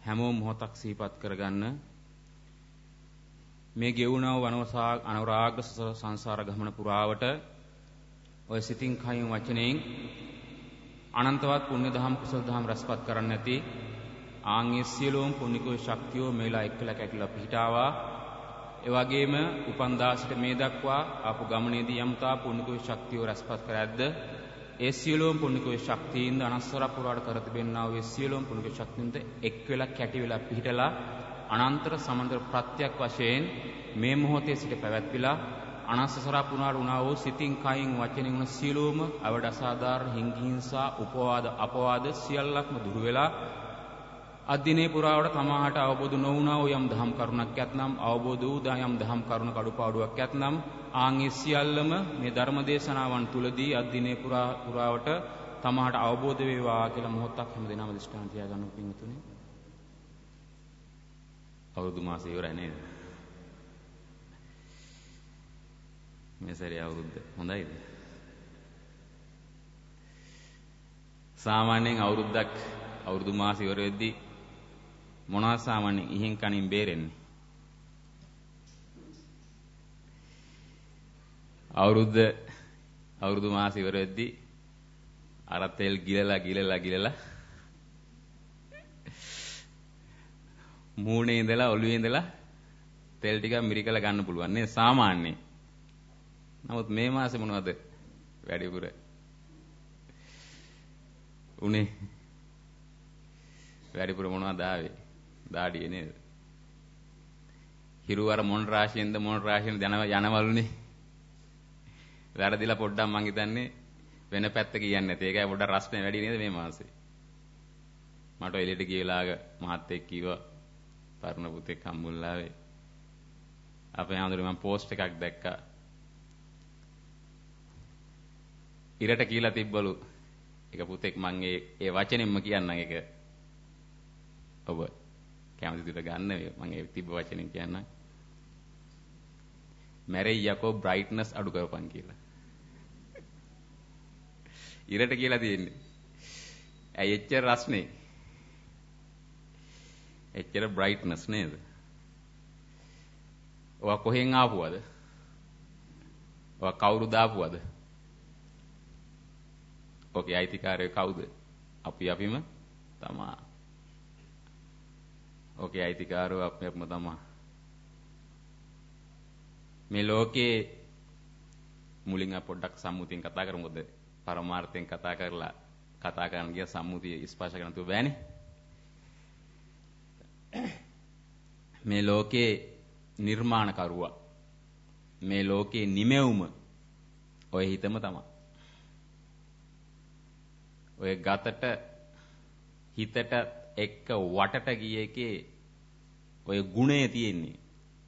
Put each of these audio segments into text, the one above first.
හැමෝම මොහොතක් සිහිපත් කරගන්න. මේ ගෙවුණව වනවසා අනුරාග සංසාර ගමන පුරාවට ඔය සිතින් කයින් වචනෙන් අනන්තවත් පුණ්‍ය දහම් කුසල දහම් රැස්පත් කරන්න නැති ආන්ගේ සියලුම පුණ්‍යකෝ ශක්තියෝ මේලා එක්කලා කැටිලා පිහිටාවා. ඒ වගේම උපන්දාසිට මේ දක්වා ආපු ගමනේදී යම්තා පුණ්‍යකෝ ශක්තියෝ රැස්පත් කරද්ද ඒ සියලුම පුණ්‍යකෝ ශක්තියින්ද අනස්සර පුරාට කර තිබෙනා වූ සියලුම පුණ්‍යකෝ ශක්තියින්ද එක් වෙලා කැටි වෙලා පිහිටලා අනන්තර සමන්තර ප්‍රත්‍යක් වශයෙන් මේ මොහොතේ සිට පැවැත්විලා අනස්සර පුරාට උනා වූ සිතින් කයින් වචනෙන් උන සියලුම අවඩ අසාධාරණ හිංහිංසා උපවාද අපවාද සියල්ලක්ම දුරු වෙලා අදිනේ පුරාවට තමාට අවබෝධ නොවුණා වූ යම් දහම් කරුණක් ඇතනම් අවබෝධ වූ යම් දහම් කරුණ කඩුපාඩුවක් ඇතනම් ආන්ගේ සියල්ලම මේ ධර්ම දේශනාවන් තුලදී අදිනේ පුරාවට තමාට අවබෝධ වේවා කියලා මොහොතක් හැමදේනම දිෂ්ඨාන තියාගන්න පිංතුනේ. අවුරුදු මාසෙ ඉවරයි නේද? මේ සැරේ අවුරුද්ද හොඳයිද? සාමාන්‍යයෙන් අවුරුදු මාසෙ ඉවර වෙද්දී මොනවා සාමාන්‍යයෙන් ඉහෙන් කනින් බේරෙන්නේ? අවුරුදු මාසෙ ඉවර වෙද්දී අර තෙල් ගිලලා මූණේ ඉඳලා ඔළුවේ ඉඳලා තෙල් ටිකක් මිරිකලා ගන්න පුළුවන් නේ සාමාන්‍යයෙන්. නමුත් මේ මාසේ මොනවද වැඩිපුර උනේ? වැඩිපුර මොනවද ආවේ? දාඩිය නේද? හිරුවර මොන රාශියෙන්ද යනවලුනේ. වැරදිලා පොඩ්ඩක් මං හිතන්නේ වෙන පැත්ත කියන්නේ නැති. ඒකයි පොඩ්ඩක් රස්නේ වැඩි නේද මේ මාසේ. මට එළියට ගිය වෙලාවක මහත්තයෙක් කිව්වා පරණ පුතෙක් හම්බුල්ලාවේ අපේ ආන්දරේ මම පෝස්ට් එකක් දැක්කා. ඉරට කියලා තිබ්බලු. ඒක පුතෙක් මං ඒ වචනෙන්ම කියන්නම් ඒක. ඔබ කැමති විදිහට ගන්න මම ඒ තිබ්බ වචනෙන් කියන්නම්. මැරෙයි යකෝ බ්‍රයිට්නස් අඩු කරපන් කියලා. ඉරට කියලා තියෙන්නේ. ඇයි එච්චර රස්නේ? එච්චර බ්‍රයිට්නස් නේද? ඔයා කොහෙන් ආපුවද? ඔයා කවුරු දාපුවද? ඔකේ අයිතිකාරය කවුද? අපිම තමා. ඔකේ අයිතිකාරව අපිම තමා. මේ ලෝකේ මුලින් පොඩ්ඩක් සම්මුතියෙන් කතා කරමු. මොකද පරමාර්ථයෙන් කතා කරන්න ගිය සම්මුතිය ස්පර්ශ කරන්න තුව බෑනේ. මේ ලෝකේ නිර්මාණකරුවා මේ ලෝකේ නිමෙවුම ඔය හිතම තමයි. ඔය ගතට හිතට එක්ක වටට ගිය එකේ ඔය ගුණය තියෙන්නේ.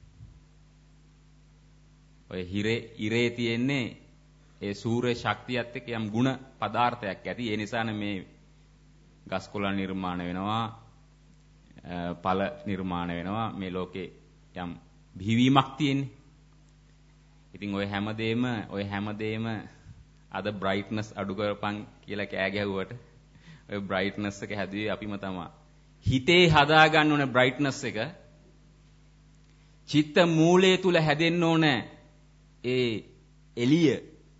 ඔය ඉරේ තියෙන්නේ ඒ සූර්ය ශක්තියත් එක්ක යම් ගුණ පදාර්ථයක් ඇති. ඒ නිසානේ මේ ගස්කොළන් නිර්මාණය වෙනවා, ඵල නිර්මාණය වෙනවා. මේ ලෝකේ යම් බිහිවීමක් තියෙන්නේ. ඉතින් ඔය හැමදේම අද බ්‍රයිට්නස් අඩු කරපන් කියලා කෑ ගැහුවට ඔය බ්‍රයිට්නස් එක හැදුවේ අපිම තමයි. හිතේ හදා ගන්න ඕනේ බ්‍රයිට්නස් එක. චිත්ත මූලයේ තුල හැදෙන්න ඕනේ ඒ එළිය.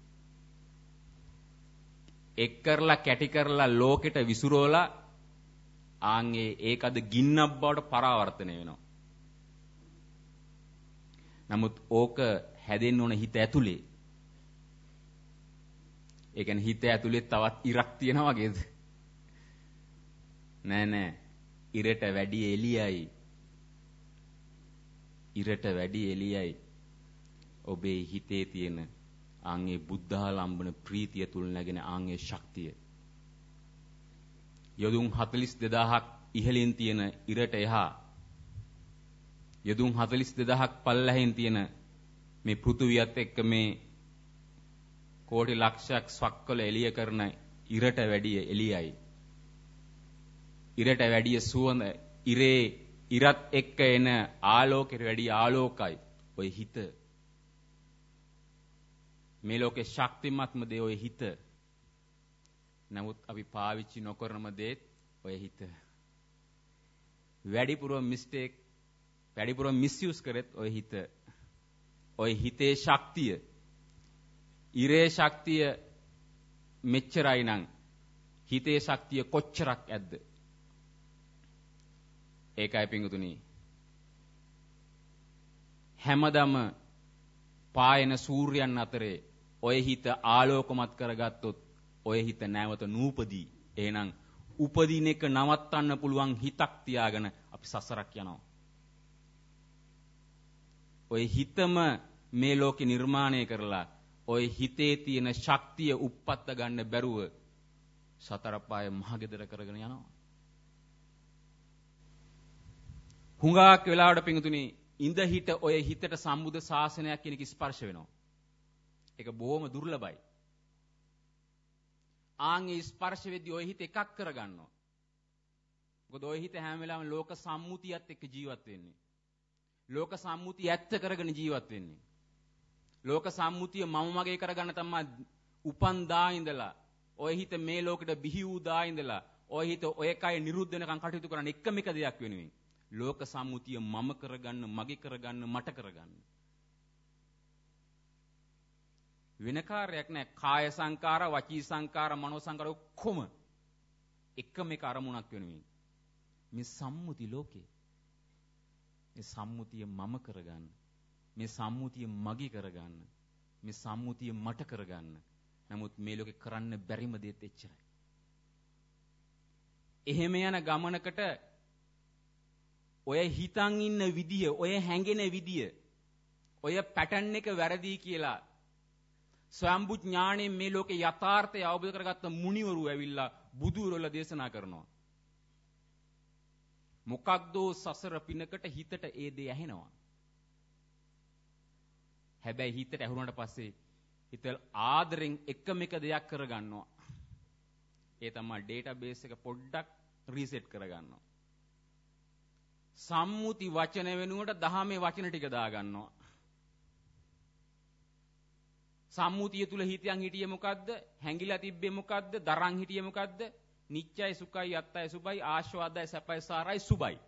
එක් කරලා කැටි කරලා ලෝකෙට විසිරෝලා ආන්ගේ ඒකද ගින්නක් බවට පරාවර්තනය වෙනවා. නමුත් ඕක හැදෙන්න ඕන හිත ඇතුලේ. ඒ කියන්නේ හිත ඇතුලේ තවත් ඉරක් තියනවා වගේද? නෑ. ඉරට වැඩි එළියයි. ඔබේ හිතේ තියෙන ආන්ගේ බුද්ධාලම්බන ප්‍රීතිය තුල නැගෙන ආන්ගේ ශක්තිය. යොදුන් 42000ක් ඉහළින් තියෙන ඉරට එහා යොදුන් 42000ක් පල්ලෙහින් තියෙන මේ පෘථුවියත් එක්ක මේ කෝටි ලක්ෂයක් ස්වක්වල එළිය කරන ඉරට වැඩි එළියයි. ඉරට වැඩි සුවඳ ඉරත් එක්ක එන ආලෝකෙට වැඩි ආලෝකයි ඔය හිත. මේ ලෝකේ ශක්තිමත්ම දේ ඔය හිත. නමුත් අපි පාවිච්චි නොකරනම දේත් ඔය හිත. වැඩිපුර මිස්යූස් කරෙත් ඔය හිත. ඔය හිතේ ශක්තිය, ඉරේ ශක්තිය මෙච්චරයි නම් හිතේ ශක්තිය කොච්චරක් ඇද්ද? ඒකයි පිංගුතුනි. හැමදම පායන සූර්යයන් අතරේ ඔය හිත ආලෝකමත් කරගත්තොත් ඔය හිත නැවත නූපදී. එහෙනම් උපදින එක නවත්තන්න පුළුවන් හිතක් තියාගෙන අපි සසරක් යනවා. ඔය හිතම මේ ලෝකේ නිර්මාණය කරලා ඔය හිතේ තියෙන ශක්තිය උප්පත්ත ගන්න බැරුව සතර පාය මහගෙදර කරගෙන යනවා. හුඟක් වෙලාවට පිංගුතුනි ඉඳ හිට ඔය හිතට සම්බුද්ධ ශාසනයක් කියන එක ස්පර්ශ වෙනවා. ඒක බොහොම දුර්ලභයි. ආන්ගේ ස්පර්ශ වෙද්දී ඔය හිත එකක් කරගන්නවා. මොකද ඔය හිත හැම වෙලාවෙම ලෝක සම්මුතියත් එක්ක ජීවත් වෙන්නේ. ලෝක සම්මුතිය ඇත්ත කරගෙන ජීවත් වෙන්නේ. ලෝක සම්මුතිය මම මගේ කරගන්න තමයි උපන් දා ඉඳලා ඔය හිත මේ ලෝකෙට බිහි වූ දා ඉඳලා ඔය හිත ඔය කය නිරුද්ධ වෙනකන් කටයුතු කරන එකම එක දෙයක් වෙනුවෙන්. ලෝක සම්මුතිය මම කරගන්න, මගේ කරගන්න, මට කරගන්න. වෙන කාර්යයක් නැහැ. කාය සංකාර, වචී සංකාර, මනෝ සංකාර ඔක්කොම එකම එක අරමුණක් වෙනුවෙන්. මේ සම්මුති ලෝකේ. මේ සම්මුතිය මම කරගන්න. මේ සම්මුතිය මගේ කරගන්න. මේ සම්මුතිය මට කරගන්න. නමුත් මේ ලෝකේ කරන්න බැරිම දේත් එච්චරයි. එහෙම යන ගමනකට ඔය හිතන් ඉන්න විදිය, ඔය හැංගෙන විදිය, ඔය පැටර්න් එක වැරදි කියලා ස්වයම්බු ඥාණයෙන් මේ ලෝකේ යථාර්ථය අවබෝධ කරගත්ත මුනිවරු ඇවිල්ලා බුදුරොල්ල දේශනා කරනවා. මොකක්දෝ සසර පිනකට හිතට ඒ දේ ඇහෙනවා. හැබැයි හිතට ඇහුණාට පස්සේ හිත ආදරෙන් එකම එක දෙයක් කරගන්නවා. ඒ තමයි ඩේටාබේස් එක පොඩ්ඩක් රීසෙට් කරගන්නවා. සම්මුති වචන වෙනුවට දහමේ වචන ටික දාගන්නවා. සම්මුතිය තුල හිතයන් හිටියේ මොකද්ද? හැංගිලා තිබ්බේ මොකද්ද? දරන් හිටියේ මොකද්ද? නිච්චයි සුඛයි අත්තයි සුභයි ආශ්වාදයි සැපයි සාරයි සුභයි.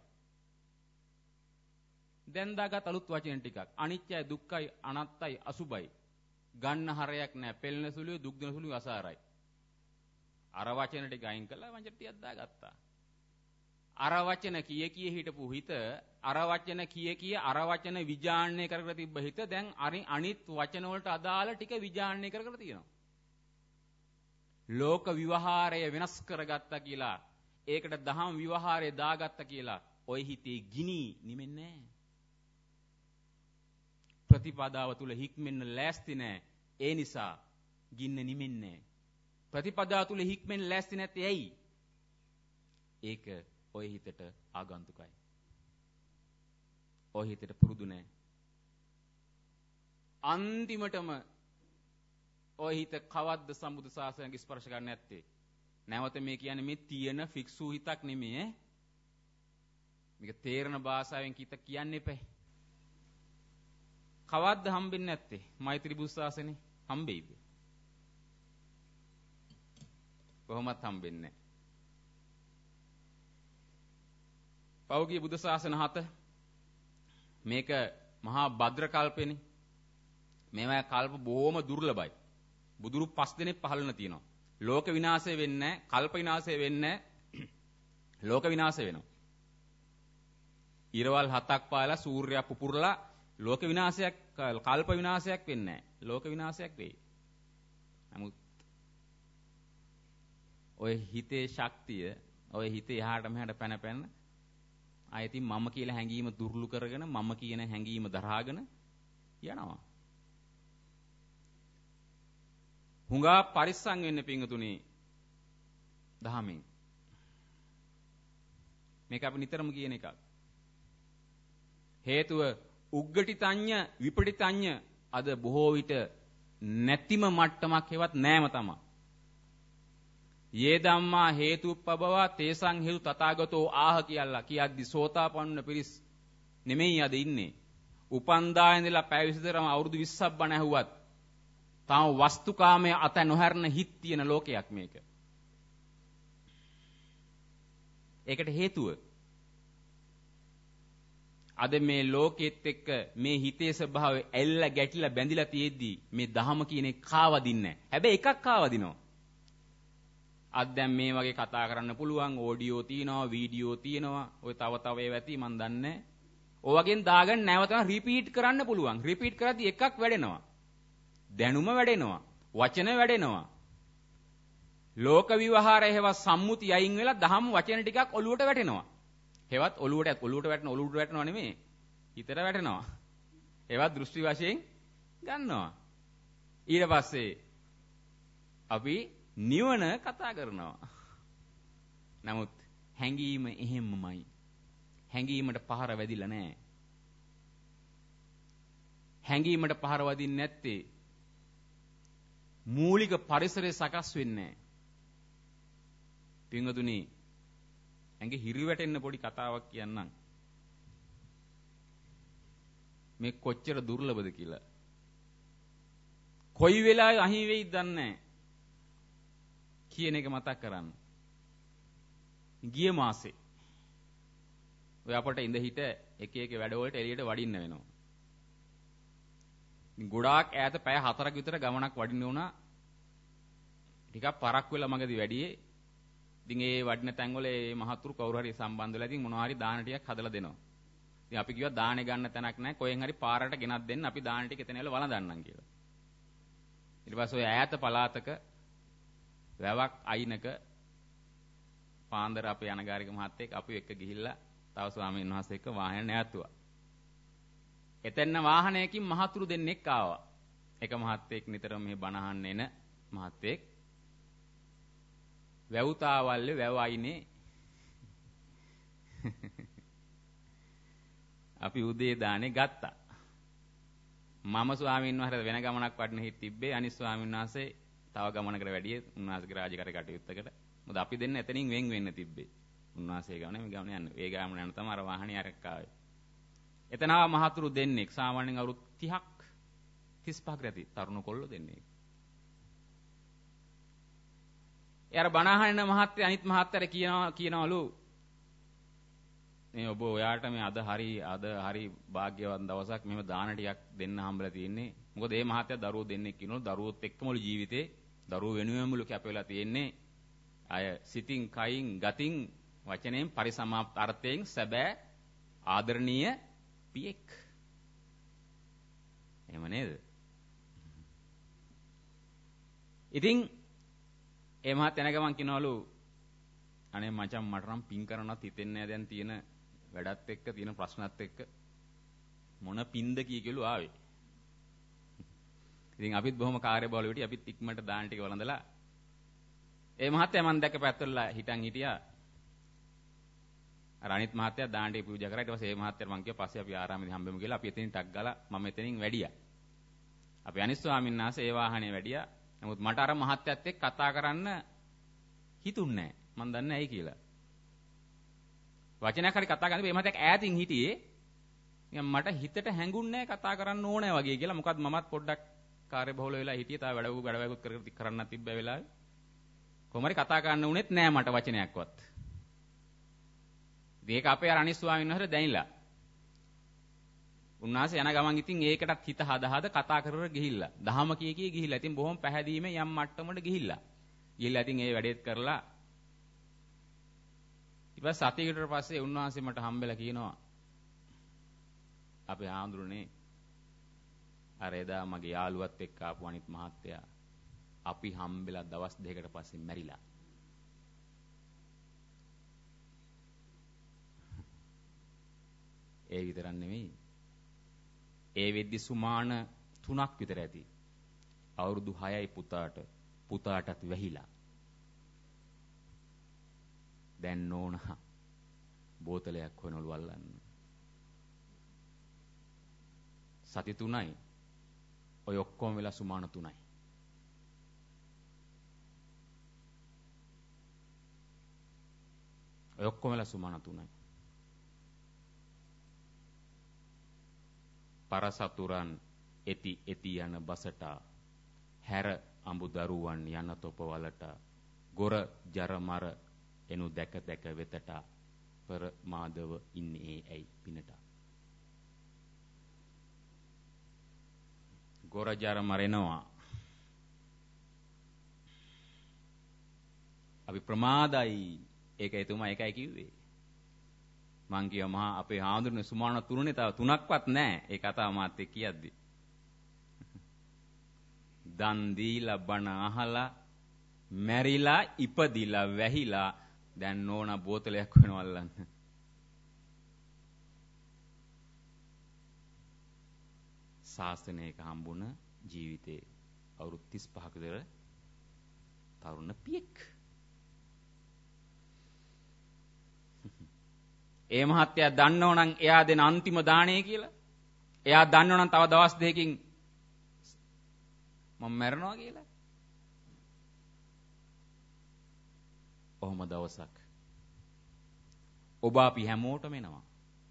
දැන් දාගත් අලුත් වචන ටිකක්. අනිත්‍යයි දුක්ඛයි අනාත්තයි අසුභයි. ගන්න හරයක් නැහැ. පෙළෙන සුළුයි දුක් දෙන සුළුයි අසාරයි. අර වචන ටික අයින් කළා වචන ටිකක් දාගත්තා. අර වචන කිය හිටපු හිත අර වචන කිය අර වචන විජාණය කර තිබ්බ හිත දැන් අනිත් වචන වලට අදාළ ටික විජාණය කර තියෙනවා. ලෝක විවහාරය වෙනස් කරගත්තා කියලා ඒකට දහම් විවහාරය දාගත්තා කියලා ඔය හිතේ ගිනි නිමෙන්නේ නැහැ. ප්‍රතිපදාව තුල හික්මෙන්න ලෑස්ති නැහැ. ඒ නිසා ගින්න නිමෙන්නේ නැහැ. ප්‍රතිපදාව තුල හික්මෙන්න ලෑස්ති නැත්තේ ඇයි? ඒක ඔය හිතට ආගන්තුකයි. ඔය හිතට පුරුදු නැහැ. අන්තිමටම ඔය හිත කවද්ද සම්බුදු සාසනයක ස්පර්ශ කරන්නේ නැත්තේ? නැවත මේ කියන්නේ මේ තියෙන ෆික්සු හිතක් නෙමෙයි ඈ. මේක තේරෙන භාෂාවෙන් කියන්න එපා. කවද්ද හම්බෙන්නේ නැත්තේ? මෛත්‍රී බුදු සාසනේ හම්බෙයිද? කොහොමත් හම්බෙන්නේ නැහැ. පෞගිය බුදු සාසන 7 මේක මහා භද්‍ර කල්පෙනේ. මේවා කල්ප බොහොම දුර්ලභයි. බුදුරු 5 දෙනෙක් පහළන තියෙනවා. ලෝක විනාශය වෙන්නේ නැහැ, කල්ප විනාශය වෙන්නේ නැහැ. ලෝක විනාශය වෙනවා. ඊරවල් 7ක් පාලා සූර්යයා පුපුරලා ලෝක විනාශයක්, කල්ප විනාශයක් වෙන්නේ නැහැ. ලෝක විනාශයක් වෙයි. නමුත් ඔය හිතේ ශක්තිය, ඔය හිතේ එහාට මෙහාට පැන ආයතින් මම කියලා හැඟීම දුර්ලු කරගෙන මම කියන හැඟීම දරාගෙන යනවා. හුඟා පරිස්සම් වෙන්න පිංගුතුනි දහමින්. මේක අපි නිතරම කියන එකක්. හේතුව උග්ගටිතඤ්ඤ විපටිතඤ්ඤ අද බොහෝ විට නැතිම මට්ටමක් හෙවත් නෑම තමයි. යේ ධම්මා හේතුප්පබවා තේසං හේතු තථාගතෝ ආහ කියලා කියද්දි සෝතාපන්න පිරිස් නෙමෙයි අද ඉන්නේ. උපන්දා ඉඳලා පැය 24ම අවුරුදු 20ක් බණ ඇහුවත් තාම වස්තුකාමයේ අත නොහැරන හිත් තියෙන ලෝකයක් මේක. ඒකට හේතුව අද මේ ලෝකෙත් එක්ක මේ හිතේ ස්වභාවය ඇල්ල ගැටිලා බැඳිලා තියෙද්දි මේ දහම කියන එක කාවදින්නේ නැහැ. හැබැයි එකක් කාවදිනවා. අද දැන් මේ වගේ කතා කරන්න පුළුවන් ඔඩියෝ තියෙනවා, වීඩියෝ තියෙනවා. ඔය තව ඒවා ඇති මන් දන්නේ නැහැ. ඔය වගේන් දාගෙන නැවත රිපීට් කරන්න පුළුවන්. රිපීට් කරද්දි එකක් වැඩෙනවා. දැනුම වැඩෙනවා. වචන වැඩෙනවා. ලෝක විවහාරය හේව සම්මුති අයින් වෙලා දහම් වචන ටිකක් ඔලුවට වැටෙනවා. හේවත් ඔලුවට වැටෙනව නෙමෙයි. හිතට වැටෙනවා. ඒවත් දෘෂ්ටි වශයෙන් ගන්නවා. ඊට පස්සේ අපි නිවන කතා කරනවා. නමුත් හැඟීම එහෙම්මමයි. හැඟීමට පහර වැදිලා නැහැ. හැඟීමට පහර වදින්නේ නැත්තේ මූලික පරිසරය සකස් වෙන්නේ නැහැ. පින්වතුනි, ඇඟේ හිරි වැටෙන්න පොඩි කතාවක් කියන්නම්. මේ කොච්චර දුර්ලභද කියලා. කොයි වෙලාවෙ අහිමි වෙයිද දන්නේ නැහැ. කියන එක මතක් කරන්න. ගිය මාසේ ඔය අපට ඉඳ හිට එක වැඩවලට එළියට වඩින්න වෙනවා. ගොඩාක් ඈත පැය 4ක් විතර ගමනක් වඩින්න වුණා. ටිකක් පරක් වෙලා මගදී වැඩියේ. ඉතින් ඒ වඩින තැන්වල මේ මහතුරු කවුරු හරි සම්බන්ධ වෙලා ඉතින් මොනවා හරි දාන ටිකක් හදලා දෙනවා. ඉතින් අපි කිව්වා දානේ ගන්න තැනක් නැහැ. කොහෙන් හරි පාරට ගෙනත් දෙන්න අපි දාන ටික එතන වල වළඳන්නම් කියලා. ඊට පස්සේ ඔය ඈත පළාතක වැවක් අයිනක පාන්දර අපේ අනගාരിക මහත්තයෙක් අපි එක්ක ගිහිල්ලා තව ස්වාමීන් වහන්සේ එක්ක වාහනේ නැවතුවා. එතන වාහනයකින් මහතුරු දෙන්නෙක් ආවා. එක මහත්තයෙක් නිතරම මේ බණ අහන්න එන මහත්තයෙක්. වැවුතාවල්ලේ වැව අයිනේ අපි උදේ දානේ ගත්තා. මම ස්වාමීන් වහන්සේ වෙන ගමනක් වඩන හිට තිබ්බේ. අනිත් ස්වාමීන් වහන්සේ තව ගමනකට වැඩියේ උන්වහන්සේගේ රාජකාරී කටයුත්තකට. මොකද අපි දෙන්න එතනින් වෙන් වෙන්න තිබ්බේ. උන්වහන්සේ ගමනේ මේ ගමන යන්න. ඒ ගමන යන තමයි අර වාහනේ අරක් ආවේ. එතන ආව මහතුරු දෙන්නෙක් සාමාන්‍යයෙන් අවුරුදු 30ක් 35ක් ඇති තරුණ කොල්ලෝ දෙන්නෙක්. ඒ අර බණ අහන මහත්තයා අනිත් මහත්තයාට කියනවලු මේ ඔබ ඔයාට මේ අද හරි වාග්යවත් දවසක් මෙහෙම දාන ටිකක් දෙන්න හම්බලා තියෙන්නේ. මොකද මේ මහත්තයා දරුවෝ දෙන්නෙක් ඉන්නවලු. දරුවොත් එක්කමලු ජීවිතේ දරුවෝ වෙනුවෙන්මලු කැපෙලා තියෙන්නේ. අය සිතින් කයින් ගතින් වචනයෙන් පරිසමාප්ත අර්ථයෙන් සැබෑ ආදරණීය පියෙක්. එහෙම නේද? ඉතින් ඒ මහත් එන ගමන් කියනවලු අනේ මචං මට නම් පින් කරනවත් හිතෙන්නේ නැහැ දැන් තියෙන වැඩත් එක්ක තියෙන ප්‍රශ්නත් එක්ක මොන පින්ද කීකලු ආවේ. ඉතින් අපිත් බොහොම කාර්යබහුල විටි අපිත් ඉක්මනට දාන ටික වළඳලා ඒ මහත්තයා මම දැක්ක පැත්තවල හිටියා. අර අනිත් මහත්තයා දාන ටික පූජා කරා. ඊට පස්සේ ඒ මහත්තයාට මම කිව්වා පස්සේ අපි ආරාමෙදී හම්බෙමු කියලා. අපි එතනින් ටක් ගාලා මම එතනින් වැඩියා. අපි අනිත් ස්වාමීන් වහන්සේ ඒ වාහනේ වැඩියා. නමුත් මට අර මහත්තයත් එක්ක කතා කරන්න හිතුන්නේ නැහැ. මම දන්නේ ඇයි කියලා. වචනයක් හරි කතා කරනකොට මේ මහත්තයා ඈතින් හිටියේ. නිකන් මට හිතට හැඟුන්නේ නැහැ කතා කරන්න ඕනේ වගේ කියලා. මොකද මමත් පොඩ්ඩක් කාර්යබහුල වෙලා හිටියේ. තාම වැඩවගුත් කරන්න තිබ්බ වෙලාවේ. කොහොම හරි කතා කරන්න උනේත් නැහැ මට වචනයක්වත්. මේක අපේ අර අනිත් ස්වාමීන් වහන්සේ දැනිලා. උන්වහන්සේ යන ගමන් ඉතින් ඒකටත් හිත හදා කතා කර ගිහිල්ලා. දහම කී ගිහිල්ලා. ඉතින් බොහොම පැහැදීමෙන් යම් මට්ටමකට ගිහිල්ලා. ගිහිල්ලා ඉතින් ඒ වැඩේත් කරලා ඊට පස්සේ සතියකට පස්සේ උන්වහන්සේ මට හම්බෙලා කියනවා අපේ ආඳුරනේ අර එදා මගේ යාළුවත් එක්ක ආපු අනිත් මහත්තයා අපි හම්බෙලා දවස් දෙකකට පස්සේ මැරිලා. ඒ විතරක් නෙමෙයි. ඒ වෙද්දි සුමාන 3ක් විතර ඇති. අවුරුදු 6යි පුතාටත් වැහිලා. දැන් නෝනා බෝතලයක් හොයනවලු අල්ලන්න. සති 3යි. ඔය ඔක්කොම වෙලා සුමාන 3යි. ඔය ඔක්කොම වෙලා සුමාන 3යි. පරසතුරන් එති යන බසට හැර අඹු දරුවන් යන තොපවලට ගොර ජරමර එනු දැක වෙතට පර මාදව ඉන්නේ ඇයි පිනට. ගොරජාර මරෙනවා. අපි ප්‍රමාදයි. ඒක එතුමා එකයි කිව්වේ. මං කියවා මහා අපේ හාමුදුරනේ සුමාන තුරුනේ තව 3ක්වත් නැහැ. ඒ කතාව මාත් එක්ක කියද්දි. දන් දීලා බණ අහලා මැරිලා ඉපදිලා වැහිලා දැන් නෝනා බෝතලයක් වෙනවා අල්ලන්න. ශාසනයක හම්බුණ ජීවිතේ අවුරුදු 35ක විතර තරුණ පියෙක්. ඒ මහත්තයා දන්නවනම් එයා දෙන අන්තිම දාණය කියලා. එයා දන්නවනම් තව දවස් දෙකකින් මම මැරෙනවා කියලා. ඔහොම දවසක් ඔබ අපි හැමෝටම එනවා.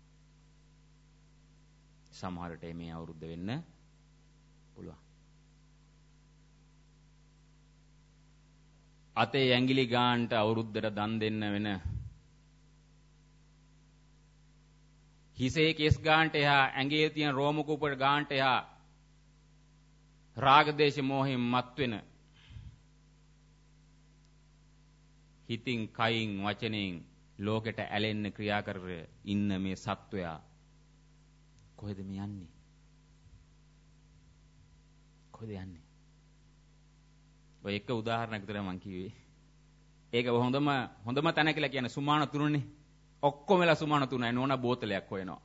සමහරට මේ අවුරුද්ද වෙන්න පුළුවන්. අතේ ඇඟිලි ගානට අවුරුද්දට දන් දෙන්න වෙන. හිසේ කෙස් ගානට එහා ඇඟේ තියෙන රෝම කූපට ගානට එහා රාග දේශ මොහෙන් මත් වෙන. හිතින් කයින් වචනෙන් ලෝකෙට ඇලෙන්න ක්‍රියා කර ඉන්න මේ සත්වයා කොහෙද මේ යන්නේ? කොහෙද යන්නේ? ඔය එක උදාහරණයක් විතර මම කිව්වේ. ඒක හොඳම තැන කියලා කියන්නේ සුමාන තුනනේ. ඔක්කොම වෙලා සුමාන තුනයි නෝනා බෝතලයක් හොයනවා.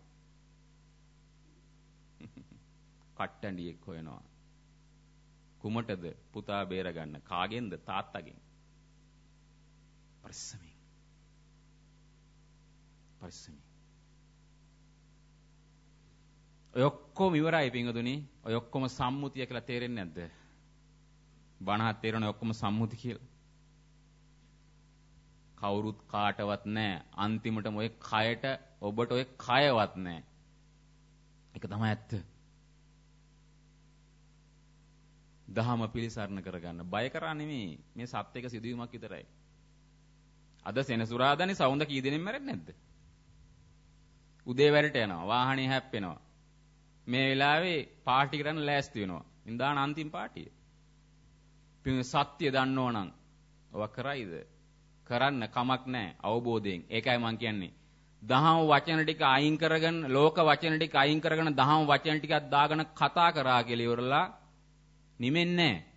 කට්ටඬියෙක් හොයනවා. කුමටද පුතා බේරගන්න? කාගෙන්ද? තාත්තගෙන්. පරිස්සමෙන්. ඔය ඔක්කොම ඉවරයි පිංගුතුනි. ඔය ඔක්කොම සම්මුතිය කියලා තේරෙන්නේ නැද්ද? බණහත් තේරෙන ඔක්කොම සම්මුති කියලා. කවුරුත් කාටවත් නැහැ. අන්තිමටම ඔය කයට ඔබට ඔය කයවත් නැහැ. ඒක තමයි ඇත්ත. දහම පිළිසරණ කරගන්න බය කරා නෙමෙයි. මේ සත්‍යක සිදුවීමක් විතරයි. අද සෙනසුරාදානේ සවුන්ද කී දෙනෙක් මැරෙන්නේ නැද්ද? උදේ වැඩට යනවා. වාහනේ හැප්පෙනවා. මේ වෙලාවේ පාටි කරන්න ලෑස්ති වෙනවා. ඉන්දාන අන්තිම පාටිය. පින් සත්‍ය දන්නවනම් ඔව කරයිද? කරන්න කමක් නැහැ අවබෝධයෙන්. ඒකයි මම කියන්නේ. දහම් වචන ටික අයින් කරගෙන ලෝක වචන ටික අයින් කරගෙන දහම් වචන ටිකක් දාගෙන කතා කරා කියලා ඉවරලා නිමෙන්නේ නැහැ.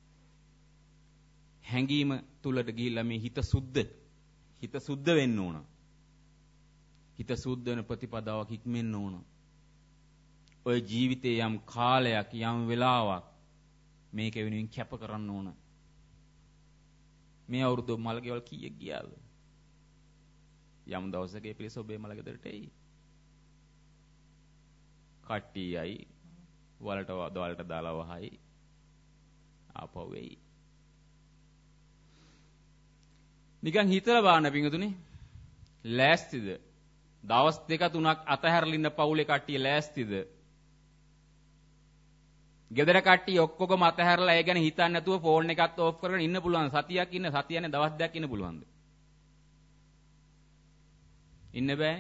හැඟීම තුලට ගිහිල්ලා මේ හිත සුද්ධ වෙන්න ඕන. හිත සුද්ධ වෙන ප්‍රතිපදාවක් ඉක්මෙන්න ඕන. ඔය ජීවිතේ යම් කාලයක් යම් වෙලාවක් මේක වෙනුවෙන් කැප කරන්න ඕන. මේ අවුරුදු මල්ගෙවල් කීයක් ගියාද? යම් දවසක ඒ පිළිස ඔබේ මල්ගෙදරට එයි. කට්ටියයි වලට දාලා වහයි. ආපහු වෙයි. නිකන් හිතලා බලන්න පිංගුතුනි. ලෑස්තිද? දවස් දෙක තුනක් අතහැරලා ඉන්න පවුලේ කට්ටිය ලෑස්තිද? ගෙදර කට්ටිය ඔක්කොගම අතහැරලා ඒ ගැන හිතන්නේ නැතුව ෆෝන් එකත් ඕෆ් කරගෙන ඉන්න පුළුවන්. සතියක් ඉන්න සතියනේ දවස් දෙකක් ඉන්න පුළුවන්ද? ඉන්න බෑ.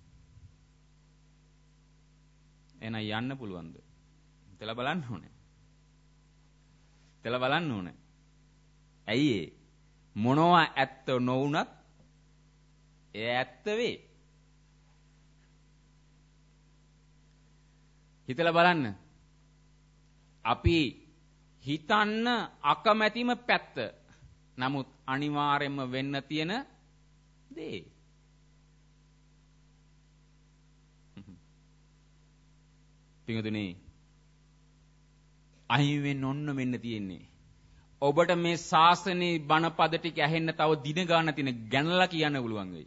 එහෙනම් යන්න පුළුවන්ද? හිතලා බලන්න ඕනේ. ඇයි ඒ? මොනවා ඇත්ත නොවුනත් ඒ ඇත්ත වේ. හිතලා බලන්න. අපි හිතන්න අකමැතිම පැත්ත. නමුත් අනිවාර්යයෙන්ම වෙන්න තියෙන දේ. පිටුදුනේ අහිමි වෙන්න ඔන්න මෙන්න තියෙන්නේ. ඔබට මේ ශාසනේ බණපද ටික ඇහෙන්න තව දින ගන්න තියෙන ගැනලා කියන්න පුළුවන් වෙයි.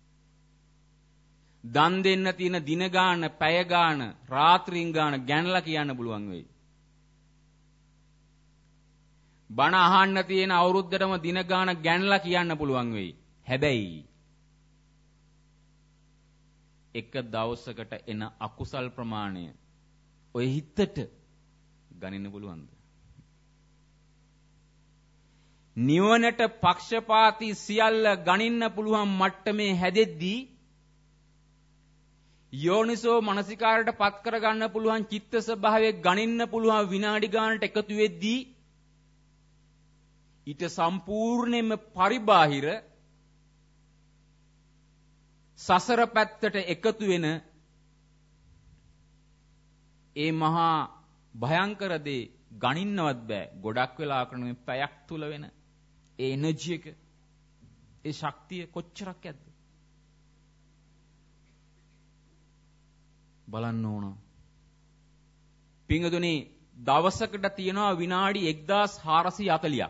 දන් දෙන්න තියෙන දින ගන්න, පැය ගන්න, රාත්‍රීන් ගන්න ගැනලා කියන්න පුළුවන් වෙයි. බණ අහන්න තියෙන අවුරුද්දටම දින ගන්න ගැනලා කියන්න පුළුවන් වෙයි. හැබැයි එක දවසකට එන අකුසල් ප්‍රමාණය ඔය හිතට ගණින්න පුළුවන්ද? නිවනට පක්ෂපාතී සියල්ල ගණින්න පුළුවන් මට්ටමේ හැදෙද්දී යෝනිසෝ මනසිකාරයට පත් කරගන්න පුළුවන් චිත්ත ස්වභාවයේ ගණින්න පුළුවන් විනාඩි ගානට එකතු වෙද්දී ඊට සම්පූර්ණයෙන්ම පරිබාහිර සසර පැත්තට එකතු වෙන ඒ මහා භයංකර දේ ගණින්නවත් බෑ. ගොඩක් වෙලාවකට මේ පැයක් තුල වෙන ඒ එනර්ජි එක, ඒ ශක්තිය කොච්චරක් ඇද්ද බලන්න ඕන. පිංගුතුනි, දවසකට තියෙනවා විනාඩි 1440ක්.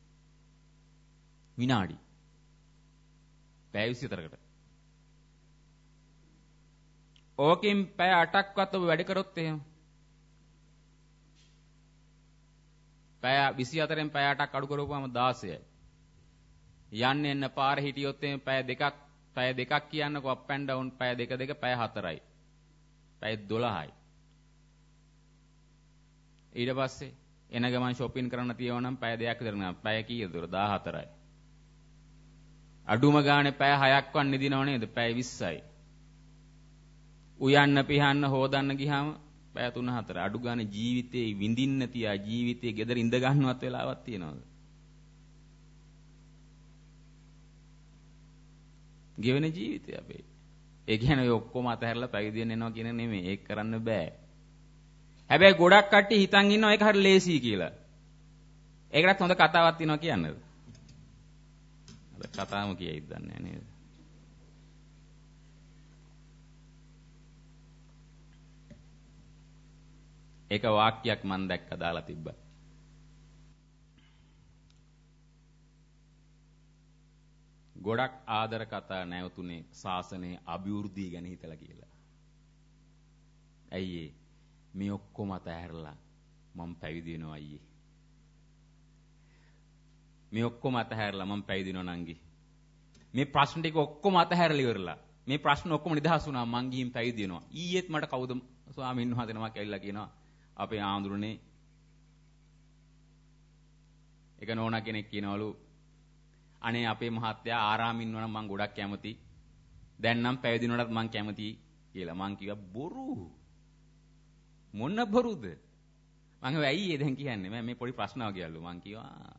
විනාඩි. පැය 24කට. ඕකෙන් පැය 8ක්වත් ඔබ වැඩ කරොත් එහෙම. පැය 24න් පැය 8ක් අඩු කරපුවාම 16යි. යන්න එන්න පාර හිටියොත් එහෙම පැය දෙකක් කියන්නකො අප් ඇන්ඩ් ඩවුන් පැය දෙක පැය 4යි. පැය 12යි. ඊට පස්සේ එන ගමන් shopping කරන්න තියෙනවා නම් පැය දෙකක් විතර නෑ. පැය කීයද? 14යි. අඩුම ගානේ පැය 6ක් වන් නිදිනව නේද? පැය 20යි. උයන්න පිහන්න හොදන්න ගියාම පැය 3-4. අඩු ගානේ ජීවිතේ විඳින්න තියා ජීවිතේ ගෙදර ඉඳ ගන්නවත් වෙලාවක් තියනවද? ගෙවෙන ජීවිතය අපේ. ඒ කියන්නේ ඔය ඔක්කොම අතහැරලා පැවිදි වෙන්න යනවා කියන නෙමෙයි. ඒක කරන්න බෑ. හැබැයි ගොඩක් කට්ටිය හිතන් ඉන්නවා ඒක හරි ලේසි කියලා. ඒකටත් හොඳ කතාවක් තියෙනවා කියන්නද? අද කතාවම කියයිද දන්නේ නැහැ නේද? ඒක වාක්‍යයක් මම දැක්ක දාලා තිබ්බා. ගොඩක් ආදර කතා නැවතුනේ ශාසනයේ අභිවෘද්ධිය ගැන හිතලා කියලා. ඇයි මේ ඔක්කොම අතහැරලා මම පැවිදි වෙනවා අයියේ. මේ ඔක්කොම අතහැරලා මම පැවිදි වෙනවා නංගි. මේ ප්‍රශ්න ටික ඔක්කොම අතහැරලා ඉවරලා මේ ප්‍රශ්න ඔක්කොම නිදහස් වුණා මං ගිහින් පැවිදි වෙනවා. ඊයේත් මට කවුද ස්වාමීන් වහන්සේ නමක් ඇවිල්ලා කියනවා අපේ ආඳුරනේ එක නෝනා කෙනෙක් කියනවලු අනේ අපේ මහත්තයා ආරාමින් ඉන්නවනම් මං ගොඩක් කැමති. දැන් නම් පැවිදි වෙනවටත් මං කැමතියි කියලා. මං කිව්වා බොරු. මොන බොරුද? මං කිව්වා ඇයි ඒ දැන් කියන්නේ? මම මේ පොඩි ප්‍රශ්නාවක් කියලු. මං කිව්වා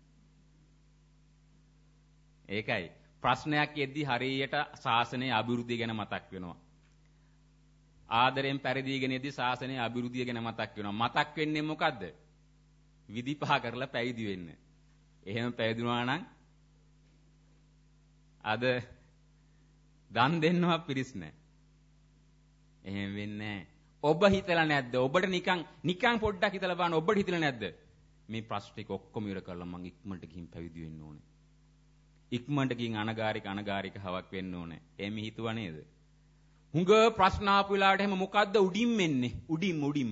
ඒකයි ප්‍රශ්නයක් එද්දි හරියට ශාසනයේ අභිවෘද්ධිය ගැන මතක් වෙනවා. ආදරෙන් පරිදීගෙන එද්දි ශාසනයේ අභිවෘද්ධිය ගැන මතක් වෙනවා. මතක් වෙන්නේ මොකද්ද? විදි පහ කරලා පැවිදි වෙන්න. එහෙම පැවිදි වුණා නම් අද දන් දෙන්නවා පිරිස් නැහැ. එහෙම වෙන්නේ නැහැ. ඔබ හිතලා නැද්ද? ඔබට නිකන් පොඩ්ඩක් හිතලා බලන්න. ඔබට හිතලා නැද්ද? මේ ප්‍රශ්න ටික ඔක්කොම ඉවර කරලා මං ඉක්මනට ගිහින් පැවිදි වෙන්න ඕනේ. ඉක්මනට ගිහින් අනගාരിക හවක් වෙන්න ඕනේ. එමෙ හිතුවා නේද? හුඟ ප්‍රශ්න ආපු වෙලාවට එහෙම මොකද්ද උඩින් මෙන්නේ? උඩින්ම.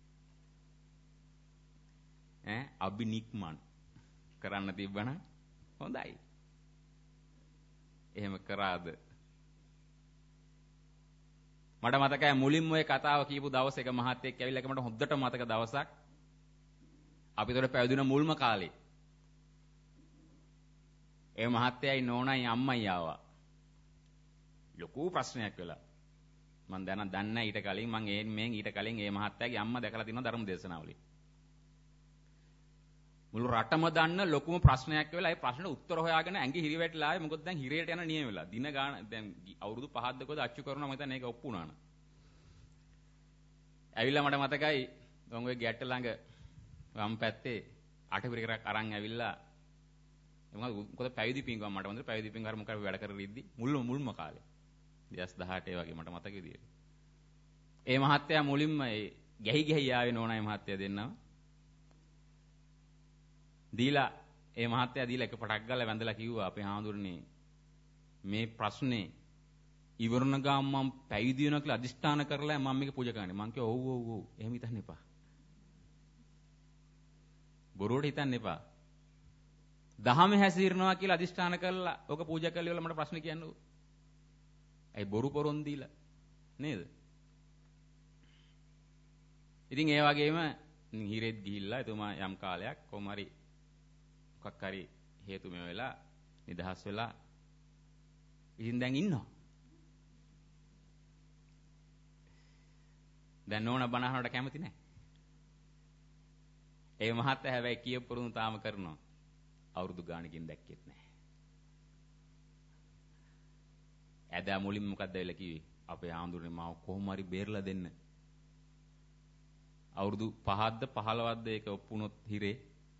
අබිනික්මන් කරන්න තිබ්බනම් හොඳයි. එහෙම කරාද? මට මතකයි මුලින්ම ওই කතාව කියපු දවස් එක මහත්තයෙක් ඇවිල්ලා මට හොද්දට මතක දවසක් අපිතොර පැවිදි වෙන මුල්ම කාලේ. ඒ මහත්තයයි නෝනයි අම්මයි ආවා. ලොකු ප්‍රශ්නයක් වෙලා. මම දන්නේ ඊට කලින් ඊට කලින් ඒ මහත්තයාගේ අම්මා දැකලා තියෙනවා ධර්ම දේශනාවලින්. මුළු රටම දන්න ලොකුම ප්‍රශ්නයක් වෙලා ඒ ප්‍රශ්නෙට උත්තර හොයාගෙන ඇඟි හිරි වැටිලා ආවේ. මොකද දැන් හිරේට යන නියම වෙලා. දින ගාන දැන් අවුරුදු 5ක් දකෝද අච්චු කරනවා මම හිතන්නේ ඒක ඔප්පු වුණා න ะ. ඇවිල්ලා මට මතකයි මම ওই ගැට්ට ළඟ වම් පැත්තේ අටපිරිකරක් අරන් ඇවිල්ලා මොකද පැවිදි පින්කම් මට වන්දර පැවිදි පින්කම් අර මොකද වැඩ කරගෙන ඉද්දි මුල්ම කාලේ 2018 වගේ මට මතක විදියට. ඒ මහත්තයා මුලින්ම ගැහි ආවේ නෝනායි මහත්තයා දෙන්නම. ඒ මහත්තයා දීලා එක පටක් ගාලා වැඳලා කිව්වා අපේ හාමුදුරනේ මේ ප්‍රශ්නේ ඉවරණ ගාම මම පැවිදි වෙනවා කියලා අදිෂ්ඨාන කරලා මම මේක පූජා කරන්නේ. මං කිව්වා ඔව් එහෙම හිතන්න එපා. බොරුවට හිතන්න එපා. දහම හැසිරෙනවා කියලා අදිෂ්ඨාන කරලා ඔක පූජා කරලා ඉවරලා මට ප්‍රශ්න කියන්නකෝ. ඇයි බොරු පොරොන් දීලා නේද? ඉතින් ඒ වගේම හිරෙත් ගිහිල්ලා එතුමා යම් කාලයක් කොහොමරි මොකක් හරි හේතු මේ වෙලා නිදහස් වෙලා ඉතින් දැන් ඉන්නවා. දැන් නෝනා බණ අහනවට කැමති නැහැ. ඒ මහත්තයා හැබැයි කියපුරුණු තාම කරනවා. අවුරුදු ගානකින් දැක්කෙත් නැහැ. ඇදා මුලින්ම මොකක්ද වෙලා කිව්වේ? අපේ ආඳුරනේ මාව කොහොම හරි බේරලා දෙන්න. අවුරුදු 5ක්ද 15ක්ද ඒක ඔප්පුනොත් හිරේ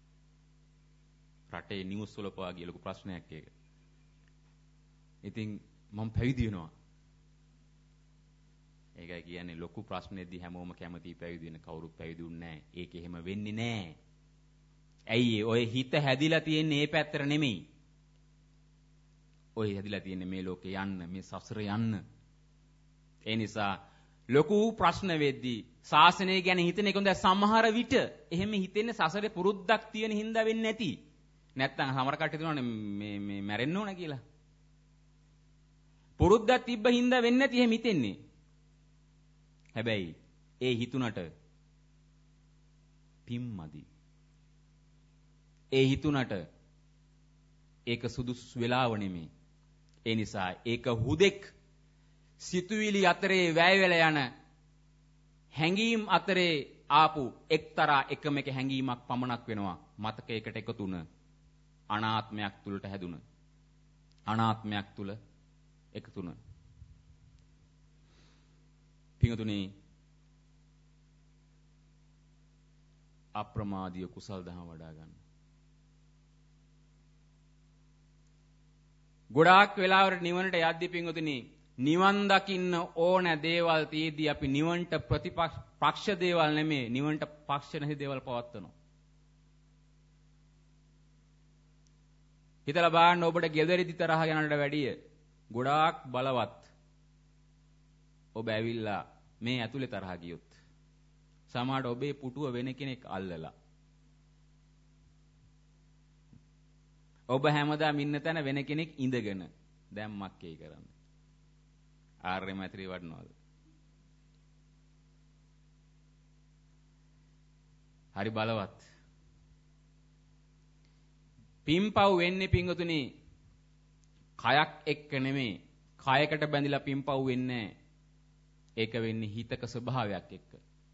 රටේ නිවුස් වල පවා ලොකු ප්‍රශ්නයක් ඒක. ඉතින් මම පැවිදි වෙනවා. ඒකයි කියන්නේ ලොකු ප්‍රශ්නේදී හැමෝම කැමති පැවිදි වෙන කවුරුත් පැවිදිුන්නේ නැහැ. ඒක එහෙම වෙන්නේ නැහැ. ඇයි ඔය හිත හැදිලා තියෙන්නේ මේ පැත්තට නෙමෙයි. ඔය හැදිලා තියෙන්නේ මේ ලෝකේ යන්න, මේ සසර යන්න. ඒ නිසා ලොකු ප්‍රශ්න වෙද්දී ශාසනය ගැන හිතන එක හොඳ සමහර විට එහෙම හිතෙන්නේ සසරේ පුරුද්දක් තියෙන හින්දා වෙන්නේ නැති. නැත්තම් සමහර කට්ටිය හිතනවානේ මේ මැරෙන්න ඕන කියලා. පුරුද්දක් තිබ්බ හින්දා වෙන්නේ නැති එහෙම හිතෙන්නේ. හැබැයි ඒ හිතුණට පිම්මදි. ඒ හිතුණට ඒක සුදුසු වෙලාව නෙමෙයි. ඒ නිසා ඒක හුදෙක් සිතුවිලි අතරේ වැය වෙලා යන හැඟීම් අතරේ ආපු එක්තරා එකම එක හැඟීමක් පමණක් වෙනවා. මතකයකට එකතු වුණ අනාත්මයක් තුලට හැදුන අනාත්මයක් තුල එකතු වුණ පිඟුතුනේ අප්‍රමාදීය කුසල් දහම් වඩා ගන්න. ගොඩාක් වෙලාවට නිවනට යද්දී පිඟුතුනේ නිවන් දකින්න ඕන දේවල් තියේදී අපි නිවන්ට ප්‍රතිපක්ෂ දේවල් නෙමෙයි නිවන්ට පක්ෂ නැති දේවල් පවත්වනවා. හිතලා බලන්න ඔබට ගෙදරදි තරහ යනකට වැඩිය ගොඩාක් බලවත් ඔබ ඇවිල්ලා මේ ඇතුලේ තරහ ගියොත් සමහරට ඔබේ පුටුව වෙන කෙනෙක් අල්ලලා ඔබ හැමදාම ඉන්න තැන වෙන කෙනෙක් ඉඳගෙන දැන් මක්කේ කරන්නේ ආර්ය මෛත්‍රිය වඩනවද? හරි බලවත්. පිම්පව් වෙන්නේ පිංගුතුනි කයක් එක්ක නෙමෙයි. කයකට බැඳිලා පිම්පව් වෙන්නේ නැහැ. ඒක වෙන්නේ හිතක ස්වභාවයක් එක්ක.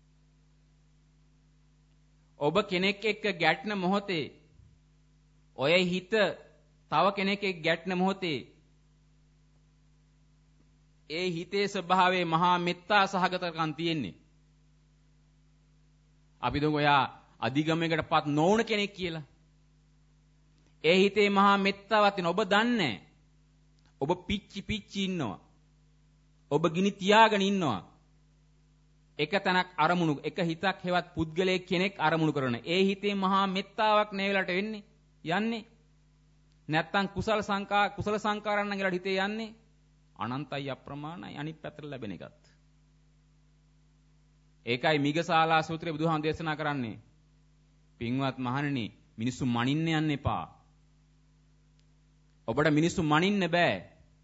ඔබ කෙනෙක් එක්ක ගැටෙන මොහොතේ ඔය හිත තව කෙනෙක් එක්ක ගැටෙන මොහොතේ ඒ හිතේ ස්වභාවයේ මහා මෙත්තා සහගතකම් තියෙන්නේ. අපි දුක ඔයා අධිගමයකටපත් නොවුන කෙනෙක් කියලා. ඒ හිතේ මහා මෙත්තාවක් තියෙන ඔබ දන්නේ. ඔබ පිච්චි ඉන්නවා. ඔබ ගිනි තියාගෙන ඉන්නවා. එක තැනක් අරමුණු එක හිතක් හෙවත් පුද්ගලයෙක් කෙනෙක් අරමුණු කරන. ඒ හිතේ මහා මෙත්තාවක් නේලට වෙන්නේ යන්නේ. නැත්තම් කුසල සංකාරයන් නම් කියලා හිතේ යන්නේ. අනන්තයි අප්‍රමාණයි අනිත් පැත්තට ලැබෙන එකත්. ඒකයි මිගසාලා සූත්‍රයේ බුදුහාම දේශනා කරන්නේ. පින්වත් මහණෙනි මිනිස්සු මනින්න යන්න එපා. ඔබට මිනිස්සු මනින්න බෑ.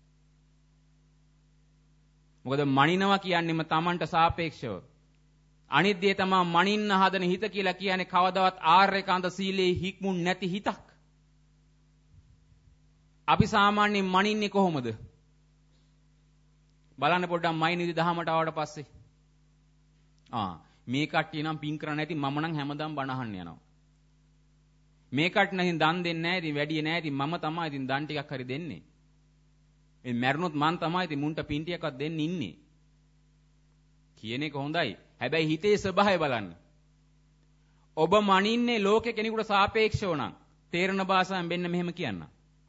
මොකද මනිනවා කියන්නේම Tamanට සාපේක්ෂව. අනිත් දේ තමයි මනින්න හදන හිත කියලා කියන්නේ කවදාවත් ආර්යකාන්ත සීලේ හික්මුන් නැති හිතක්. අපි සාමාන්‍යයෙන් මනින්නේ කොහොමද? බලන්න පොඩ්ඩක් මයින්විදි දහමට ආවට පස්සේ. මේ කට්ටිය නම් පින් කරන්නේ නැති මම නම් හැමදාම බණ අහන්න යනවා. මේ කට්ටිය නම් දන් දෙන්නේ නැහැ ඉතින් වැඩි නැහැ ඉතින් මම තමයි ඉතින් දන් ටිකක් හරි දෙන්නේ. මේ මැරුණොත් මං තමයි ඉතින් මුන්ට පින් ටිකක්වත් දෙන්න ඉන්නේ. කියන එක හොඳයි. හැබැයි හිතේ ස්වභාවය බලන්න. ඔබ මනින්නේ ලෝකේ කෙනෙකුට සාපේක්ෂව නම් තේරෙන භාෂාවෙන් මෙන්න මෙහෙම කියන්න.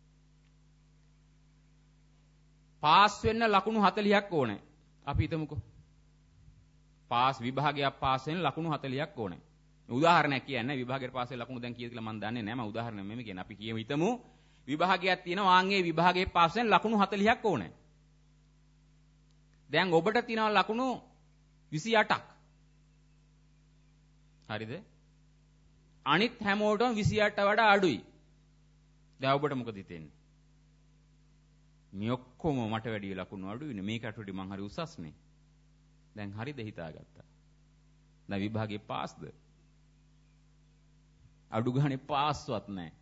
පාස් වෙන්න ලකුණු 40ක් ඕනේ. අපි හිතමුකෝ. පාස් විභාගයක් පාස් වෙන්න ලකුණු 40ක් ඕනේ. උදාහරණයක් කියන්නේ විභාගයට පාස් වෙන්න ලකුණු දැන් කීයද කියලා මම දන්නේ නැහැ. මම උදාහරණයක් මෙහෙම කියන්නේ. අපි හිතමු විභාගයක් තියෙනවා. ආන්ගේ විභාගයේ පාස් වෙන්න ලකුණු 40ක් ඕනේ. දැන් ඔබට තියෙනවා ලකුණු 28ක්. හරිද? අනිත් හැමෝටම 28ට වඩා අඩුයි. දැන් ඔබට මොකද හිතෙන්නේ? මේ ඔක්කොම මට වැඩි ලකුණු අඩුයිනේ. මේකට වඩා මං හරි උසස්නේ. දැන් හරිද හිතාගත්තා. දැන් විභාගේ පාස්ද? අඩු ගානේ පාස්වත් නැහැ.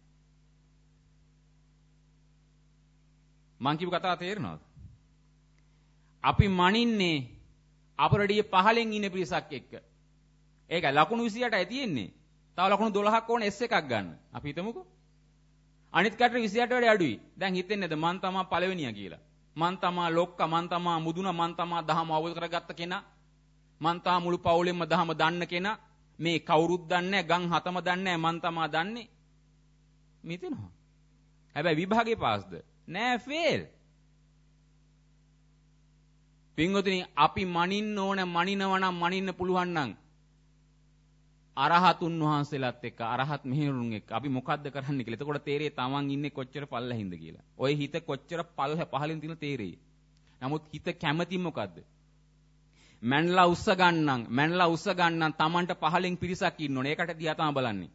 මං කියපු කතාව තේරෙනවද? අපි මනින්නේ අපරඩිය 15න් ඉන්න පිරිසක් එක්ක. ඒකයි ලකුණු 28යි තියෙන්නේ. තව ලකුණු 12ක් ඕන S එකක් ගන්න. අපි හිතමුකෝ. අනිත් කටට 28 වැඩි අඩුයි. දැන් හිතෙන්නේද මං තමා පළවෙනියා කියලා. මං තමා ලොක්කා, මං තමා මුදුන, මං තමා දහම අවබෝධ කරගත්ත කෙනා. මං තා මුළු පවුලෙන්ම දහම දන්න කෙනා. මේ කවුරුත් දන්නේ නැහැ, ගම් හතම දන්නේ නැහැ, මං තමා දන්නේ. මිතෙනවා. හැබැයි විභාගේ පාස්ද? නෑ ෆේල්. පින්වතුනි අපි මනින්න ඕන මනිනවා නම් මනින්න පුළුවන් නම් අරහතුන් වහන්සේලාත් එක්ක අරහත් මෙහෙරුන් එක්ක අපි මොකද්ද කරන්න කියලා. එතකොට තේරෙයි තමන් ඉන්නේ කොච්චර පල්ලහින්ද කියලා. ඔය හිත කොච්චර පහලින් තියෙන තේරෙයි. නමුත් හිත කැමති මොකද්ද? මැන්ලා උස්ස ගන්නම් තමන්ට පහලින් පිරිසක් ඉන්න ඕනේ. ඒකට දිහා තමයි බලන්නේ.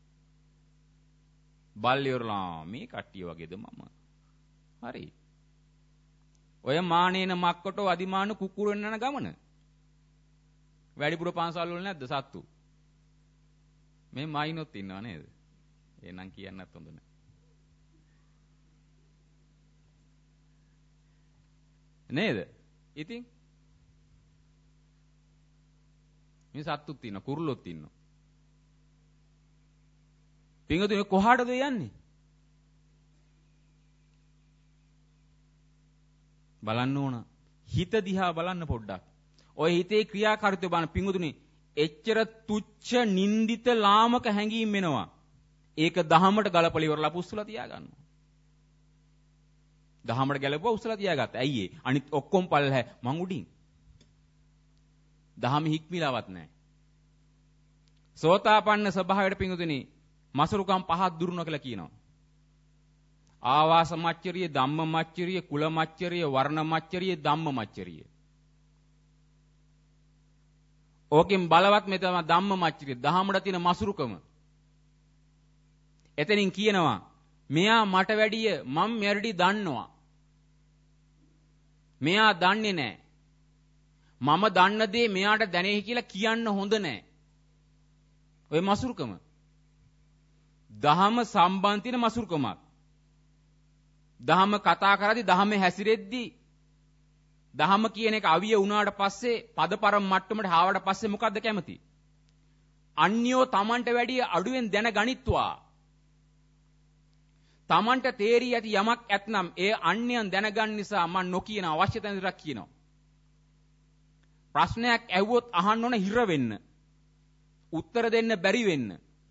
බල්ලියෝලා මේ කට්ටිය වගේද මම. හරි. ඔය මානේන මක්කොටෝ අදිමාන කුකුරෙන් යන ගමන. වැඩිපුර පන්සල් වල නැද්ද සත්තු? මේ මයින්ොත් ඉන්නව නේද? එහෙනම් කියන්නත් හොඳ නැහැ. නේද? ඉතින් මේ සත්තුත් ඉන්න, කුරුල්ලොත් ඉන්නවා. පින්වතුනි කොහාටද යන්නේ? බලන්න ඕන. හිත දිහා බලන්න පොඩ්ඩක්. ඔය හිතේ ක්‍රියාකාරීත්වය බලන්න පින්වතුනි එච්චර තුච්ච නින්දිත ලාමක හැඟීම් එනවා. ඒක දහමට ගලපලා ඉවරලා පුස්සලා තියාගන්නවා. දහමට ගලපුවා උස්සලා තියාගත්තා. ඇයි ඒ? අනිත් ඔක්කොම පල්හැ මං උඩින්. දහම හික්මිලාවත් නැහැ. සෝතාපන්න ස්වභාවයට පින්වතුනි මසරුකම් පහක් දුරුනවා කියලා කියනවා. ආවාස මච්චරිය, ධම්ම මච්චරිය, කුල මච්චරිය, වර්ණ මච්චරිය, ධම්ම මච්චරිය. ඕකෙන් බලවත් මේ තමයි ධම්ම මච්චරිය. දහමඩ තියෙන මසුරුකම. එතනින් කියනවා මෙයා මට වැඩිය මම මෙරඩි දන්නවා. මෙයා දන්නේ නැහැ. මම දන්න දේ මෙයාට දැනෙහි කියලා කියන්න හොඳ නැහැ. ඔය මසුරුකම. දහම සම්බන්ධ තියෙන මසුරුකමක්. දහම කතා කරද්දී දහමේ හැසිරෙද්දී දහම කියන එක අවිය වුණාට පස්සේ පදපරම මට්ටමට ආවට පස්සේ මොකද්ද කැමති? අන්‍යෝ Tamanට වැඩිය අඩුවෙන් දැනගනිත්වා. Tamanට තේරී ඇති යමක් ඇතනම් ඒ අන්‍යයන් දැනගන්න නිසා මම නොකියන අවශ්‍යතාවය විතරක් කියනවා. ප්‍රශ්නයක් ඇහුවොත් අහන්න ඕන හිර වෙන්න. උත්තර දෙන්න බැරි වෙන්න.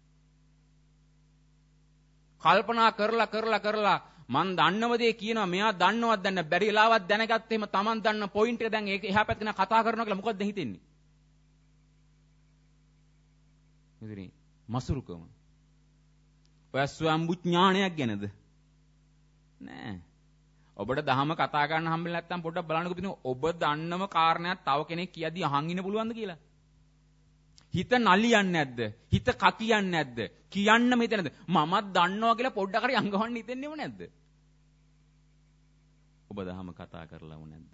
කල්පනා කරලා මං දන්නව දේ කියනවා මෙයා දන්නවත් දන්න බැරි වෙලාවක් දැනගත්ත එහෙම Taman දන්න පොයින්ට් එක දැන් ඒක එහා පැත්තේ කතා කරනවා කියලා මොකද්ද හිතෙන්නේ? ඉතින් මසුරුකම. ඔය ස්වම්බු ඥානයක් ගැනද? නෑ. ඔබට දහම කතා කරන්න හම්බෙන්නේ නැත්නම් පොඩ්ඩක් බලන්නකෝ පිටින් ඔබ දන්නම කාරණයක් තව කෙනෙක් කියද්දි අහන් ඉන්න පුළුවන්ද කියලා? හිත නලියන්නේ නැද්ද? හිත කකියන්නේ නැද්ද? කියන්නම හිතේ නැද්ද? මමත් දන්නවා කියලා පොඩ්ඩක් හරි අංගවන්න හිතෙන්නේම නැද්ද? ඔබ දහම කතා කරලාම නැද්ද?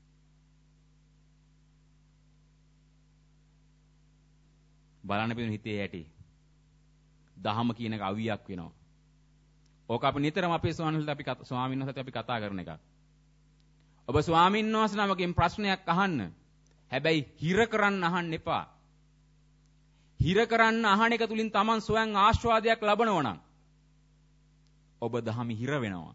බලන්න පිටින් හිතේ ඇටි. දහම කියන එක අවියක් වෙනවා. ඕක අපි නිතරම අපේ ස්වාමීන් වහන්සේට අපි කතා කරන එකක්. ඔබ ස්වාමීන් වහන්සේ නමකින් ප්‍රශ්නයක් අහන්න. හැබැයි හිර කරන්න අහන්න එපා. හිර කරන්න අහන එක තුලින් Taman සොයන් ආස්වාදයක් ලබනවා නම් ඔබ දහම හිර වෙනවා.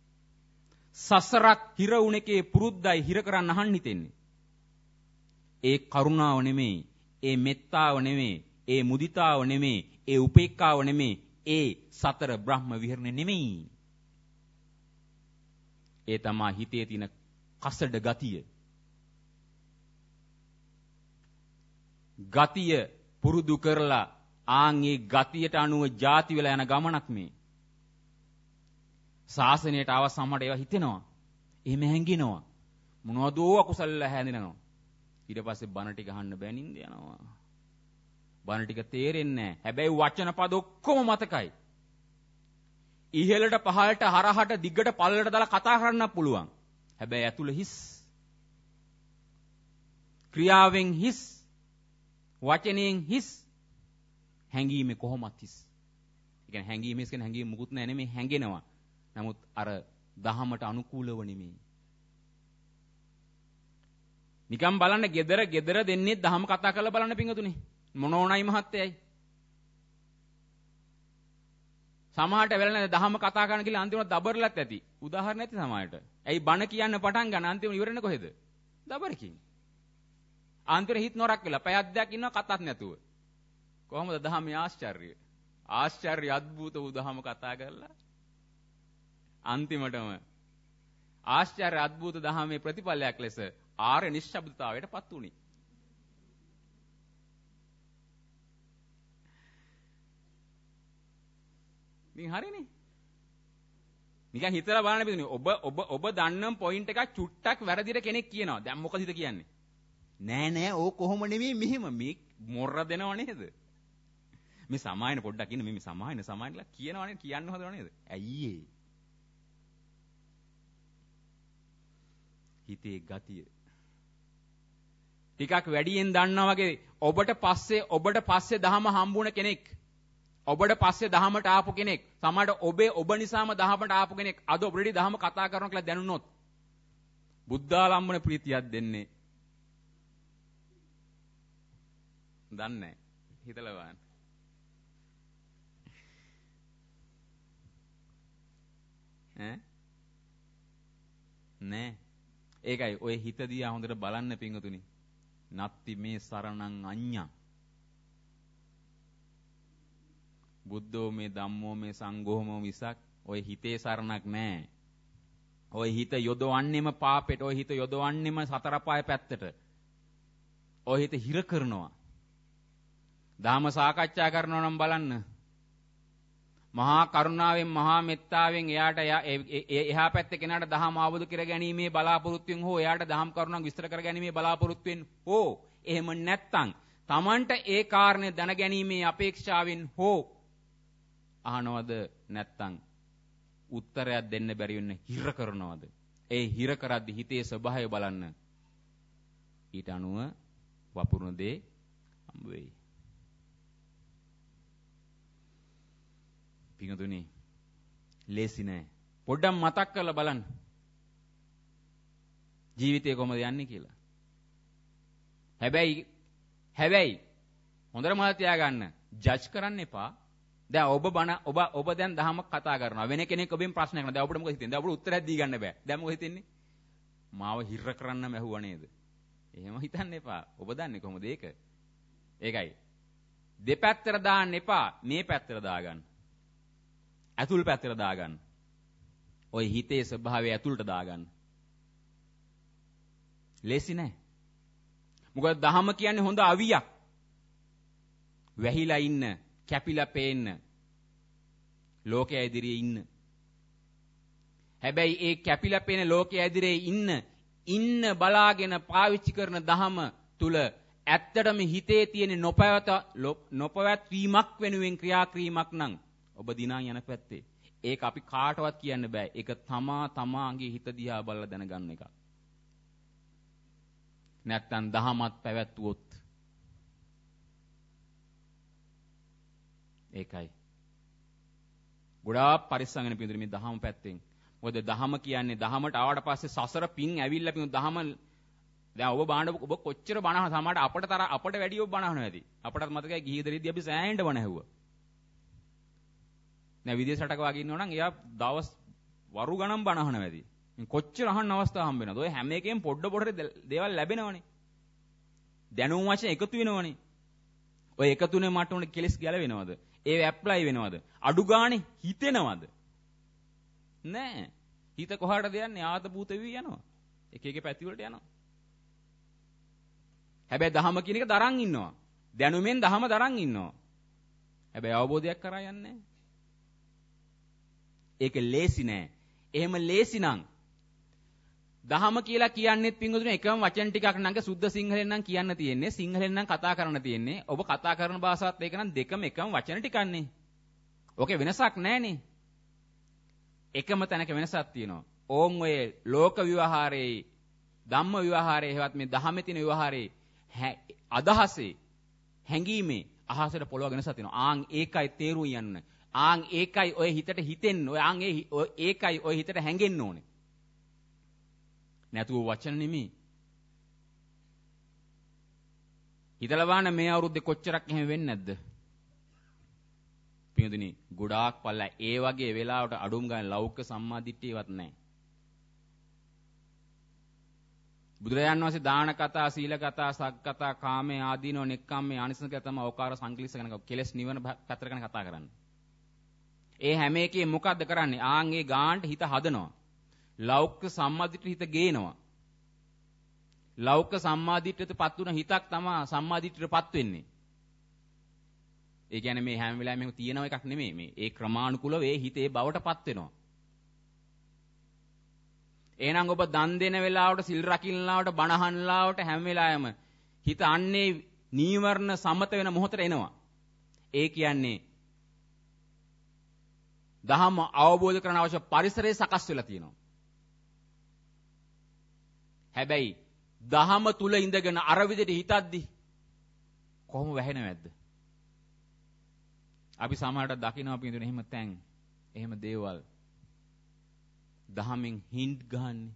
සසරක් හිර උණේකේ පුරුද්දයි හිර කරන්න අහන්න හිතෙන්නේ. ඒ කරුණාව නෙමෙයි, ඒ මෙත්තාව නෙමෙයි, ඒ මුදිතාව නෙමෙයි, ඒ උපේක්ඛාව නෙමෙයි, ඒ සතර බ්‍රහ්ම විහරණය නෙමෙයි. ඒ තමයි හිතේ තියෙන කසඩ ගතිය. ගතිය පුරුදු කරලා ආන්ගේ ගතියට අනුව ಜಾති වෙලා යන ගමනක් මේ. ශාසනයට ආව සමහරට ඒවා හිතෙනවා. එහෙම හැංගිනවා. මොනවදෝ අකුසල හැඳිනනවා. ඊට පස්සේ බණ ටික අහන්න බෑ නින්ද යනවා. බණ ටික තේරෙන්නේ නැහැ. හැබැයි වචන පද ඔක්කොම මතකයි. ඉහළට පහළට හරහට දිගට පළලට දාලා කතා කරන්න පුළුවන්. හැබැයි ඇතුළ හිස්. ක්‍රියාවෙන් හිස්. වචනයෙන් හිස්. හැංගීමේ කොහොමත් හිස්. ඒ කියන්නේ හැංගීම හිස් කියන හැංගීම මුකුත් නැහැ නෙමෙයි හැංගෙනවා. නමුත් අර දහමට අනුකූලව නෙමෙයි. නිකම් බලන්න gedara දෙන්නේ දහම කතා කරලා බලන්න පිංගුතුනි. මොනෝණයි මහත්තයයි. සමහරට වෙලනේ දහම කතා කරන කියලා අන්තිමට දබරලත් ඇති. උදාහරණ ඇති සමහරට. ඇයි බණ කියන්න පටන් ගන්න අන්තිමට ඉවරන්නේ කොහෙද? දබරකින්. අන්තිමට හිත නොරක් වෙලා පැයක් දෙකක් ඉන්නවා කතාත් නැතුව. කොහොමද දහමේ ආශ්චර්යය? ආශ්චර්ය අద్భుත වූ දහම කතා කරලා අන්තිමටම ආශ්චර්ය අద్భుත දහමේ ප්‍රතිඵලයක් ලෙස ආර්ය නිශ්ශබ්දතාවයට පත් වුණි. ඉතින් හරිනේ. නිකන් හිතලා බලන්න බින්දුනේ. ඔබ දන්නම් පොයින්ට් එකක් චුට්ටක් වැරදිට කෙනෙක් කියනවා. දැන් මොකද හිත කියන්නේ? නෑ ඕක කොහොම නෙමෙයි මෙහෙම මේ මොර දෙනව නේද? මේ සමායන පොඩ්ඩක් ඉන්න මේ සමායනලා කියනවනේ කියන්න හදනව නේද? ඇයි ඒ? හිතේ ගතිය ටිකක් වැඩියෙන් දන්නා වගේ ඔබට පස්සේ දහම හම්බුණ කෙනෙක් ඔබට පස්සේ දහමට ආපු කෙනෙක් සමහරට ඔබ නිසාම දහමට ආපු කෙනෙක් අද ඔබට දහම කතා කරනවා කියලා දැනුනොත් බුද්ධාලම්බන ප්‍රීතියක් දෙන්නේ දන්නේ හිතලා බලන්න. නෑ ඒකයි ඔය හිත දිහා හොඳට බලන්න පිංගුතුනි. නත්ති මේ සරණං අඤ්ඤා බුද්ධෝ මේ ධම්මෝ මේ සංඝෝමෝ විසක් ඔය හිතේ සරණක් නෑ. ඔය හිත යොදවන්නෙම පාපෙට, ඔය හිත යොදවන්නෙම සතර පාය පැත්තට. ඔය හිත හිර කරනවා. ධාම සාකච්ඡා කරනවා නම් බලන්න. මහා කරුණාවෙන් මහා මෙත්තාවෙන් එයාට එහා පැත්තේ කෙනාට දහම අවබෝධ කර ගැනීමේ බලාපොරොත්තුවෙන් හෝ එයාට දහම් කරුණක් විස්තර කර ගැනීමේ බලාපොරොත්තුවෙන් හෝ එහෙම නැත්තම් Tamanට ඒ කාරණේ දැන ගැනීමේ අපේක්ෂාවෙන් හෝ අහනවද නැත්තම් උත්තරයක් දෙන්න බැරි වෙන්නේ හිර කරනවද? ඒ හිර කරද්දි හිතේ ස්වභාවය බලන්න. ඊට අනුව වපුරුන දේ හම්බ වෙයි. පිංගුතුනි ලේසි නෑ. පොඩ්ඩක් මතක් කරලා බලන්න. ජීවිතේ කොහමද යන්නේ කියලා. හැබැයි හොඳට මතක තියාගන්න. ජජ් කරන්න එපා. දැන් ඔබ දැන් දහමක් කතා කරනවා. වෙන කෙනෙක් ඔබෙන් ප්‍රශ්න කරනවා. දැන් ඔබට මොකද හිතෙන්නේ? දැන් ඔබට උත්තරයක් දී ගන්න බෑ. දැන් මොකද හිතෙන්නේ? මාව හිර කරන්නම ඇහුවා නේද? එහෙම හිතන්න එපා. ඔබ දන්නේ කොහොමද ඒක? ඒකයි. දෙපැත්තට දාන්න එපා. මේ පැත්තට දාගන්න. ඇතුල් පැත්තට දාගන්න. ඔය හිතේ ස්වභාවය ඇතුළට දාගන්න. ලේසි නෑ. මොකද දහම කියන්නේ හොඳ අවියක්. වැහිලා ඉන්න, කැපිලා පේන්න. ලෝකයේ ඉදිරියේ ඉන්න. හැබැයි ඒ කැපිලා පේන ලෝකයේ ඉදිරියේ ඉන්න බලාගෙන පාවිච්චි කරන දහම තුල ඇත්තටම හිතේ තියෙන නොපවත්වීමක් වෙනුවෙන් ක්‍රියාක්‍රීමක් නම් ඔබ දිනා යන පැත්තේ. ඒක අපි කාටවත් කියන්න බෑ. ඒක තමාගේ හිත දිහා බලලා දැනගන්න එක. නැත්තම් දහමත් පැවැත්වුවොත් ඒකයි. ගොඩාක් පරිස්සම් වෙන පිටුනේ මේ දහම පැත්තෙන්. මොකද දහම කියන්නේ දහමට ආවට පස්සේ සසර පින් ඇවිල්ලා පිටු දහම දැන් ඔබ කොච්චර බණ සමහරට අපට වැඩිය ඔබ බණ අහනවා ඇති. අපටත් මතකයි ගිහි දරිද්දී අපි සෑහෙන්න බණ ඇහුවා. දැන් විදේශ රටක වගේ ඉන්නවා නම් එයා දවස් වරු ගණන් බණ අහනවා ඇති. කොච්චර අහන්න අවස්ථා හම්බ වෙනවද? ඔය හැම එකෙම පොඩ දේවල් ලැබෙනවනේ. දැනුම් වශයෙන් එකතු වෙනවනේ. ඔය එකතුනේ මට උනේ කෙලස් ගැලවෙනවද? ඒ ඇප්ලයි වෙනවද? අඩු ගානේ හිතෙනවද? නෑ. හිත කොහාටද යන්නේ? ආත භූත වී යනවා. එක එක පැති වලට යනවා. හැබැයි දහම කියන එක දරන් ඉන්නවා. දැනුමෙන් දහම දරන් ඉන්නවා. හැබැයි අවබෝධයක් කරා යන්නේ නෑ. ඒක ලේසි නෑ. එහෙම ලේසි නම් දහම කියලා කියන්නේත් පින්වතුනි එකම වචන ටිකක් නංග සුද්ධ සිංහලෙන් නම් කියන්න තියෙන්නේ. සිංහලෙන් නම් කතා කරන්න තියෙන්නේ. ඔබ කතා කරන භාෂාවත් ඒක නම් දෙකම එකම වචන ටිකන්නේ. ඕකේ වෙනසක් නෑනේ. එකම තැනක වෙනසක් තියෙනවා. ඕන් ඔය ලෝක විවහාරයේ ධම්ම විවහාරයේ හේවත් මේ දහමේ තියෙන විවහාරයේ අදහසේ හැඟීමේ අහසට පොළව වෙනසක් තියෙනවා. ආන් ඒකයි තේරුම් යන්න. ආන් ඒකයි ඔය හිතට හිතෙන්න. ඒකයි ඔය හිතට හැඟෙන්න ඕනේ. නැතුව වචන නෙමෙයි. හිතලා බලන්න මේ අවුරුද්දේ කොච්චරක් එහෙම වෙන්නේ නැද්ද? පින්වතුනි ගොඩාක් පල්ලා ඒ වගේ වෙලාවට අඩුම් ගන්න ලෞකික සම්මාදිට්ඨියවත් නැහැ. බුදුරජාණන් වහන්සේ දාන කතා, සීල කතා, සග් කතා, කාමයේ ආදීනෝ, නෙක්ඛම්මේ ආනිසංස කතා, ඕකාර සංකලිස්ස ගැන කෙලස් නිවන පැත්තට ගැන කතා කරන්නේ. ඒ හැම එකේ මොකද්ද කරන්නේ? ආන් ඒ ගානට හිත හදනවා. ලෞකික සම්මාදිට්ඨිය හිත ගේනවා. ලෞකික සම්මාදිට්ඨියටපත් වුණ හිතක් තමයි සම්මාදිට්ඨියටපත් වෙන්නේ. ඒ කියන්නේ මේ හැම වෙලාවෙම මේක තියෙනව එකක් නෙමෙයි. මේ ඒ ක්‍රමානුකූලව ඒ හිතේ බවටපත් වෙනවා. එහෙනම් ඔබ දන් දෙන වෙලාවට, සිල් රකින්නලාවට, බණ අහන්නලාවට හැම වෙලාවෙම හිත අන්නේ නීවරණ සමත වෙන මොහොතට එනවා. ඒ කියන්නේ දහම අවබෝධ කරගන්න අවශ්‍ය පරිසරය සකස් වෙලා තියෙනවා. හැබැයි දහම තුල ඉඳගෙන අර විදිහට හිතද්දි කොහොම වැහෙනවද? අපි සමහරට දකිනවා පිටුන එහෙම තැන්, එහෙම දේවල් දහමෙන් හින්ට් ගහන්නේ.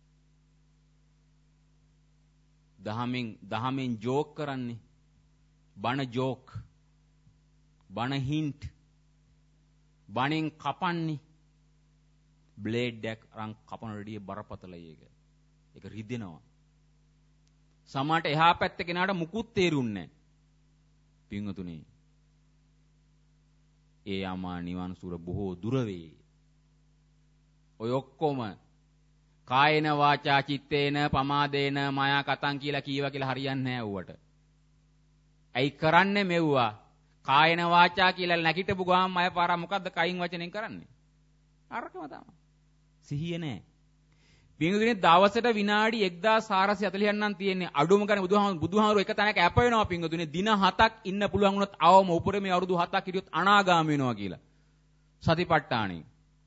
දහමෙන් ජෝක් කරන්නේ. බණ ජෝක්. බණ හින්ට්. බණෙන් කපන්නේ. බ්ලේඩ් එක අරන් කපන රෙඩිය බරපතලයි ඒක. ඒක රිදෙනවා. සමහරට එහා පැත්තේ කෙනාට මුකුත් තේරුන්නේ නැහැ. පින්වතුනි. ඒ යමා නිවන් සුර බොහෝ දුර වේ. ඔය ඔක්කොම කායේන වාචා චිත්තේන පමාදේන මායා කතං කියලා කීවා කියලා හරියන්නේ නැහැ ඌවට. ඇයි කරන්නේ මෙව්වා? කායේන වාචා කියලා නැගිටපු ගාම අය පාර මොකද්ද කයින් වචනෙන් කරන්නේ? අරකම තමයි. සිහිය නැහැ. පින්වතුනි දවසට විනාඩි 1440ක් නම් තියෙන්නේ. අඩුම ගන්න බුදුහාමුදුරුවෝ එක තැනක අප වෙනවා පින්වතුනි. දින 7ක් ඉන්න පුළුවන් වුණොත් අවම උපරිමේ අවුරුදු 7ක් හිටියොත් අනාගාමී වෙනවා කියලා. සතිපට්ඨානෙ.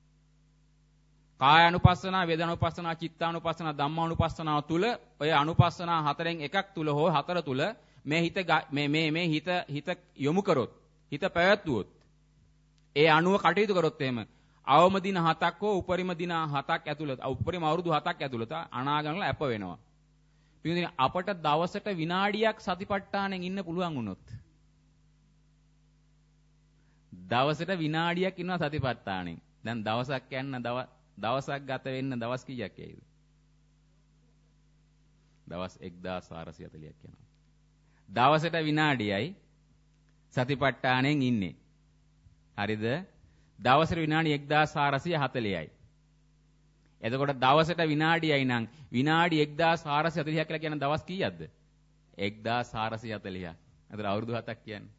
කාය අනුපස්සනා, වේදනානුපස්සනා, චිත්තානුපස්සනා, ධම්මානුපස්සනා තුල ඔය අනුපස්සනා හතරෙන් එකක් තුල හෝ හතර තුල මේ හිත යොමු කරොත්, හිත පැවැත්වුවොත්, ඒ අනුව කටයුතු කරොත් එහෙම අවම දින 7ක් හෝ උපරිම දින 7ක් ඇතුළත, උපරිම අවුරුදු 7ක් ඇතුළත අනාගමනල අප වෙනවා. පින්වතුනි අපට දවසට විනාඩියක් සතිපට්ඨානෙන් ඉන්න පුළුවන් වුණොත්, දවසට විනාඩියක් ඉන්නවා සතිපට්ඨානෙන්. දැන් දවසක් යන්න දවසක් ගත වෙන්න දවස් කීයක් යයිද? දවස් 1440ක් යනවා. දවසට විනාඩියයි සතිපට්ඨානෙන් ඉන්නේ. හරිද? දවසට විනාඩි 1440යි. එතකොට දවසට විනාඩියයි නම් විනාඩි 1440ක් කියලා කියන දවස් කීයක්ද? 1440ක්. අතර අවුරුදු 7ක් කියන්නේ.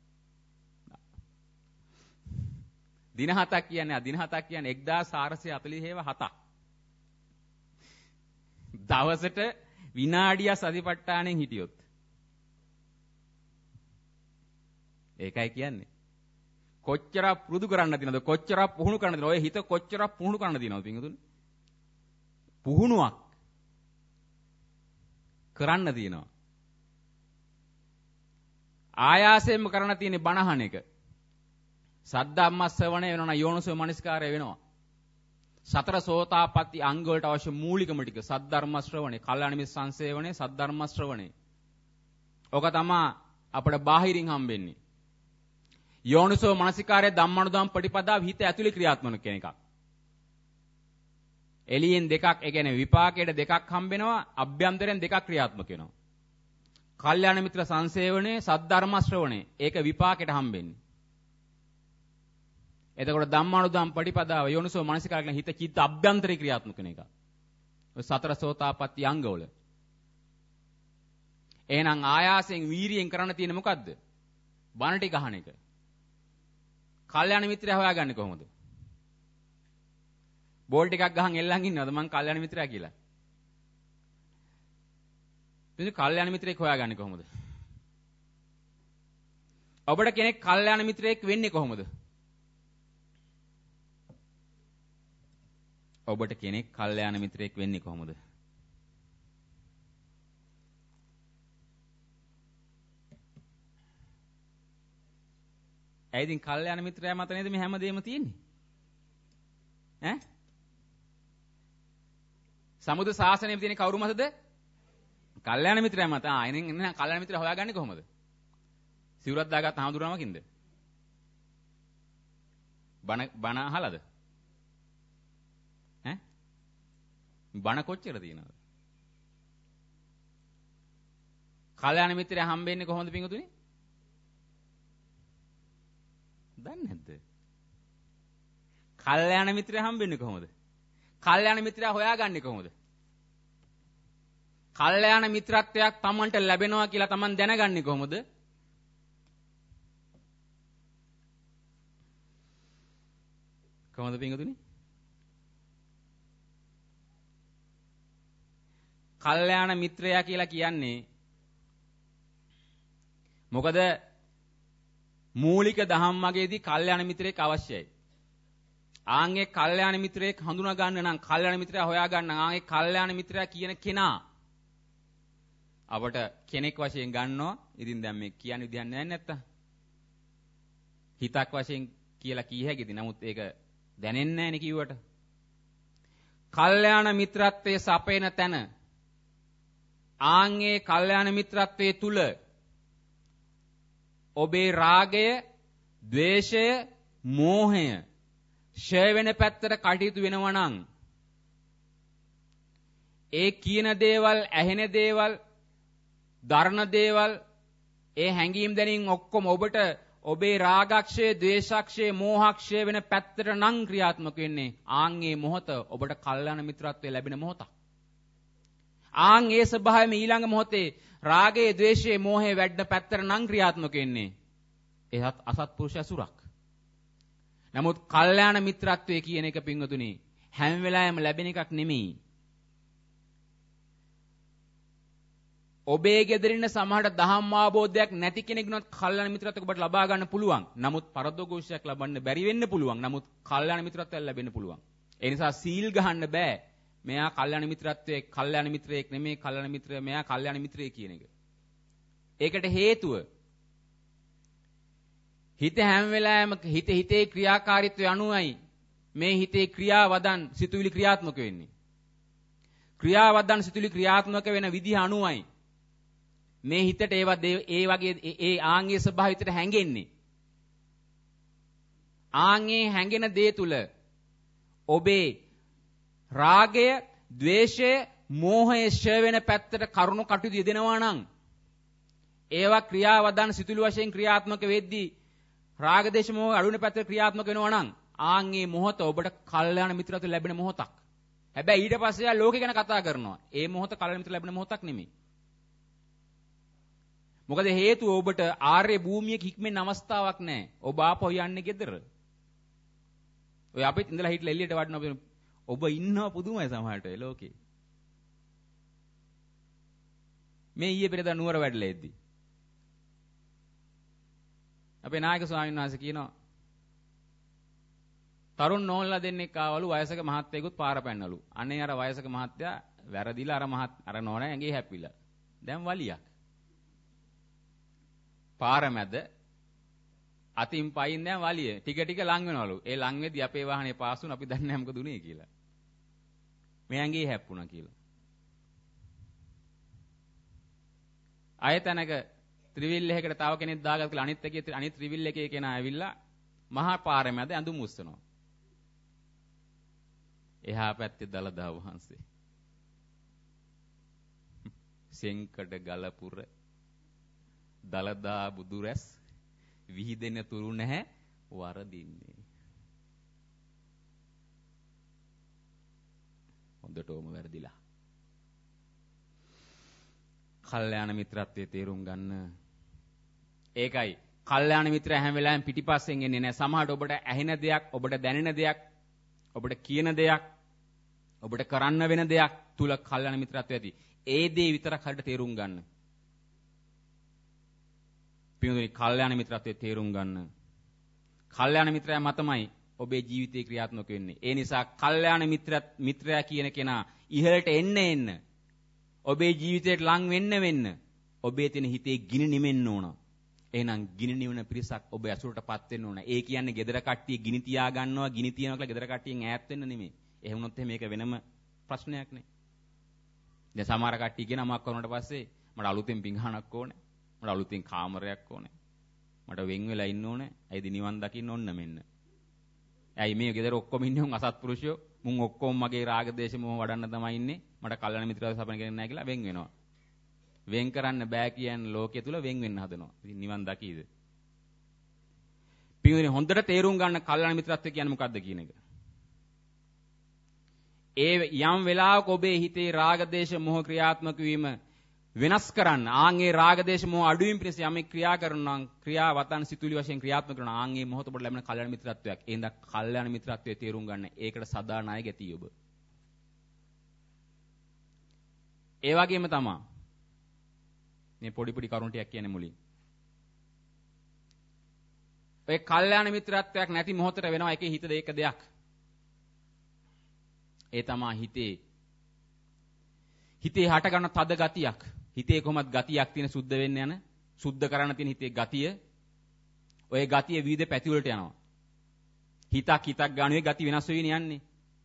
දින 7ක් කියන්නේ දින 7ක් කියන්නේ 1440 7ක්. දවසට විනාඩිය සතිපට්ඨානෙන් හිටියොත්. ඒකයි කියන්නේ. කොච්චර පුරුදු කරන්න තියෙනවද? කොච්චර පුහුණු කරන්න තියෙනවද? ඔය හිත කොච්චර පුහුණු කරන්න තියෙනවද පින්වතුනි? පුහුණුවක් කරන්න තියෙනවා. ආයාසයෙන්ම කරන්න තියෙන්නේ බණහන එක. සද්ධම්ම ශ්‍රවණය වෙනවා, යෝනිසෝ මනස්කාරය වෙනවා. සතර සෝතාපට්ටි අංග වලට අවශ්‍ය මූලිකම ටික සද්ධර්ම ශ්‍රවණය, කල්යාණ මිත්‍ර සංසේවණය, සද්ධර්ම ශ්‍රවණය. ඔක තමයි අපිට බාහිරින් හම්බෙන්නේ. යෝනිසෝ මනසිකාරය ධම්මානුධම්ම පටිපදාව හිත ඇතුලේ ක්‍රියාත්මක කෙන එකක්. එළියෙන් දෙකක්, ඒ කියන්නේ විපාකයට දෙකක් හම්බෙනවා, අභ්‍යන්තරයෙන් දෙකක් ක්‍රියාත්මක වෙනවා. කල්යාණ මිත්‍ර සංසේවණය, සද්ධර්ම ශ්‍රවණය. ඒක විපාකයට හම්බෙන්නේ. එතකොට ධම්මානුධම්ම පටිපදාව යෝනිසෝ මනසිකාරය කියන හිත චිත්ත අභ්‍යන්තරේ ක්‍රියාත්මක වෙන එක. ඔය සතර සෝතාපට්ටි අංගවල. එහෙනම් ආයාසයෙන් වීරියෙන් කරන්න තියෙන්නේ මොකද්ද? බණ ටික අහන එක. කල්යාණ මිත්‍රයා හොයාගන්නේ කොහොමද? බෝල් ටිකක් ගහන් එල්ලන් ඉන්නවද මං කල්යාණ මිත්‍රයා කියලා? ඉතින් කල්යාණ මිත්‍රයෙක් හොයාගන්නේ කොහොමද? ඔබට කෙනෙක් කල්යාණ මිත්‍රයෙක් වෙන්නේ කොහොමද? ඔබට කෙනෙක් කල්යාණ මිත්‍රයෙක් වෙන්නේ කොහොමද? ඇයි ඉතින් කල්යාණ මිත්‍රයා මත නේද මේ හැමදේම තියෙන්නේ? ඈ? සමුද ශාසනයේ තියෙන කවුරු මතද? කල්යාණ මිත්‍රයා මත. එහෙනම් කල්යාණ මිත්‍රයා හොයාගන්නේ කොහොමද? සිවුරක් දාගත්ත හාමුදුරුවමකින්ද? බණ අහලාද? ඈ? බණ කොච්චර තියෙනවද? කල්යාණ මිත්‍රයා හම්බෙන්නේ කොහොමද පිංගුතුනි? දන්නේ නැද්ද? කල්යාණ මිත්‍රයා හම්බෙන්නේ කොහොමද? කල්යාණ මිත්‍රයා හොයාගන්නේ කොහොමද? කල්යාණ මිත්‍රත්වයක් Tamanට ලැබෙනවා කියලා Taman දැනගන්නේ කොහොමද? කොහොමද පිංගුතුනි? කල්යාණ මිත්‍රයා කියලා කියන්නේ මොකද මූලික දහම් මාගේදී කල්යාණ මිත්‍රයෙක් අවශ්‍යයි. ආන්ගේ කල්යාණ මිත්‍රයෙක් හඳුනා ගන්න නම් කල්යාණ මිත්‍රයා හොයා ගන්න නම් ආන්ගේ කල්යාණ මිත්‍රයා කියන කෙනා අපට කෙනෙක් වශයෙන් ගන්නවා. ඉතින් දැන් මේ කියන්නේ විදිහක් නැහැ නැත්තම්. හිතක් වශයෙන් කියලා කිය හැකිද? නමුත් ඒක දැනෙන්නේ නැහැ නේ කිව්වට. කල්යාණ මිත්‍රත්වයේ සපේන තැන ආන්ගේ කල්යාණ මිත්‍රත්වයේ තුල ඔබේ රාගය, ద్వේෂය, මෝහය ෂය වෙන පැත්තට කටයුතු වෙනවා නම් ඒ කියන දේවල්, ඇහෙන දේවල්, දරන දේවල්, ඒ හැඟීම් දැනීම් ඔක්කොම ඔබට ඔබේ රාගක්ෂය, ద్వේෂක්ෂය, මෝහක්ෂය වෙන පැත්තට නම් ක්‍රියාත්මක වෙන්නේ. ආන්ගේ මොහොත ඔබට කල්යාණ මිත්‍රත්වය ලැබෙන මොහොතක්. ආන් ඒ ස්වභාවයෙන් ඊළඟ මොහොතේ රාගයේ, ద్వේෂයේ, මෝහයේ වැඩන පැත්තට නම් ක්‍රියාත්මක වෙන්නේ. එහත් අසත්පුරුෂ අසුරක්. නමුත් කල්යාණ මිත්‍රත්වයේ කියන එක පින්වතුනි හැම වෙලාවෙම ලැබෙන එකක් නෙමෙයි. ඔබේ ගෙදරින් සමහරට දහම් අවබෝධයක් නැති කෙනෙකුට කල්යාණ මිත්‍රත්වයක් ඔබට ලබා ගන්න පුළුවන්. නමුත් පරදෝෂයක් ලබන්න බැරි වෙන්න පුළුවන්. නමුත් කල්යාණ මිත්‍රත්වයක් ලැබෙන්න පුළුවන්. ඒ නිසා සීල් ගහන්න බෑ. මෙයා කල්යාණ මිත්‍රත්වයේ කල්යාණ මිත්‍රයෙක් නෙමෙයි, කල්යාණ මිත්‍රය මෙයා කල්යාණ මිත්‍රයෙක් කියන එක. ඒකට හේතුව හිත හැම වෙලාවෙම හිතේ ක්‍රියාකාරීත්වය අනුවයි මේ හිතේ ක්‍රියාවදන් සිතුවිලි ක්‍රියාත්මක වෙන්නේ. ක්‍රියාවදන් සිතුවිලි ක්‍රියාත්මක වෙන විදිහ අනුවයි මේ හිතට ඒ වගේ ඒ ආන්ගේ ස්වභාවය විතර හැංගෙන්නේ. ආන්ගේ හැංගෙන දේ තුල ඔබේ රාගය, ద్వේෂය, මෝහය ෂය වෙන පැත්තට කරුණු කටයුතු යෙදෙනවා නම් ඒවා ක්‍රියාවදන් සිතුවිලි වශයෙන් ක්‍රියාත්මක වෙද්දී රාග, දේශ, මෝහ අඩු වෙන පැත්තට ක්‍රියාත්මක වෙනවා නම් ආන්ගේ මොහොත ඔබට කල්යාණ මිත්‍රත්වය ලැබෙන මොහොතක්. හැබැයි ඊට පස්සේ ආ ලෝකේ ගැන කතා කරනවා. ඒ මොහොත කල්යාණ මිත්‍රත්වය ලැබෙන මොහොතක් නෙමෙයි. මොකද හේතුව ඔබට ආර්ය භූමියක හික්මෙන්න අවස්ථාවක් නැහැ. ඔබ ආපහු යන්නේ ගෙදර. ඔය අපිත් ඉඳලා හිටලා එළියට වඩනවා. ඔබ ඉන්නව පුදුමයි සමහරට ඒ ලෝකේ. මේ ඊයේ පෙරේදා නුවර වැඩලා එද්දී අපේ නායක ස්වාමීන් වහන්සේ කියනවා තරුණ නෝන්ලා දෙන්නෙක් ආවලු වයසක මහත්තයෙකුත් පාර පැන්නලු. අනේ අර වයසක මහත්තයා වැරදිලා අර නෝනා ඇඟේ හැප්පිලා. දැන් වලියක්. පාර මැද අතින් පයින් දැන් වලිය. ටික ටික ලං වෙනවලු. ඒ ලං වෙද්දී අපේ වාහනේ පාස් වුණා. අපි දන්නේ නැහැ මොකද උනේ කියලා. මේ ඇඟේ හැප්පුණා කියලා. ආයතනක ත්‍රිවිල් එකකට තව කෙනෙක් දාගත්ත කියලා අනිත් ත්‍රිවිල් එකේ කෙනා ඇවිල්ලා මහා පාරේ මැද ඇඳුම් උස්සනවා. එහා පැත්තේ දලදා වහන්සේ. සෙන්කඩ ගලපුර දලදා බුදුරැස් විහිදෙන තුරු නැහැ වරදින්නේ. හොඳටම වැරදිලා. කල්යාණ මිත්‍රත්වයේ තේරුම් ගන්න. ඒකයි කල්යාණ මිත්‍රය හැම වෙලාවෙම පිටිපස්සෙන් එන්නේ නැහැ. සමහරට ඔබට ඇහෙන දෙයක්, ඔබට දැනෙන දෙයක්, ඔබට කියන දෙයක්, ඔබට කරන්න වෙන දෙයක් තුල කල්යාණ මිත්‍රත්වය ඇති. ඒ දේ විතරක් හරියට තේරුම් ගන්න. පින්වතුනි කල්යාණ මිත්‍රත්වයේ තේරුම් ගන්න. කල්යාණ මිත්‍රයා මතමයි ඔබේ ජීවිතේ ක්‍රියාත්මක වෙන්නේ. ඒ නිසා කල්යාණ මිත්‍රයා කියන කෙනා ඉහළට එන්න ඔබේ ජීවිතයට ලං වෙන්න ඔබේ තියෙන හිතේ ගිනි නිමෙන්න ඕන. එහෙනම් ගිනි නිවන පිරිසක් ඔබ ඇසුරටපත් වෙන්න ඕන. ඒ කියන්නේ gedara කට්ටිය ගිනි තියා ගන්නවා, ගිනි තියනවා කියලා gedara කට්ටියෙන් ඈත් වෙන්න නෙමෙයි. එහෙම වුණොත් මේක වෙනම ප්‍රශ්නයක් නේ. දැන් සමහර කට්ටිය කියන අමක් කරනට පස්සේ මට අලුතෙන් පිඟානක් ඕනේ. මට අලුතෙන් කාමරයක් ඕනේ. මට වෙන් වෙලා ඉන්න ඕනේ. ඇයිද නිවන් දකින්න ඕන්න මෙන්න. ඇයි මේ ගෙදර ඔක්කොම ඉන්නේ උන් අසත්පුරුෂයෝ. මුන් ඔක්කොම මගේ රාග දේශ මොහ වඩන්න තමයි ඉන්නේ. මට කල්යනා මිත්‍රව සපන කෙනෙක් නැහැ කියලා වෙන් වෙනවා. වෙන් කරන්න බෑ කියන ලෝකයේ තුල වෙන් වෙන්න හදනවා. ඉතින් නිවන් දකීද? පින්වතුනි හොඳට තේරුම් ගන්න කල්යනා මිත්‍රත්වය කියන්නේ මොකද්ද කියන එක. ඒ යම් වෙලාවක ඔබේ හිතේ රාග දේශ මොහ ක්‍රියාත්මක වීම වෙනස් කරන්න ආන්ගේ රාග දේශ මොහ අඩුවීම පිණිස යමෙක් ක්‍රියා කරනවා ක්‍රියාවතන් සිතුවිලි වශයෙන් ක්‍රියාත්මක කරනවා ආන්ගේ මොහොත ඔබට ලැබෙන කල්යාණ මිත්‍රත්වයක්. එහෙනම් කල්යාණ මිත්‍රත්වයේ තේරුම් ගන්න. ඒකට සදා ණය ගැතියි ඔබ. ඒ වගේම තමයි මේ පොඩි කරුණු ටිකක් කියන්නේ මුලින්. ඔය කල්යාණ මිත්‍රත්වයක් නැති මොහොතට වෙනවා එකේ හිත දෙක දෙයක්. ඒ තමයි හිතේ හට ගන්න තද ගතියක්. හිතේ කොහොමද ගතියක් තියෙන සුද්ධ වෙන්න යන සුද්ධ කරන්න තියෙන හිතේ ගතිය. ඔය ගතිය විවිධ පැති වලට යනවා. හිතක් ගානුවේ ගති වෙනස් වෙවිනේ යන්නේ.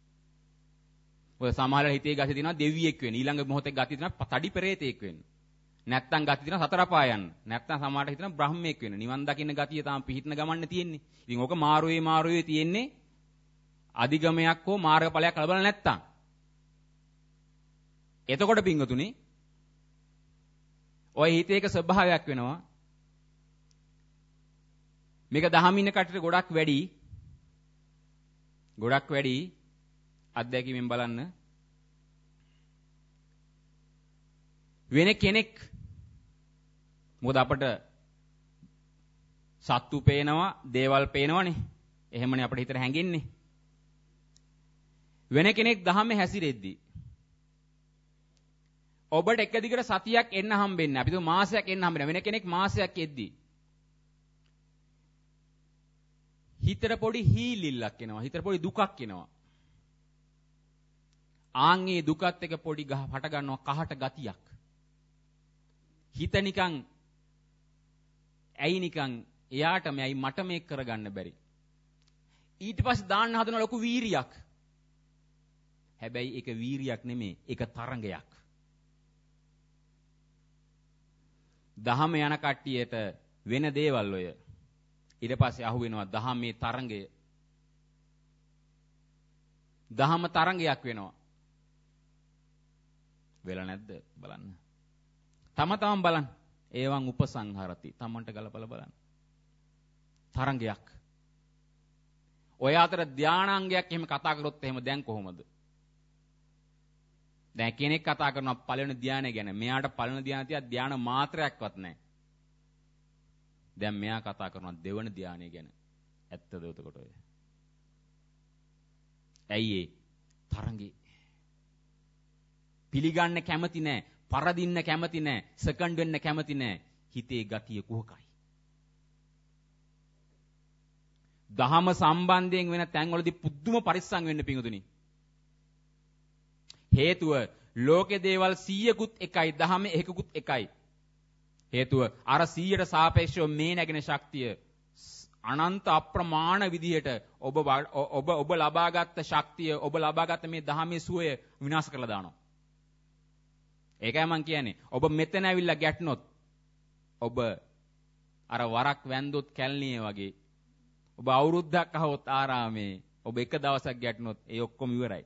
ඔය සමහරවල් හිතේ ගතිය තියෙනවා දෙවියෙක් වෙන්න. ඊළඟ මොහොතේ ගතිය තියෙනවා තඩි පෙරේතෙක් වෙන්න. නැත්තම් ගතිය තියෙනවා සතර පාය යන්න. නැත්තම් සමහරට හිතනවා බ්‍රහ්මයෙක් වෙන්න. නිවන් දකින්න ගතිය තාම පිහිටන ගමන්නේ තියෙන්නේ. ඉතින් ඕක මාරුවේ තියෙන්නේ අධිගමයක් හෝ මාර්ගඵලයක් ලැබලා නැත්තම්. එතකොට පින්වතුනි ඔය හිතේක ස්වභාවයක් වෙනවා. මේක දහමින්න කටට ගොඩක් වැඩි අත්දැකීමෙන් බලන්න. වෙන කෙනෙක් මොකද අපට සත්තු පේනවා, දේවල් පේනවනේ. එහෙමනේ අපිට හිතට හැඟෙන්නේ. වෙන කෙනෙක් දහමේ හැසිරෙද්දී ඔබට එක දිගට සතියක් එන්න හම්බෙන්නේ නැහැ. අපි තුමු මාසයක් එන්න හම්බෙන්නේ. වෙන කෙනෙක් මාසයක් එද්දී හිතට පොඩි හීලිල්ලක් එනවා. හිතට පොඩි දුකක් එනවා. ආන්ගේ දුකත් එක පොඩි හට ගන්නවා කහට ගතියක්. හිත නිකන් එයාට මේයි මට මේක කරගන්න බැරි. ඊට පස්සේ දාන්න හදන ලොකු වීරියක්. හැබැයි ඒක වීරියක් නෙමෙයි. ඒක තරංගයක්. දහම යන කට්ටියට වෙන දේවල් ඔය. ඊට පස්සේ අහු වෙනවා දහමේ තරංගය. දහම තරංගයක් වෙනවා. වෙලා නැද්ද බලන්න. තමන් බලන්න. ඒවන් උපසංහරති. තමන්ට ගලපලා බලන්න. තරංගයක්. ඔය අතර ධානාංගයක් එහෙම කතා කරොත් එහෙම දැන් කොහොමද? දැන් කෙනෙක් කතා කරනවා පළවෙනි ධානය ගැන. මෙයාට පළවෙනි ධානය තියා ධාන මාත්‍රයක්වත් නැහැ. දැන් මෙයා කතා කරනවා දෙවන ධානය ගැන. ඇත්තද එතකොට ඔය? ඇයි ඒ තරංගේ? පිළිගන්න කැමති නැහැ. පරදින්න කැමති නැහැ. සෙකන්ඩ් වෙන්න කැමති නැහැ. හිතේ ගතිය කුහකයි. දහම සම්බන්ධයෙන් වෙන තැන්වලදී පුදුම පරිස්සම් වෙන්න පිඟුතුනි. හේතුව ලෝකේ දේවල් 100කුත් එකයි දහමේ එකකුත් එකයි. හේතුව අර 100ට සාපේක්ෂව මේ නැගෙන ශක්තිය අනන්ත අප්‍රමාණ විදිහට ඔබ ලබාගත් ශක්තිය ඔබ ලබාගත් මේ දහමේ සුවය විනාශ කරලා දානවා. ඒකයි මම කියන්නේ. ඔබ මෙතන ඇවිල්ලා ගැටනොත් ඔබ අර වරක් වැන්දොත් කැලණියේ වගේ ඔබ අවුරුද්දක් අහවොත් ආරාමේ ඔබ එක දවසක් ගැටනොත් ඒ ඔක්කොම ඉවරයි.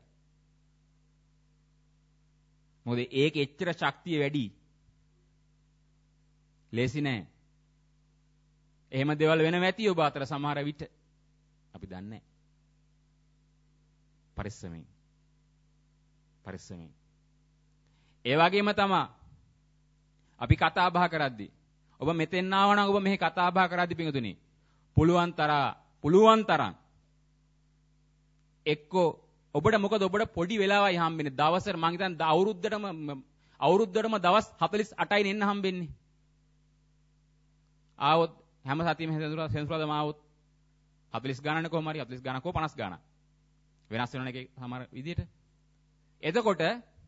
මොකද ඒක එච්චර ශක්තිය වැඩි. ලේසි නෑ. එහෙම දේවල් වෙනව ඇති ඔබ අතර සමහර විට. අපි දන්නේ නෑ. පරිස්සමෙන්. ඒ වගේම තමයි අපි කතා බහ කරද්දී ඔබ මෙතෙන් ආවනම් ඔබ මෙහි කතා බහ කරද්දී පිඟුතුනි පුළුවන් තරම් එක්කෝ ඔබට මොකද ඔබට පොඩි වෙලාවයි හම්බෙන්නේ දවසට මං හිතන්නේ අවුරුද්දටම දවස් 48යි එන්න හම්බෙන්නේ. ආවොත් හැම සතියෙම සෙන්සුරාදාම ආවොත් 40 ගණන් කොහොම හරි 40 ගණන් කො 50 ගණන් වෙනස් වෙන එකේ සමහර විදිහට. එතකොට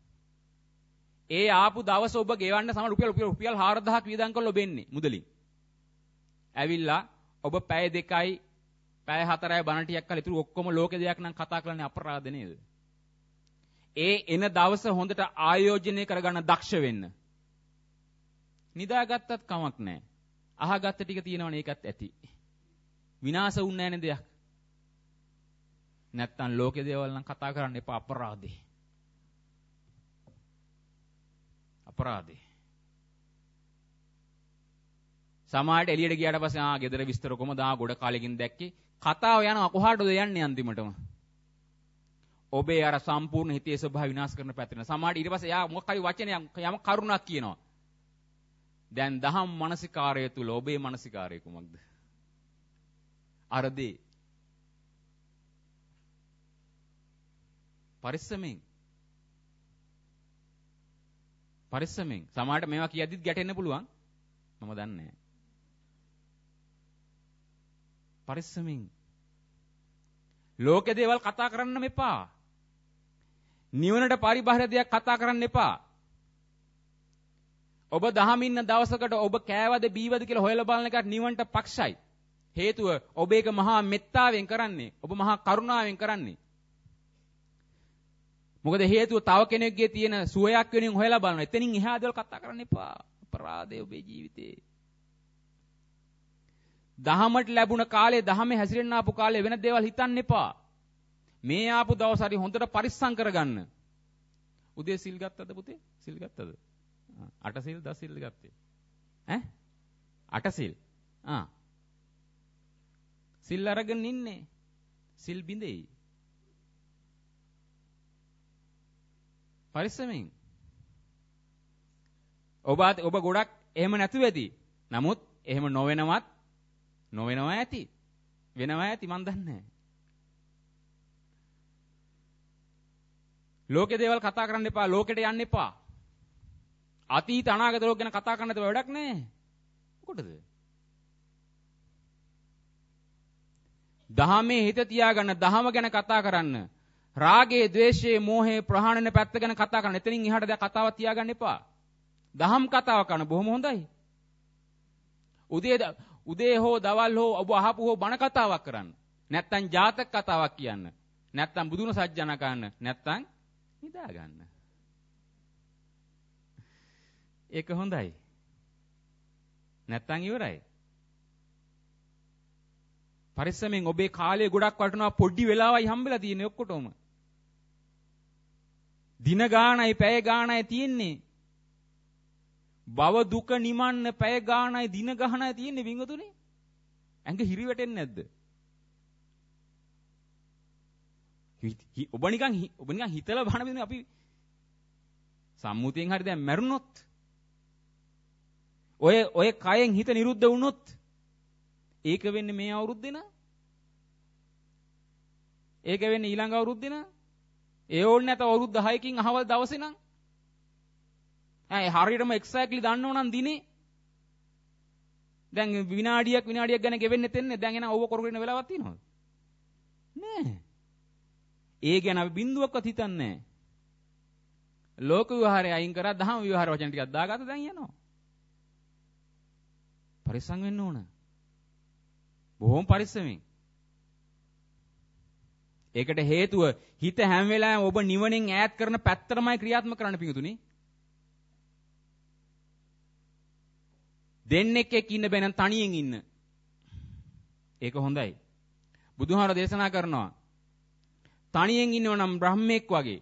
ඒ ආපු දවස ඔබ ගෙවන්න සමහර රුපියල් 4000ක් වියදම් කරලා ඔබ එන්නේ මුදලින්. ඇවිල්ලා ඔබ පැය 2යි පැය 4යි බණ ටිකක් කරලා ඉතුරු ඔක්කොම ලෝකේ දෙයක් නම් කතා කරන්නේ අපරාධ නේද? ඒ එන දවස හොඳට ආයෝජනය කරගන්න දක්ෂ වෙන්න. නිදාගත්තත් කමක් නැහැ. අහගත්ත ටික තියෙනවනේ ඒකත් ඇති. විනාශ වුන්නේ නැනේ දෙයක්. නැත්තම් ලෝකේ දේවල් නම් කතා කරන්න එපා අපරාධේ. අපරාධේ. සමාජයට එළියට ගියාට පස්සේ ගෙදර විස්තර කොහමද ගොඩ කාලෙකින් දැක්කේ කතාව යනවා කොහාටද යන්නේ අන්තිමටම ඔබේ අර සම්පූර්ණ හිතේ ස්වභාවය විනාශ කරන පැත්තට සමාජයට ඊට පස්සේ යා මොකක් හරි වචනයක් යම කරුණක් කියනවා දැන් දහම් මානසිකාරය තුල ඔබේ මානසිකාරය කුමක්ද අරදී පරිස්සමෙන් සමාජයට මේවා කියද්දිත් ගැටෙන්න පුළුවන් මම දන්නේ නැහැ පරිස්සමින් ලෝක දේවල් කතා කරන්න මෙපා. නිවනට පරිබාහිර දෙයක් කතා කරන්න එපා. ඔබ දහමින් ඉන්න දවසකට ඔබ කෑවද බීවද කියලා හොයලා බලන එකට නිවනට පක්ෂයි. හේතුව ඔබ ඒක මහා මෙත්තාවෙන් කරන්නේ. ඔබ මහා කරුණාවෙන් කරන්නේ. මොකද හේතුව තව කෙනෙක්ගේ තියෙන සුවයක් වෙනින් හොයලා බලන. එතනින් එහා දේවල් කතා කරන්න එපා. අපරාධය ඔබේ ජීවිතේ. දහමට ලැබුණ කාලේ දහමේ හැසිරෙන්න ආපු කාලේ වෙන දේවල් හිතන්න එපා. මේ ආපු දවස් හරි හොඳට පරිස්සම් කරගන්න. උදේ සිල් ගත්තද පුතේ? සිල් ගත්තද? 8 සිල් 10 සිල් ගත්තේ. ඈ? 8 සිල්. සිල් අරගෙන ඉන්නේ. සිල් බිඳෙයි. පරිස්සමෙන්. ඔබ ගොඩක් එහෙම නැතුව ඇති. නමුත් එහෙම නොවෙනවා ඇති. වෙනවා ඇති මන් දන්නේ නැහැ. ලෝකේ දේවල් කතා කරන්න එපා. ලෝකෙට යන්න එපා. අතීත අනාගත ලෝක ගැන කතා කරන්න තව වැඩක් නැහැ. මොකටද? දහමේ හිත තියාගන්න, දහම ගැන කතා කරන්න. රාගේ, ద్వේෂයේ, මෝහේ ප්‍රහාණයන පැත්ත ගැන කතා කරන්න. එතනින් එහාට දැන් කතාවක් තියාගන්න එපා. දහම් කතාවක් කරන බොහොම හොඳයි. උදේ හෝ දවල් හෝ ඔබ අහපු හෝ බණ කතාවක් කරන්න. නැත්තම් ජාතක කතාවක් කියන්න. නැත්තම් බුදුන සජ්ජන කරන්න. නැත්තම් නිදා ගන්න. ඒක හොඳයි. නැත්තම් ඉවරයි. පරිස්සමෙන් ඔබේ කාලය ගොඩක් වටිනවා පොඩි වෙලාවයි හම්බෙලා තියෙන්නේ ඔක්කොටම. දින ගාණයි පැය ගාණයි තියෙන්නේ. භව දුක නිමන්න පැය ගාණයි දින ගාණයි තියෙන්නේ වින්ගතුනේ. ඇඟ හිරි වැටෙන්නේ නැද්ද? ඔබ නිකන් හිතලා බලන බින්දුනේ අපි සම්මුතියෙන් හරි දැන් මැරුණොත් ඔය කයෙන් හිත නිරුද්ධ වුණොත් ඒක වෙන්නේ මේ අවුරුද්දේ නා. ඒක වෙන්නේ ඊළඟ අවුරුද්දේ නා. ඒ ඕනේ නැත අවුරුද්ද 6කින් අහවල් දවසේ නම්. හරියටම එක්සැක්ට්ලි දන්නව නම් දිනේ. දැන් විනාඩියක් ගැන ගෙවෙන්නේ තෙන්නේ. දැන් එන ඕව කරගෙන වෙලාවක් තියෙනවද? නෑ. ඒ ගැන අපි බින්දුවක්වත් හිතන්නේ නෑ. ලෝක විවහාරය අයින් කරා දහම විවහාර වචන ටිකක් දාගත්ත දැන් යනවා. පරිස්සම් වෙන්න ඕන. බොහොම පරිස්සමෙන්. ඒකට හේතුව හිත හැම වෙලාවෙම ඔබ නිවනින් ඈත් කරන පැත්තටමයි ක්‍රියාත්මක කරන්න පිඟුතුනි. දෙන්නෙක් එක්ක ඉන්න බෑ නම් තනියෙන් ඉන්න. ඒක හොඳයි. බුදුහාර දේශනා කරනවා. තනියෙන් ඉන්නව නම් බ්‍රහ්මෙක් වගේ.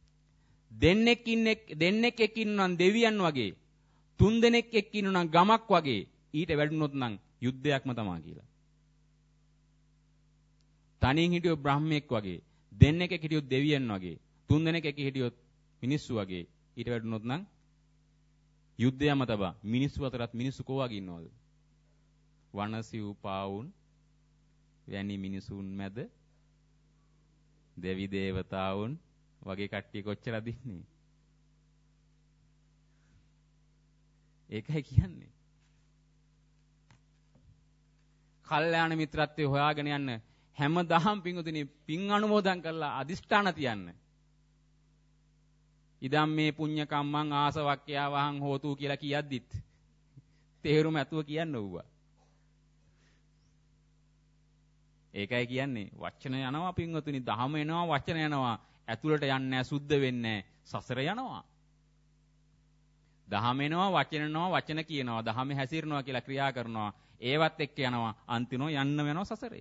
දෙන්නෙක් එක්ක ඉන්නව නම් දෙවියන් වගේ. තුන් දෙනෙක් එක්ක ඉන්නව නම් ගමක් වගේ. ඊට වැඩුණොත් නම් යුද්ධයක්ම තමයි කියලා. තනියෙන් හිටියොත් බ්‍රහ්මෙක් වගේ. දෙන්නෙක් එක්ක හිටියොත් දෙවියන් වගේ. තුන් දෙනෙක් එක්ක හිටියොත් මිනිස්සු වගේ. ඊට වැඩුණොත් නම් යුද්ධයම තබා මිනිස්සු අතරත් මිනිස්සු කොවාගේ ඉන්නවද? වනසිව් පාවුන් වැනි මිනිසුන් මැද දෙවි දේවතාවුන් වගේ කට්ටිය කොච්චරද ඉන්නේ? ඒකයි කියන්නේ. කල්යාණ මිත්‍රත්වයේ හොයාගෙන යන්න හැමදාම පිංගුතුනි පින් අනුමෝදන් කරලා අදිෂ්ඨාන තියන්න. ඉදම් මේ පුඤ්ඤ කම්මං ආසවක්ඛ්‍යා වහං හෝතු කියලා කියද්දිත් තේරුම ඇතුව කියන්න ඕවා. ඒකයි කියන්නේ වචන යනවා පින්වතුනි දහම එනවා වචන යනවා ඇතුළට යන්නේ නැහැ සුද්ධ වෙන්නේ නැහැ සසර යනවා. දහම එනවා, වචන එනවා, වචන කියනවා, දහම හැසිරෙනවා කියලා ක්‍රියා කරනවා. ඒවත් එක්ක යනවා අන්තිමව යන්න වෙනවා සසරේ.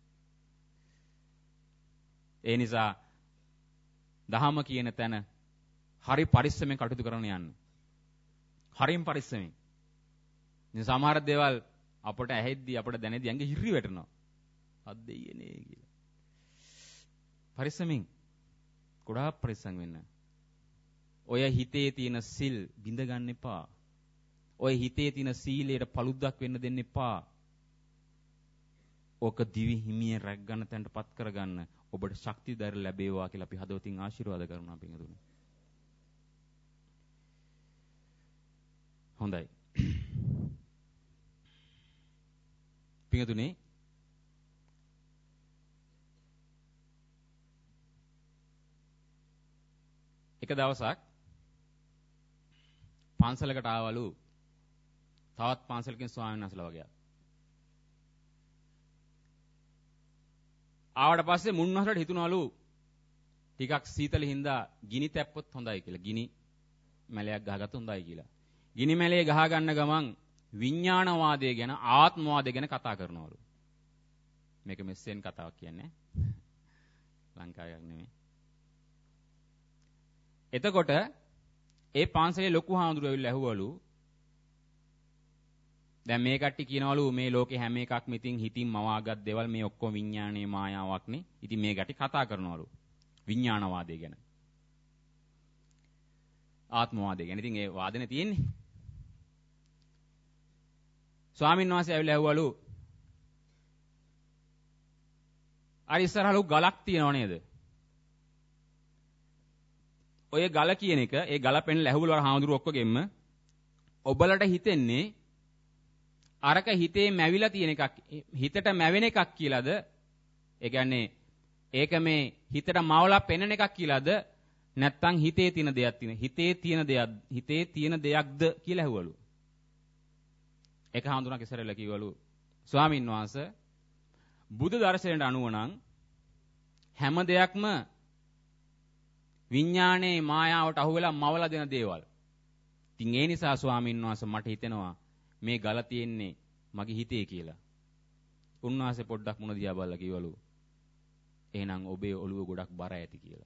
ඒ නිසා දහම කියන තැන හරි පරිස්සමෙන් කටයුතු කරන්න යන්න. හරිම පරිස්සමෙන්. මේ සමහර දේවල් අපට ඇහෙද්දි අපට දැනෙද්දි ඇඟ හිරි වැටෙනවා. අත් දෙයියනේ කියලා. පරිස්සමෙන්. ගොඩාක් පරිස්සම් වෙන්න. ඔය හිතේ තියෙන සිල් බිඳ ගන්න එපා. ඔය හිතේ තියෙන සීලයට paluddක් වෙන්න දෙන්න එපා. ඕක දිවි හිමියෙන් රැක් ගන්න තැනටපත් කරගන්න ඔබට ශක්තිය ධෛර්ය ලැබේවා කියලා අපි හදවතින් ආශිර්වාද කරනවා පින්වතුනි. හොඳයි. පින්වතුනි එක දවසක් පන්සලකට ආවලු තවත් පන්සලකින් ස්වාමීන් වහන්සේලා වගේ. ආවට පස්සේ මුන්නහසලට හිතුණලු ටිකක් සීතල හින්දා ගිනි තැප්පොත් හොඳයි කියලා. ගිනි මැලයක් ගහගත්ත හොඳයි කියලා. ගිනි මැලේ ගහ ගන්න ගමන් විඥානවාදය ගැන ආත්මවාදය ගැන කතා කරනවලු. මේක මෙස්සෙන් කතාවක් කියන්නේ. ලංකාවක් නෙමෙයි. එතකොට ඒ පන්සලේ ලොකු හාමුදුරුවෝ ඇවිල්ලා ඇහුවලු දැන් මේ කට්ටිය කියනවලු මේ ලෝකේ හැම එකක්ම ඉතින් හිතින් මවාගත් දේවල් මේ ඔක්කොම විඥානයේ මායාවක්නේ. ඉතින් මේ ගැටි කතා කරනවලු. විඥානවාදය ගැන. ආත්මවාදය ගැන. ඉතින් ඒ වාදනේ තියෙන්නේ. ස්වාමීන් වහන්සේ ඇවිල්ලා ඇහුවලු අර ඉස්සරහලු ගලක් තියෙනව නේද? ඔය ගල කියන එක ඒ ගල පෙන්ලා ඇහුවලු අර හාමුදුරුවෝ ඔක්කොගෙම ඔබලට හිතෙන්නේ අරක හිතේ මැවිලා තියෙන එකක් හිතට මැවෙන එකක් කියලාද? ඒ කියන්නේ ඒක මේ හිතට මවලා පෙනෙන එකක් කියලාද? නැත්නම් හිතේ තියෙන දෙයක් තියෙන හිතේ තියෙන දෙයක්ද කියලා ඇහුවලු. ඒක හඳුනන ඉස්සරෙල්ල කිව්වලු ස්වාමින් වහන්සේ බුදු දර්ශනයට අනුව නම් හැම දෙයක්ම විඥානයේ මායාවට අහු වෙලා මවලා දෙන දේවල්. ඉතින් ඒ නිසා ස්වාමින් වහන්සේ මට හිතෙනවා මේ ගල තියෙන්නේ මගේ හිතේ කියලා. උන්වහන්සේ පොඩ්ඩක් මුණ දිහා බලලා කිව්වලු එහෙනම් ඔබේ ඔළුව ගොඩක් බර ඇති කියලා.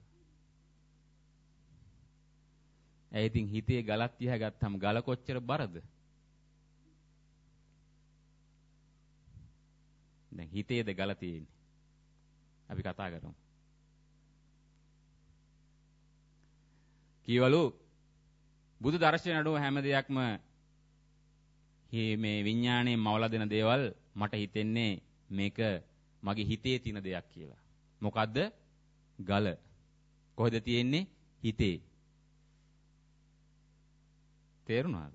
ඒ ඉතින් හිතේ ගලක් තියා ගත්තම ගල කොච්චර බරද? දැන් හිතේද ගල තියෙන්නේ. අපි කතා කරමු. කීවලු බුදු දර්ශනය අනුව හැම දෙයක්ම මේ විඥාණයෙන් මවලා දෙන දේවල් මට හිතෙන්නේ මේක මගේ හිතේ තියෙන දෙයක් කියලා. මොකද්ද? ගල. කොහෙද තියෙන්නේ? හිතේ. තේරුණාද?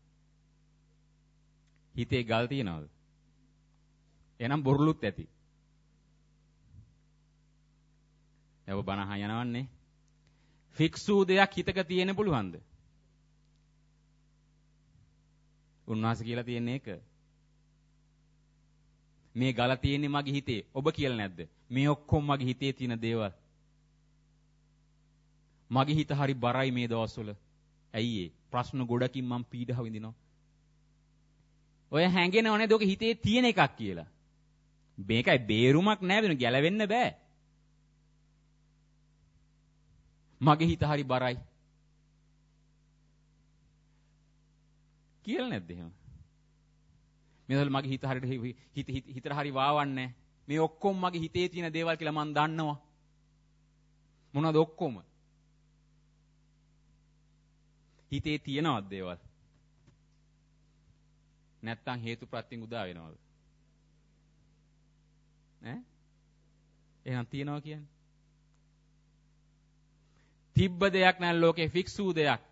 හිතේ ගල් තියනවද? එහෙනම් බොරුලුත් ඇති. එව බණ අහ යනවන්නේ. ෆික්සූ දෙයක් හිතක තියෙන්න පුළුවන්ද? උන්වහන්සේ කියලා තියෙන්නේ ඒක. මේ ගල තියෙන්නේ මගේ හිතේ. ඔබ කියලා නැද්ද? මේ ඔක්කොම මගේ හිතේ තියෙන දේවල්. මගේ හිත හරි බරයි මේ දවස්වල. ඇයි ඒ? ප්‍රශ්න ගොඩකින් මම පීඩාව විඳිනවා. ඔය හැංගෙනව නේද ඔක හිතේ තියෙන එකක් කියලා. මේකයි බේරුමක් නෑ වෙන ගැලවෙන්න බෑ. මගේ හිත හරි බරයි. කියලා නැද්ද එහෙම? මේවල මගේ හිත හරියට හිතට හරි වාවන්නේ. මේ ඔක්කොම මගේ හිතේ තියෙන දේවල් කියලා මම දන්නවා. මොනවද ඔක්කොම? හිතේ තියෙනවද දේවල්? නැත්තම් හේතුප්‍රත්‍යයෙන් උදා වෙනවද? ඈ? එහෙනම් තියනවා කියන්නේ? තිබ්බ දෙයක් නෑ ලෝකේ ෆික්ස් වූ දෙයක්.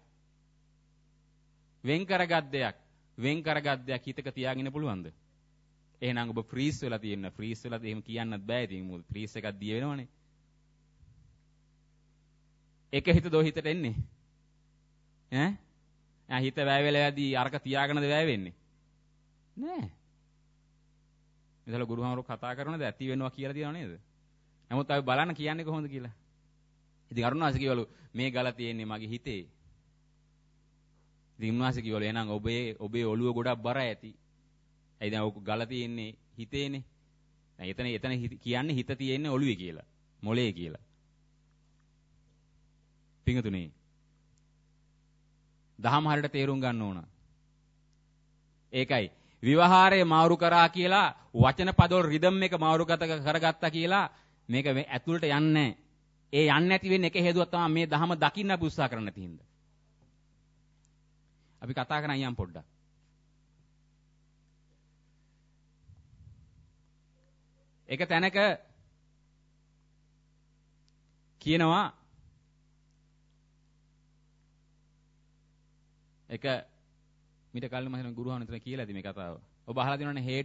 වෙන් කරගත් දෙයක් හිතක තියාගෙන ඉන්න පුළුවන්ද? එහෙනම් ඔබ ෆ්‍රීස් වෙලා තියෙන ෆ්‍රීස් වෙලා එහෙම කියන්නත් බෑ ඉතින් මොකද ෆ්‍රීස් එකක් දිය වෙනවනේ. එක හිත දෝ හිතට එන්නේ. ඈ හිත වැය වෙලා යදී අරක තියාගෙනද වැය වෙන්නේ? නෑ. මෙතන ගුරුහාමරු කතා කරනද ඇති වෙනවා කියලා තියනව නේද? නමුත් අපි බලන්න කියන්නේ කොහොමද කියලා. ඉතින් අරුණාස කියවලු මේ ගල තියෙන්නේ මගේ හිතේ. ඉතින් උන්වහන්සේ කිව්වලු එහෙනම් ඔබේ ඔළුව ගොඩක් බර ඇති. ඇයි දැන් ඔක ගල තියෙන්නේ හිතේනේ. දැන් එතන කියන්නේ හිත තියෙන්නේ ඔළුවේ කියලා. මොලේ කියලා. පිංගුතුනේ. දහම හරියට තේරුම් ගන්න ඕන. ඒකයි විවහාරය මාරු කරා කියලා වචන පදවල රිද්ම් එක මාරු කරගත්තා කියලා මේක ඇතුළට යන්නේ නැහැ. ඒ යන්නේ නැති වෙන්නේ එක හේතුවක් තමයි මේ දහම දකින්න අපි උත්සාහ කරන්න නැති හින්දා. අපි කතා කරන් යම් පොඩ්ඩක්. එක තැනක කියනවා එක මිට කලින් මම හිතන ගුරුහාන් විතර කියලා ඇති මේ කතාව. ඔබ අහලා තියෙනවනේ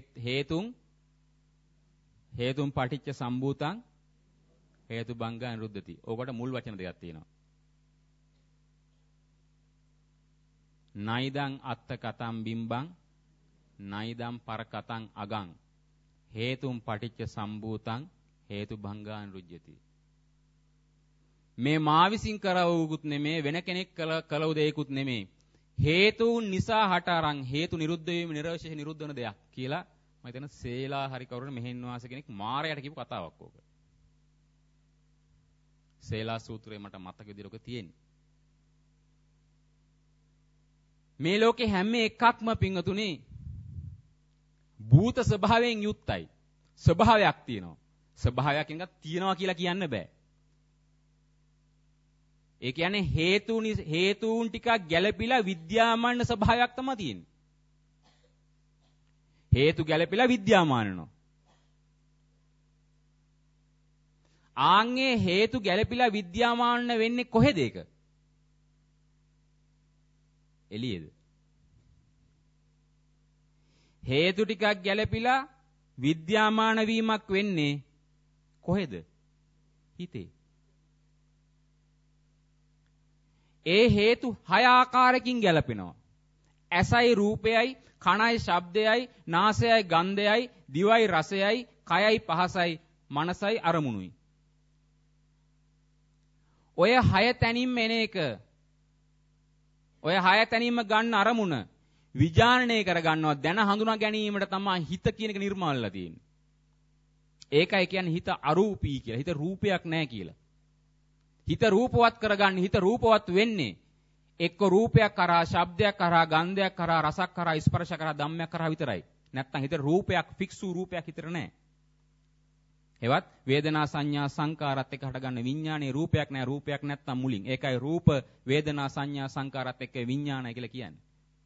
හේතුම් පටිච්ච සම්භූතං හේතු බංගා නිරුද්ධති. ඕකට මුල් වචන දෙකක් තියෙනවා. නයිදං අත්ත කතම් බිම්බං නයිදං පර කතං අගං හේතුම් පටිච්ච සම්භූතං හේතු බංගා නිරුද්ධති. මේ මා විසින් කරවුකුත් නෙමේ වෙන කෙනෙක් කළව දෙයක්ුත් නෙමේ. හේතුන් නිසා හට අරන් හේතු නිරුද්ධ වීම නිර්වශේෂ නිරුද්ධ වෙන දෙයක් කියලා මම හිතන සේලා හරි කවුරුන මෙහෙන් වාස කෙනෙක් මාරයට කියපු කතාවක් ඕක. සේලා සූත්‍රයේ මට මතක විදිහට ඔක තියෙන්නේ. මේ ලෝකේ හැම එකක්ම පිංගතුනේ භූත ස්වභාවයෙන් යුක්තයි. ස්වභාවයක් තියෙනවා. ස්වභාවයක් එකක් තියෙනවා කියලා කියන්න බෑ. ඒ කියන්නේ හේතුන් ටිකක් ගැළපිලා විද්‍යාමාන ස්වභාවයක් තමයි තියෙන්නේ. හේතු ගැළපිලා විද්‍යාමානනවා. ආන්ගේ හේතු ගැළපිලා විද්‍යාමාන වෙන්නේ කොහෙද ඒක? එළියේද? හේතු ටිකක් ගැළපිලා විද්‍යාමාන වීමක් වෙන්නේ කොහෙද? හිතේ. ඒ හේතු 6 ආකාරයකින් ගැලපෙනවා. ඇසයි රූපයයි, කනයි ශබ්දයයි, නාසයයි ගන්ධයයි, දිවයි රසයයි, කයයි පහසයි, මනසයි අරමුණුයි. ඔය 6 තැනින්ම එන එක. ඔය 6 තැනින්ම ගන්න අරමුණ විඥානණය කරගන්නවා. දැන හඳුනා ගැනීමට තමයි හිත කියන එක නිර්මාණලා තියෙන්නේ. ඒකයි කියන්නේ හිත අරූපී කියලා. හිත රූපයක් නැහැ කියලා. හිත රූපවත් කරගන්න හිත රූපවත් වෙන්නේ එක්ක රූපයක් කරා ශබ්දයක් කරා ගන්ධයක් කරා රසක් කරා ස්පර්ශ කරා ධම්මයක් කරා විතරයි. නැත්තම් හිත රූපයක් ෆික්ස් වූ රූපයක් හිතර නැහැ. හෙවත් වේදනා සංඥා සංකාරات එක්ක හටගන්න විඥානයේ රූපයක් නැහැ. රූපයක් නැත්තම් මුලින්. ඒකයි රූප වේදනා සංඥා සංකාරات එක්ක විඥානය කියලා කියන්නේ.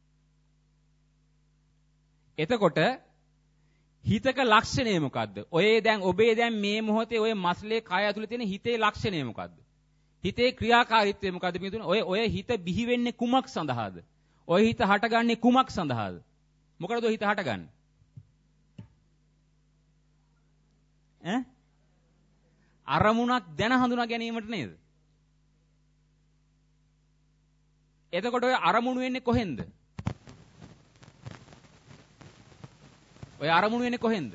එතකොට හිතක ලක්ෂණය මොකද්ද? ඔබේ දැන් මේ මොහොතේ ඔය මස්ලේ කය ඇතුලේ තියෙන හිතේ ලක්ෂණය මොකද්ද? හිතේ ක්‍රියාකාරීත්වය මොකද්ද පිටුනේ? ඔය හිත බිහි වෙන්නේ කුමක් සඳහාද? ඔය හිත හටගන්නේ කුමක් සඳහාද? මොකටද ඔය හිත හටගන්නේ? අරමුණක් දැන හඳුනා ගැනීමට නේද? එතකොට ඔය අරමුණු වෙන්නේ කොහෙන්ද? ඔය අරමුණු වෙන්නේ කොහෙන්ද?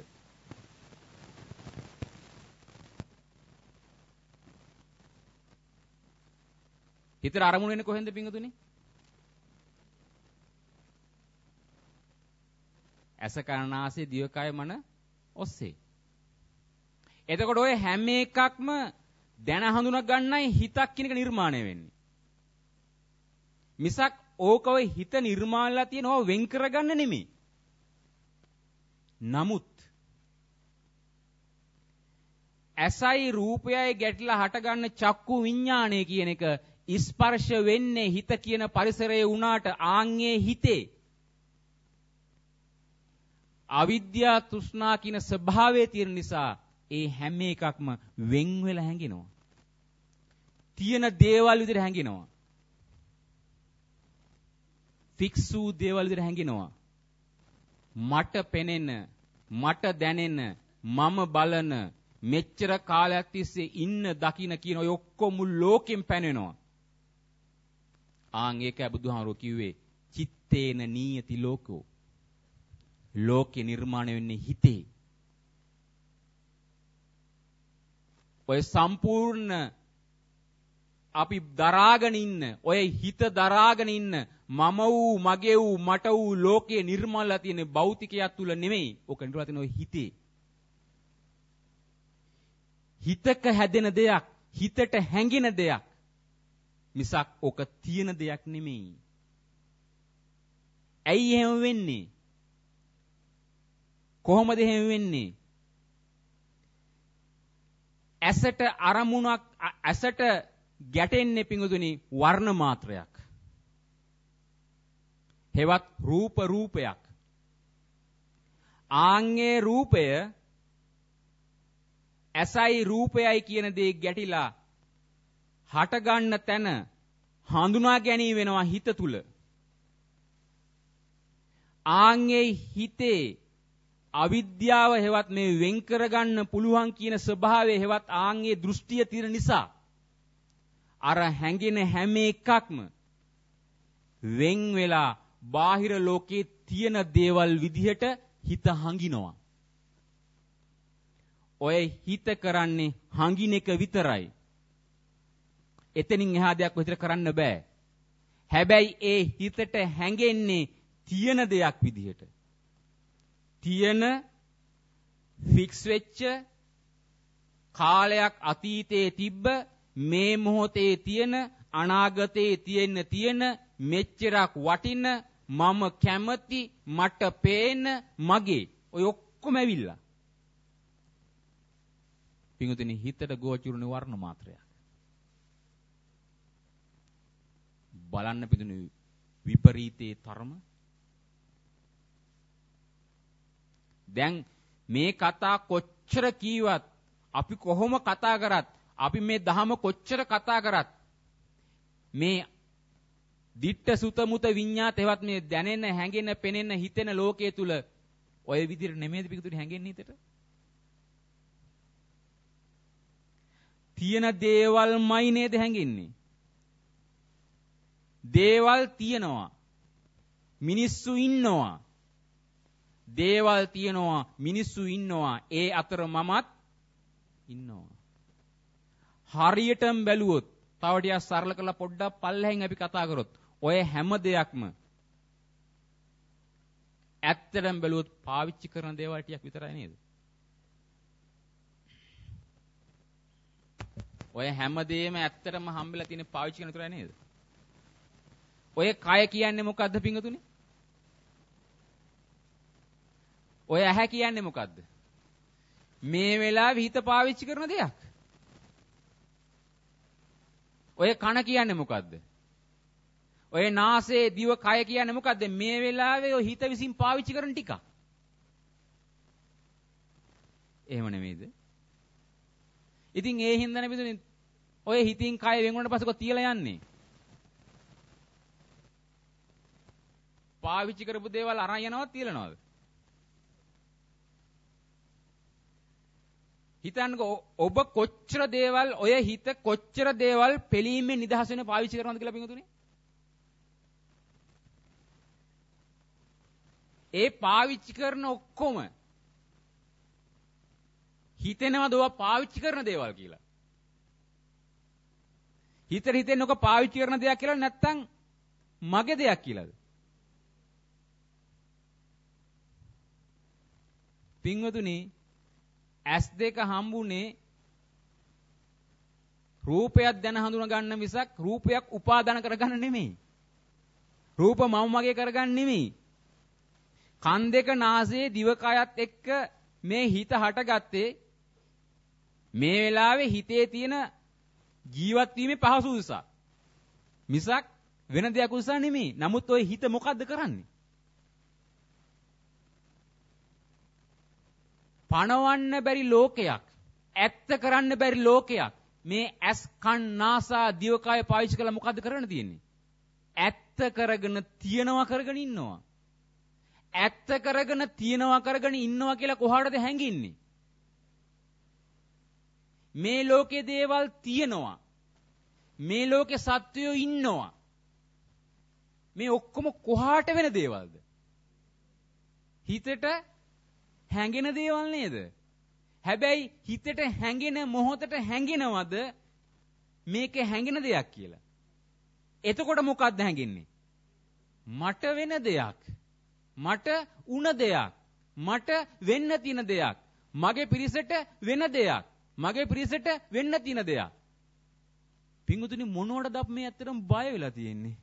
හිතට අරමුණු වෙන්නේ කොහෙන්ද පිංගුතුනි? ඇස කන නාසය දිවකය මන ඔස්සේ. එතකොට ඔය හැම එකක්ම දැන හඳුනා ගන්නයි හිතක් කියන එක නිර්මාණය වෙන්නේ. මිසක් ඕක ඔය හිත නිර්මාණලා තියෙන ඕව වෙන් කරගන්න නෙමෙයි. නමුත් ඇසයි රූපයයි ගැටලා හටගන්න චක්කු විඥානය කියන එක ස්පර්ශ වෙන්නේ හිත කියන පරිසරයේ වුණාට ආන්ගේ හිතේ අවිද්‍යා තෘෂ්ණා කියන ස්වභාවය තියෙන නිසා ඒ හැම එකක්ම වෙන් වෙලා හැංගෙනවා. තියෙන දේවල් විදිහට හැංගෙනවා. ෆික්ස් වූ දේවල් විදිහට හැංගෙනවා. මට පෙනෙන, මට දැනෙන, මම බලන, මෙච්චර කාලයක් තිස්සේ ඉන්න දකින්න කියන ඔය ඔක්කොම ලෝකෙන් පැනෙනවා. ආන් ඒකයි බුදුහාමුදුරුවෝ කිව්වේ චිත්තේන නීයති ලෝකෝ. ලෝකේ නිර්මාණය වෙන්නේ හිතේ. ඔය සම්පූර්ණ අපි දරාගෙන ඉන්න ඔය හිත දරාගෙන ඉන්න මම වූ මගේ වූ මට වූ ලෝකයේ නිර්මලලා තියෙන භෞතිකයක් තුල නෙමෙයි. ඔක නිර්මලලා තියෙන ඔය හිතේ. හිතක හැදෙන දෙයක්, හිතට හැඟෙන දෙයක්. මිසක් ඔක තියෙන දෙයක් නෙමෙයි. ඇයි එහෙම වෙන්නේ? කොහොමද එහෙම වෙන්නේ? ඇසට අරමුණක් ඇසට ගැටෙන්නේ පිඟුතුනි වර්ණ මාත්‍රයක්. හෙවත් රූපයක්. ආන්ගේ රූපය ඇසයි රූපයයි කියන දේ ගැටිලා හට ගන්න තැන හඳුනා ගැනීම වෙනවා හිත තුල. ආන්ගේ හිතේ අවිද්‍යාව හෙවත් මේ වෙන් කරගන්න පුළුවන් කියන ස්වභාවය හෙවත් ආන්ගේ දෘෂ්ටිය තියෙන නිසා අර හැඟෙන හැම එකක්ම වෙන් වෙලා බාහිර ලෝකේ තියෙන දේවල් විදිහට හිත හංගිනවා. ඔය හිත කරන්නේ හංගින එක විතරයි. එතනින් එහා දෙයක් විතර කරන්න බෑ. හැබැයි ඒ හිතට හැඟෙන්නේ තියෙන දෙයක් විදිහට. තියෙන ෆික්ස් වෙච්ච කාලයක් අතීතයේ තිබ්බ මේ මොහොතේ තියෙන අනාගතයේ තියෙන මෙච්චරක් වටින මම කැමති මට පේන මගේ ඔය ඔක්කොම ඇවිල්ලා පිඟුතුනි හිතට ගෝචරුණ වර්ණ මාත්‍රයක්. බලන්න පිඟුතුනි විපරීතේ තරම. දැන් මේ කතා කොච්චර කීවත් අපි කොහොම කතා කරත් අපි මේ ධහම කොච්චර කතා කරත් මේ දිට්ඨ සුත මුත විඤ්ඤාත එවත් මේ දැනෙන හැඟෙන පෙනෙන හිතෙන ලෝකයේ තුල ඔය විදිහට නෙමෙයිද පිටුතුනි හැඟෙන්නේ හිතට? තියෙන දේවල්මයි නේද හැඟෙන්නේ? දේවල් තියෙනවා. මිනිස්සු ඉන්නවා. දේවල් තියෙනවා මිනිස්සු ඉන්නවා ඒ අතර මමත් ඉන්නවා. හරියටම බැලුවොත් තව ටිකක් සරල කරලා පොඩ්ඩක් පල්ලෙහෙන් අපි කතා කරොත් ඔය හැම දෙයක්ම ඇත්තටම බැලුවොත් පාවිච්චි කරන දේවල් ටිකක් විතරයි නේද? ඔය හැම දෙයක්ම ඇත්තටම හම්බෙලා තියෙන පාවිච්චි කරන විතරයි නේද? ඔය කය කියන්නේ මොකද්ද පිංගුතුනි? ඔය ඇහැ කියන්නේ මොකද්ද? මේ වෙලාවේ හිත පාවිච්චි කරන දෙයක්. ඔය කන කියන්නේ මොකද්ද? ඔය නාසය දිව කය කියන්නේ මොකද්ද? මේ වෙලාවේ ඔය හිත විසින් පාවිච්චි කරන ටික. එහෙම නෙමෙයිද? ඉතින් ඒ හින්දානේ බින්දුනේ ඔය හිතින් කය වෙන් වුණාට පස්සේ කො තියලා යන්නේ. පාවිච්චි කරපු දේවල් අරන් යනවද තියලනවද? හිතන්නකෝ ඔබ කොච්චර දේවල් ඔය හිත කොච්චර දේවල් පිළීමේ නිදහස් වෙන පාවිච්චි කරනවද කියලා පිටුතුනේ? ඒ පාවිච්චි කරන ඔක්කොම හිතෙනවද ඔබ පාවිච්චි කරන දේවල් කියලා? හිතෙන්නේ ඔක පාවිච්චි කරන දෙයක් කියලා නැත්නම් මගේ දෙයක් කියලාද? පින්වතුනි ඇස් දෙක හම්බුනේ රූපයක් දැන හඳුනා ගන්න මිසක් රූපයක් උපාදාන කරගන්න නෙමෙයි. රූප මම මගේ කරගන්න නෙමෙයි. කන් දෙක නාසයේ දිවකයත් එක්ක මේ හිත හටගත්තේ මේ වෙලාවේ හිතේ තියෙන ජීවත් වීමේ පහසු නිසා. මිසක් වෙන දෙයක් උසා නෙමෙයි. නමුත් ওই හිත මොකද්ද කරන්නේ? පණවන්න බැරි ලෝකයක්, ඇත්ත කරන්න බැරි ලෝකයක්. මේ ඇස් කන් නාසා දිවකය පාවිච්චි කරලා මොකද්ද කරන්න තියෙන්නේ? ඇත්ත කරගෙන තියනවා කරගෙන ඉන්නවා. ඇත්ත කරගෙන තියනවා කරගෙන ඉන්නවා කියලා කොහාටද හැංගින්නේ? මේ ලෝකේ දේවල් තියනවා. මේ ලෝකේ සත්වයෝ ඉන්නවා. මේ ඔක්කොම කොහාට වෙන දේවල්ද? හිතට හැඟෙන දේවල් නේද? හැබැයි හිතට හැඟෙන මොහොතට හැඟෙනවද? මේකේ හැඟෙන දෙයක් කියලා. එතකොට මොකක්ද හැඟෙන්නේ? මට වෙන දෙයක්. මට උන දෙයක්. මට වෙන්න තියෙන දෙයක්. මගේ පිරිසට වෙන දෙයක්. මගේ පිරිසට වෙන්න තියෙන දෙයක්. පිංගුතුනි මොනවටද අපි මේ ඇත්තටම බය වෙලා තියෙන්නේ?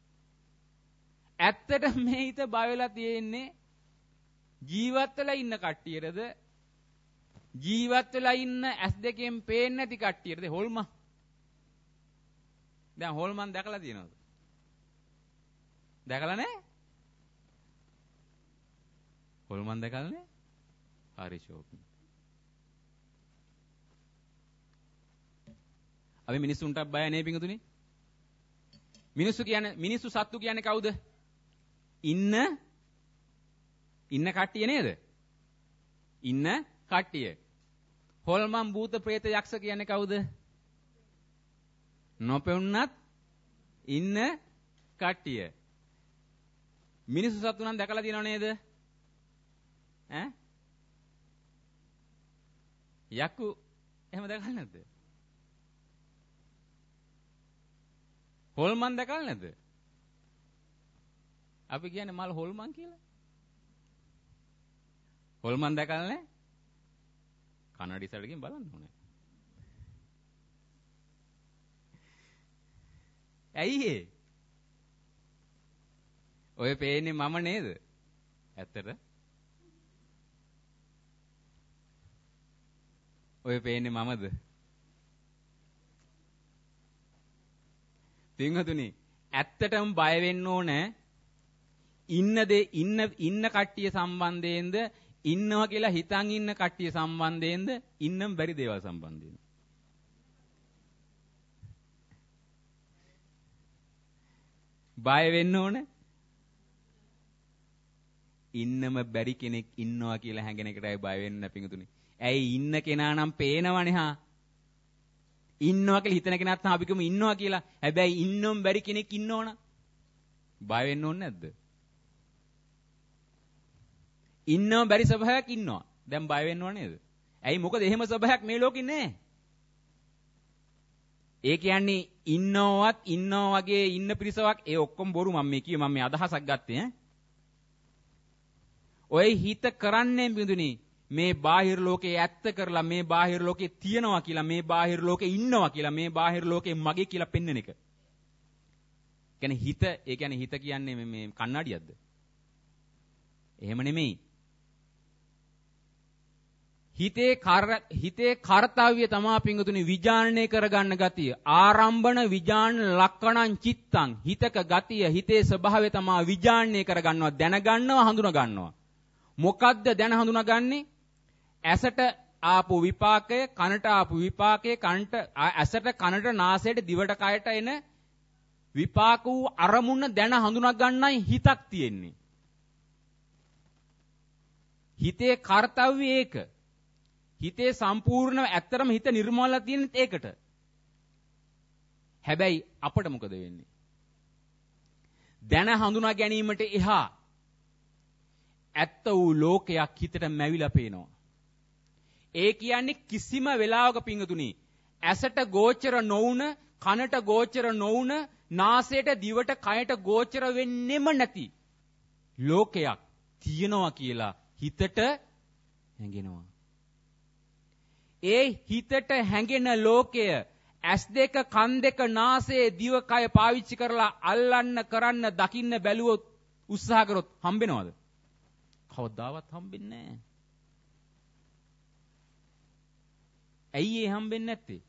ඇත්තට මේ හිත බය වෙලා තියෙන්නේ ජීවත් වෙලා ඉන්න කට්ටියටද? ජීවත් වෙලා ඉන්න ඇස් දෙකෙන් පේන්නේ නැති කට්ටියටද? හොල්මන්. දැන් හොල්මන් දැකලා තියෙනවද? දැකලා නැහැ? හොල්මන් දැකලා නැහැ? හරි ෂෝක්. අපි මිනිස්සුන්ට බය නේ පිංගුතුනි? මිනිස්සු සත්තු කියන්නේ කවුද? ඉන්න කට්ටිය නේද? ඉන්න කට්ටිය. හොල්මන් භූත ප්‍රේත යක්ෂ කියන්නේ කවුද? නොපෙවුන්නත් ඉන්න කට්ටිය. මිනිස්සු සත්තු නම් දැකලා තියෙනව නේද? ඈ? යක්කු එහෙම දැකලා නැද්ද? හොල්මන් දැකලා නැද්ද? අපි කියන්නේ මල් හොල්මන් කියලා. හොල්මන් දැකලා නැහැ? කන්නඩි සැඩකින් බලන්න ඕනේ. ඇයි ඒ? ඔය පේන්නේ මම නේද? ඇත්තට? ඔය පේන්නේ මමද? පින්වතුනි ඇත්තටම බය වෙන්න ඕනේ. ඉන්න කට්ටිය සම්බන්ධයෙන්ද ඉන්නවා කියලා හිතන් ඉන්න කට්ටිය සම්බන්ධයෙන්ද ඉන්නම් බැරි දේවල් සම්බන්ධයෙන්. බය වෙන්න ඕනේ. ඉන්නම බැරි කෙනෙක් ඉන්නවා කියලා හැඟෙන එකටයි බය වෙන්න පිංගුතුනි. ඇයි ඉන්න කෙනා නම් පේනවනේ හා. ඉන්නවා කියලා හිතන කෙනාත් නම් අපි කියමු ඉන්නවා කියලා. හැබැයි ඉන්නම් බැරි කෙනෙක් ඉන්නවනම් බය වෙන්න ඕනේ නැද්ද? ඉන්නම බැරි ස්වභාවයක් ඉන්නවා. දැන් බය වෙන්නව නේද? ඇයි මොකද එහෙම ස්වභාවයක් මේ ලෝකේ නැහැ. ඒ කියන්නේ ඉන්නවත් ඉන්නවා වගේ ඉන්න පිරිසක් ඒ ඔක්කොම බොරු මම මේ කිව්වේ මම මේ අදහසක් ගත්තේ ඈ. ඔය හිත කරන්නේ බිඳුනි මේ බාහිර ලෝකේ ඇත්ත කරලා මේ බාහිර ලෝකේ තියනවා කියලා මේ බාහිර ලෝකේ ඉන්නවා කියලා මේ බාහිර ලෝකේ මගේ කියලා පෙන්වන එක. කියන්නේ හිත ඒ කියන්නේ හිත කියන්නේ මේ කන්නඩියක්ද? එහෙම නෙමෙයි. හිතේ කාර්යය තමා පිංගුතුනි විජානනය කරගන්න ගතිය. ආරම්භන විජාන ලක්කණං චිත්තං හිතක ගතිය හිතේ ස්වභාවය තමා විජානනය කරගන්නවා දැනගන්නවා හඳුනා ගන්නවා. මොකද්ද දැන හඳුනාගන්නේ? ඇසට ආපු විපාකය, කනට ආපු විපාකය, ඇසට කනට නාසයට දිවට කයට එන විපාක වූ අරමුණ දැන හඳුනා ගන්නයි හිතක් තියෙන්නේ. හිතේ කාර්යය ඒක. හිතේ සම්පූර්ණව ඇත්තරම හිත නිර්මලලා තියෙනෙත් ඒකට. හැබැයි අපට මොකද වෙන්නේ? දැන හඳුනා ගැනීමට එහා ඇත්ත වූ ලෝකයක් හිතට මැවිලා පේනවා. ඒ කියන්නේ කිසිම වෙලාවක පිංගුතුනි ඇසට ගෝචර නොවුන, කනට ගෝචර නොවුන, නාසයට දිවට කයට ගෝචර වෙන්නෙම නැති ලෝකයක් තියෙනවා කියලා හිතට හැඟෙනවා. ඒ හිතට හැඟෙන ලෝකය ඇස් දෙක, කන් දෙක, නාසය, දිව, කය පාවිච්චි කරලා අල්ලන්න, කරන්න, දකින්න බැලුවොත් උත්සාහ කරොත් හම්බෙනවද? කවදාවත් හම්බෙන්නේ නැහැ. ඇයි ඒ හම්බෙන්නේ නැත්තේ?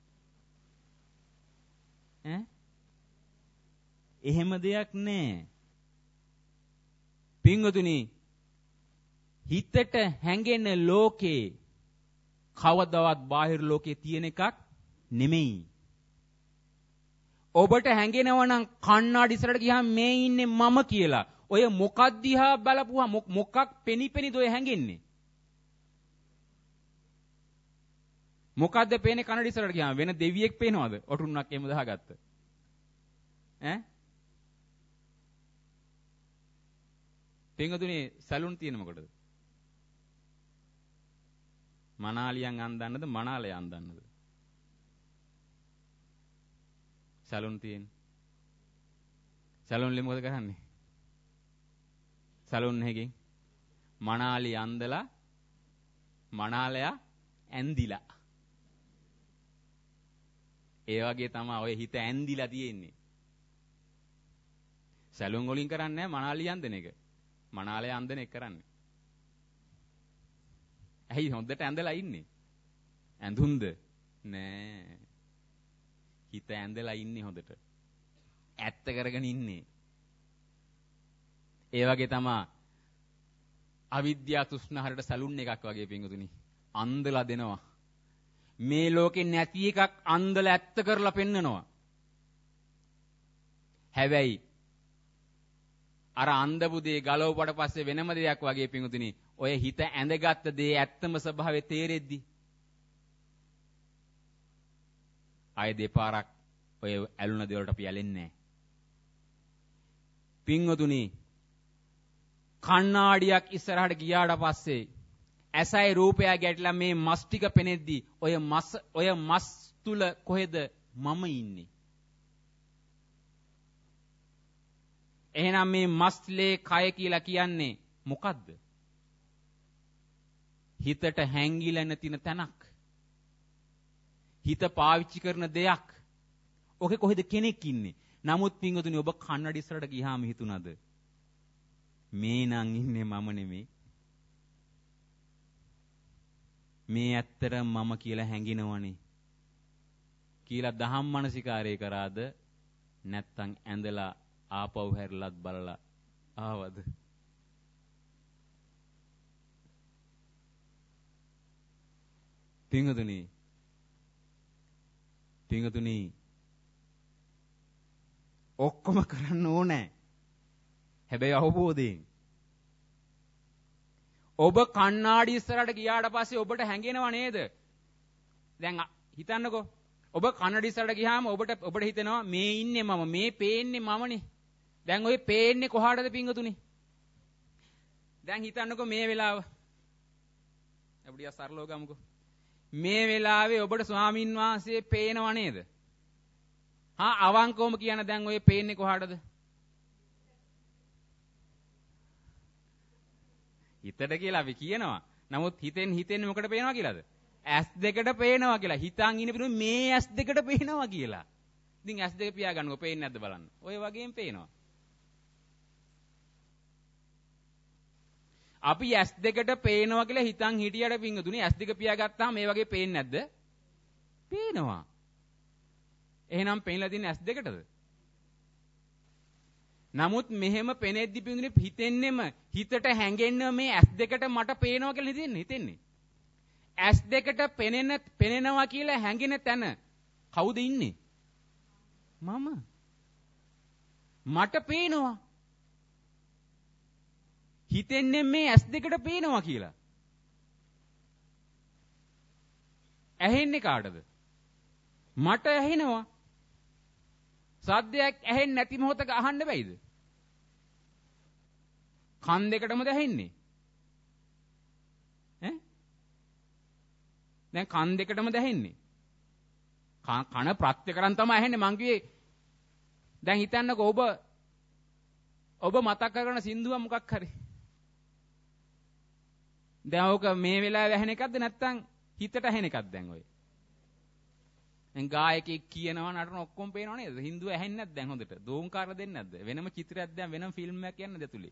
එහෙම දෙයක් නැහැ. පින්වතුනි හිතට හැඟෙන ලෝකේ කවදාවත් බාහිර ලෝකේ තියෙන එකක් නෙමෙයි. ඔබට හැඟෙනවා නම් කණ්ණාඩි ඉස්සරට ගියාම මේ ඉන්නේ මම කියලා. ඔය මොකක් දිහා බලපුවා මොකක් පෙනිපෙනිද ඔය හැඟෙන්නේ? මොකද්ද පේන්නේ කණ්ණාඩි ඉස්සරට ගියාම? වෙන දෙවියෙක් පේනවද? ඔටුන්නක් එහෙම දහගත්ත. පින්වතුනි සැලුන් තියෙන මොකටද? මනාලියන් අන්දන්නද මනාලය අන්දන්නද? සැලුන් තියෙන. සැලුන් වලින් මොකද කරන්නේ? සැලුන් එකකින් මනාලි අන්දලා මනාලයා ඇන්දිලා. ඒ වගේ තමයි ඔය හිත ඇන්දිලා තියෙන්නේ. සැලුන් වලින් කරන්නේ මනාලි අන්දන එක. මනාලය අන්දන එක කරන්නේ. ඇයි හොඳට ඇඳලා ඉන්නේ? ඇඳුම්ද? නෑ. හිත ඇඳලා ඉන්නේ හොඳට. ඇත්ත කරගෙන ඉන්නේ. ඒ වගේ තමයි අවිද්‍යාව තෘෂ්ණා හරයට සැලුන් එකක් වගේ පිංගුතුනි. අන්දලා දෙනවා. මේ ලෝකේ නැති එකක් අන්දලා ඇත්ත කරලා පෙන්නනවා. හැබැයි අර අන්දපු දේ ගලවපුවට පස්සේ වෙනම දෙයක් වගේ පිංගුතුනි. ඔය හිත ඇඳගත්ත දේ ඇත්තම ස්වභාවය තේරෙද්දි ආය දෙපාරක් ඔය ඇලුන දේවල්ට අපි ඇලෙන්නේ නැහැ. පිංගුතුනි කණ්ණාඩියක් ඉස්සරහට ගියාට පස්සේ ඇසයි රූපය ගැටලා මේ මස් ටික පෙනෙද්දි ඔය මස් තුල කොහෙද මම ඉන්නේ? එහෙනම් මේ මස්ලේ කය කියලා කියන්නේ මොකද්ද? හිතට හැංගිලා නැතින තැනක්. හිත පාවිච්චි කරන දෙයක්. ඔකේ කොහෙද කෙනෙක් ඉන්නේ? නමුත් පින්වතුනි ඔබ කන්නඩි ඉස්සරට ගියාම හිතුණාද? මේ නං ඉන්නේ මම නෙමෙයි. මේ ඇත්තට මම කියලා හැංගිනවනේ. කියලා දහම් මනසිකාරය කරාද? නැත්තම් ඇඳලා ආපහු හැරිලත් බලලා ආවද? පිංගුතුනි ඔක්කොම කරන්න ඕනේ. හැබැයි අවබෝධයෙන්. ඔබ කණ්ණාඩි ඉස්සරහට ගියාට පස්සේ ඔබට හැඟෙනව නේද? දැන් හිතන්නකෝ. ඔබ කණ්ණාඩි ඉස්සරහට ගියාම ඔබට හිතෙනවා මේ ඉන්නේ මම, මේ පේන්නේ මමනේ. දැන් ඔය පේන්නේ කොහාටද පිංගුතුනි? දැන් හිතන්නකෝ මේ වෙලාව. අපිට සරලව ගමුකෝ. මේ වෙලාවේ ඔබට ස්වාමින් වහන්සේ පේනව නේද? අවංකවම කියන දැන් ඔය පේන්නේ කොහාටද? හිතට කියලා අපි කියනවා. නමුත් හිතෙන්නේ මොකට පේනවා කියලාද? ඇස් දෙකට පේනවා කියලා. හිතන් ඉන්න පිටු මේ ඇස් දෙකට පේනවා කියලා. ඉතින් ඇස් දෙක පියාගන්නකො පේන්නේ නැද්ද බලන්න. ඔය වගේම පේනවා. අපි ඇස් දෙකට පේනවා කියලා හිතන් හිටියට පිංගුතුනි ඇස් දෙක පියාගත්තාම මේ වගේ පේන්නේ නැද්ද? පේනවා. එහෙනම් පේනලා තියෙන්නේ ඇස් දෙකටද? නමුත් මෙහෙම පෙනෙද්දි පිංගුතුනි හිතෙන්නෙම හිතට හැංගෙන්න මේ ඇස් දෙකට මට පේනවා කියලා හිතෙන්නේ. ඇස් දෙකට පෙනෙනවා කියලා හැංගෙන තැන කවුද ඉන්නේ? මම. මට පේනවා. හිතෙන්නේ මේ ඇස් දෙකට පේනවා කියලා. ඇහෙන්නේ කාටද? මට ඇහෙනවා. සද්දයක් ඇහෙන්නේ නැති මොහොතක අහන්න බැයිද? කන් දෙකටමද ඇහෙන්නේ? දැන් කන් දෙකටමද ඇහෙන්නේ? කන ප්‍රත්‍ය කරන් තමයි ඇහෙන්නේ මං කිව්වේ. දැන් හිතන්නකෝ ඔබ මතක් කරගෙන සින්දුවක් මොකක් හරි. දැන් ඕක මේ වෙලාවේ ඇහෙන එකක්ද නැත්නම් හිතට ඇහෙන එකක්ද දැන් ඔය? දැන් ගායකයෙක් කියනවා නටන ඔක්කොම පේනව නේද? හින්දුව ඇහෙන්නේ නැද්ද දැන් හොඳට? දෝංකාර දෙන්නේ නැද්ද? වෙනම චිත්‍රයක් දැන් වෙනම ෆිල්ම් එකක් යන්නද ඇතුලේ?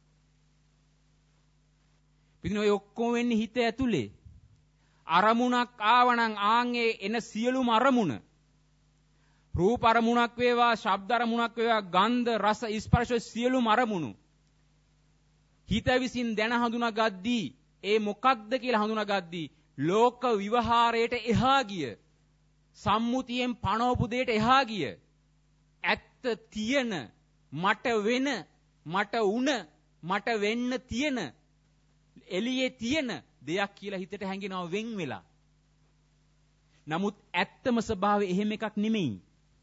පිටින් ඔය ඔක්කොම වෙන්නේ හිත ඇතුලේ. අරමුණක් ආවනම් ආන්ගේ එන සියලුම අරමුණ රූප අරමුණක් වේවා, ශබ්ද අරමුණක් වේවා, ගන්ධ, රස, ස්පර්ශ සියලුම අරමුණු හිත විසින් දැන හඳුනාගද්දී ඒ මොකක්ද කියලා හඳුනාගද්දී ලෝක විවහාරයට එහා ගිය සම්මුතියෙන් පණවපු දෙයට එහා ගිය ඇත්ත තියෙන මට වෙන මට උන මට වෙන්න තියෙන එළියේ තියෙන දෙයක් කියලා හිතට හැඟෙනවා වෙන් වෙලා. නමුත් ඇත්තම ස්වභාවය එහෙම එකක් නෙමෙයි.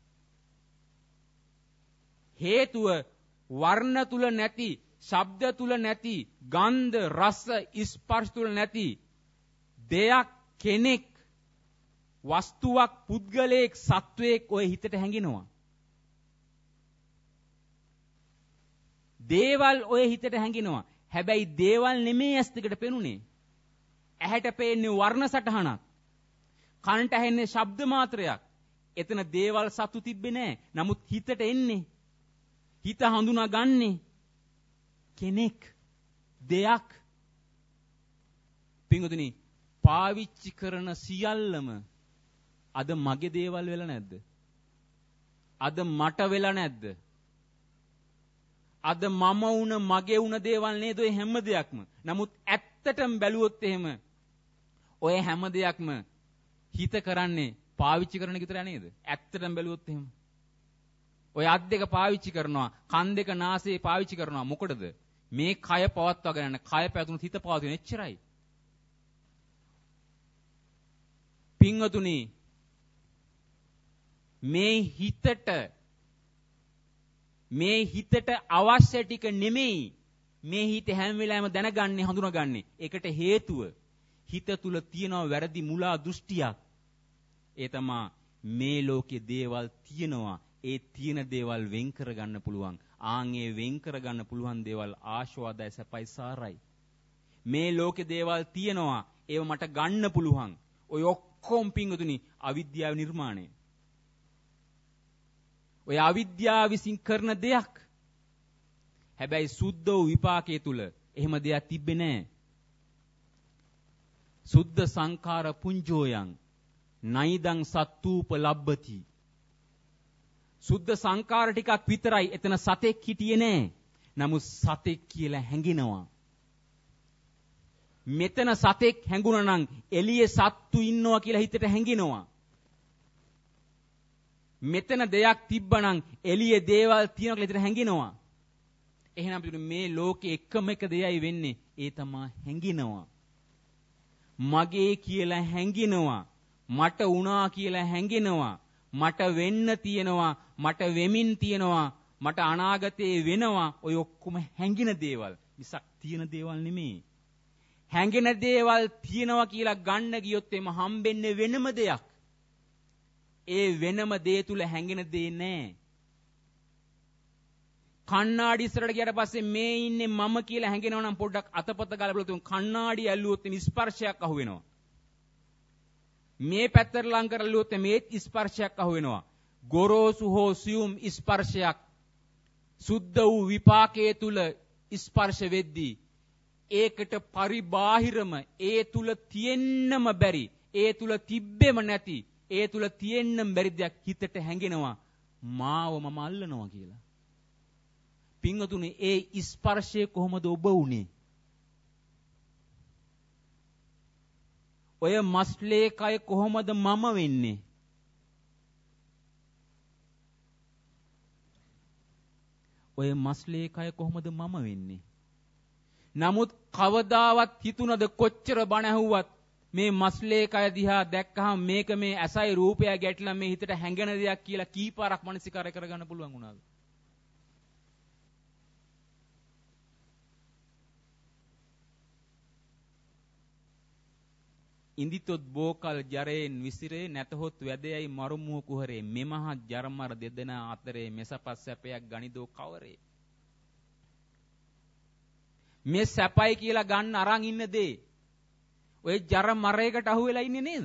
හේතුව වර්ණ තුල නැති, ශබ්ද තුල නැති, ගන්ධ, රස, ස්පර්ශ තුල නැති දෙයක්, කෙනෙක්, වස්තුවක්, පුද්ගලයෙක්, සත්වයක් ඔය හිතට හැඟෙනවා. දේවල් ඔය හිතට හැංගෙනවා. හැබැයි දේවල් නෙමේ ඇස් දෙකට පෙනුනේ. ඇහැට පේන්නේ වර්ණ සටහනක්. කනට ඇහෙන්නේ ශබ්ද මාත්‍රයක්. එතන දේවල් සතු තිබ්බේ නැහැ. නමුත් හිතට එන්නේ. හිත හඳුනා ගන්නේ කෙනෙක්, දෙයක්. පින්වතුනි, පාවිච්චි කරන සියල්ලම අද මගේ දේවල් වෙලා නැද්ද? අද මට වෙලා නැද්ද? අද මම වුණ මගේ වුණ දේවල් නේද ඔය හැම දෙයක්ම. නමුත් ඇත්තටම බැලුවොත් එහෙම ඔය හැම දෙයක්ම හිත කරන්නේ පාවිච්චි කරන එක විතරයි නේද? ඇත්තටම බැලුවොත් එහෙම. ඔය අත් දෙක පාවිච්චි කරනවා, කන් දෙක නාසය පාවිච්චි කරනවා. මොකටද? මේ කය පවත්වාගෙන යන, කය පැතුණු හිත පවත්වන එච්චරයි. පින්වතුනි, මේ හිතට අවශ්‍ය ටික නෙමෙයි මේ හිත හැම වෙලාවෙම දැනගන්නේ, හඳුනාගන්නේ. ඒකට හේතුව හිත තුල තියෙන වැරදි මුලා දෘෂ්ටියක්. ඒ තමයි මේ ලෝකේ දේවල් තියෙනවා. ඒ තියෙන දේවල් වෙන් කරගන්න පුළුවන්. ආන්ගේ වෙන් කරගන්න පුළුවන් දේවල් ආශාවදයි, සැපයි, සාරයි. මේ ලෝකේ දේවල් තියෙනවා. ඒව මට ගන්න පුළුවන්. ඔය ඔක්කොම පින්වතුනි අවිද්‍යාව නිර්මාණය. ඔය අවිද්‍යාව විසින් කරන දෙයක්. හැබැයි සුද්ධ වූ විපාකයේ තුල එහෙම දෙයක් තිබ්බේ නැහැ. සුද්ධ සංඛාර පුඤ්ජෝයන් නයිදං සත්තූප ලබ්බති. සුද්ධ සංඛාර ටිකක් විතරයි. එතන සතෙක් හිටියේ නැහැ. නමුත් සතෙක් කියලා හැඟෙනවා. මෙතන සතෙක් හැඟුණා නම් එළියේ සත්තු ඉන්නවා කියලා හිතට හැඟෙනවා. මෙතන දෙයක් තිබ්බනම් එළියේ දේවල් තියෙනවා කියලා හිතට හැඟෙනවා. එහෙනම් මේ ලෝකේ එකම එක දෙයයි වෙන්නේ. ඒ තමයි හැඟෙනවා. මගේ කියලා හැඟෙනවා. මට වුණා කියලා හැඟෙනවා. මට වෙන්න තියෙනවා. මට වෙමින් තියෙනවා. මට අනාගතේ වෙනවා. ඔය ඔක්කොම හැඟෙන දේවල්. මිසක් තියෙන දේවල් නෙමෙයි. හැඟෙන දේවල් තියෙනවා කියලා ගන්න ගියොත් එම හම්බෙන්නේ වෙනම දෙයක්. ඒ වෙනම දේ තුල හැඟෙන දේ නෑ. කණ්ණාඩි ඉස්සරට ගියට පස්සේ මේ ඉන්නේ මම කියලා හැඟෙනවා නම් පොඩ්ඩක් අතපත ගාලා බලුවොත් කණ්ණාඩි ඇල්ලුවොත් ස්පර්ශයක් අහු වෙනවා. මේ පැත්තට ලං කරලුවොත් මේ ස්පර්ශයක් අහු වෙනවා. ගොරෝසු හෝ සියුම් ස්පර්ශයක් සුද්ධ වූ විපාකයේ තුල ස්පර්ශ වෙද්දී ඒකට පරිබාහිරම ඒ තුල තියෙන්නම බැරි, ඒ තුල තිබෙම නැති, ඒ තුල තියෙන්නම බැරි දෙයක් හිතට හැඟෙනවා. මාව මම අල්ලනවා කියලා. පින්වතුනි, ඒ ස්පර්ශය කොහොමද ඔබ උනේ? ඔය මස්ලේ කය කොහොමද මම වෙන්නේ? ඔය මස්ලේ කය කොහොමද මම වෙන්නේ? නමුත් කවදාවත් හිතුණද කොච්චර බණ ඇහුවත් මේ මස්ලේ කය දිහා දැක්කහම මේක මේ ඇසයි රූපය ගැටලා මේ හිතට හැඟෙන දෙයක් කියලා කීපාරක් මනසිකාරය කරගන්න පුළුවන් වුණාද? ඉන්දිතොත් බෝකල් ජරයෙන් විසිරේ නැතහොත් වැදයයි මරුමුව කුහරේ මෙමහත් ජරමර දෙදෙනා අතරේ මෙසපස් සැපයක් ගනිදෝ කවරේ. මේ සැපයි කියලා ගන්න අරන් ඉන්න දේ ඔය ජර මරයකට අහු වෙලා ඉන්නේ නේද?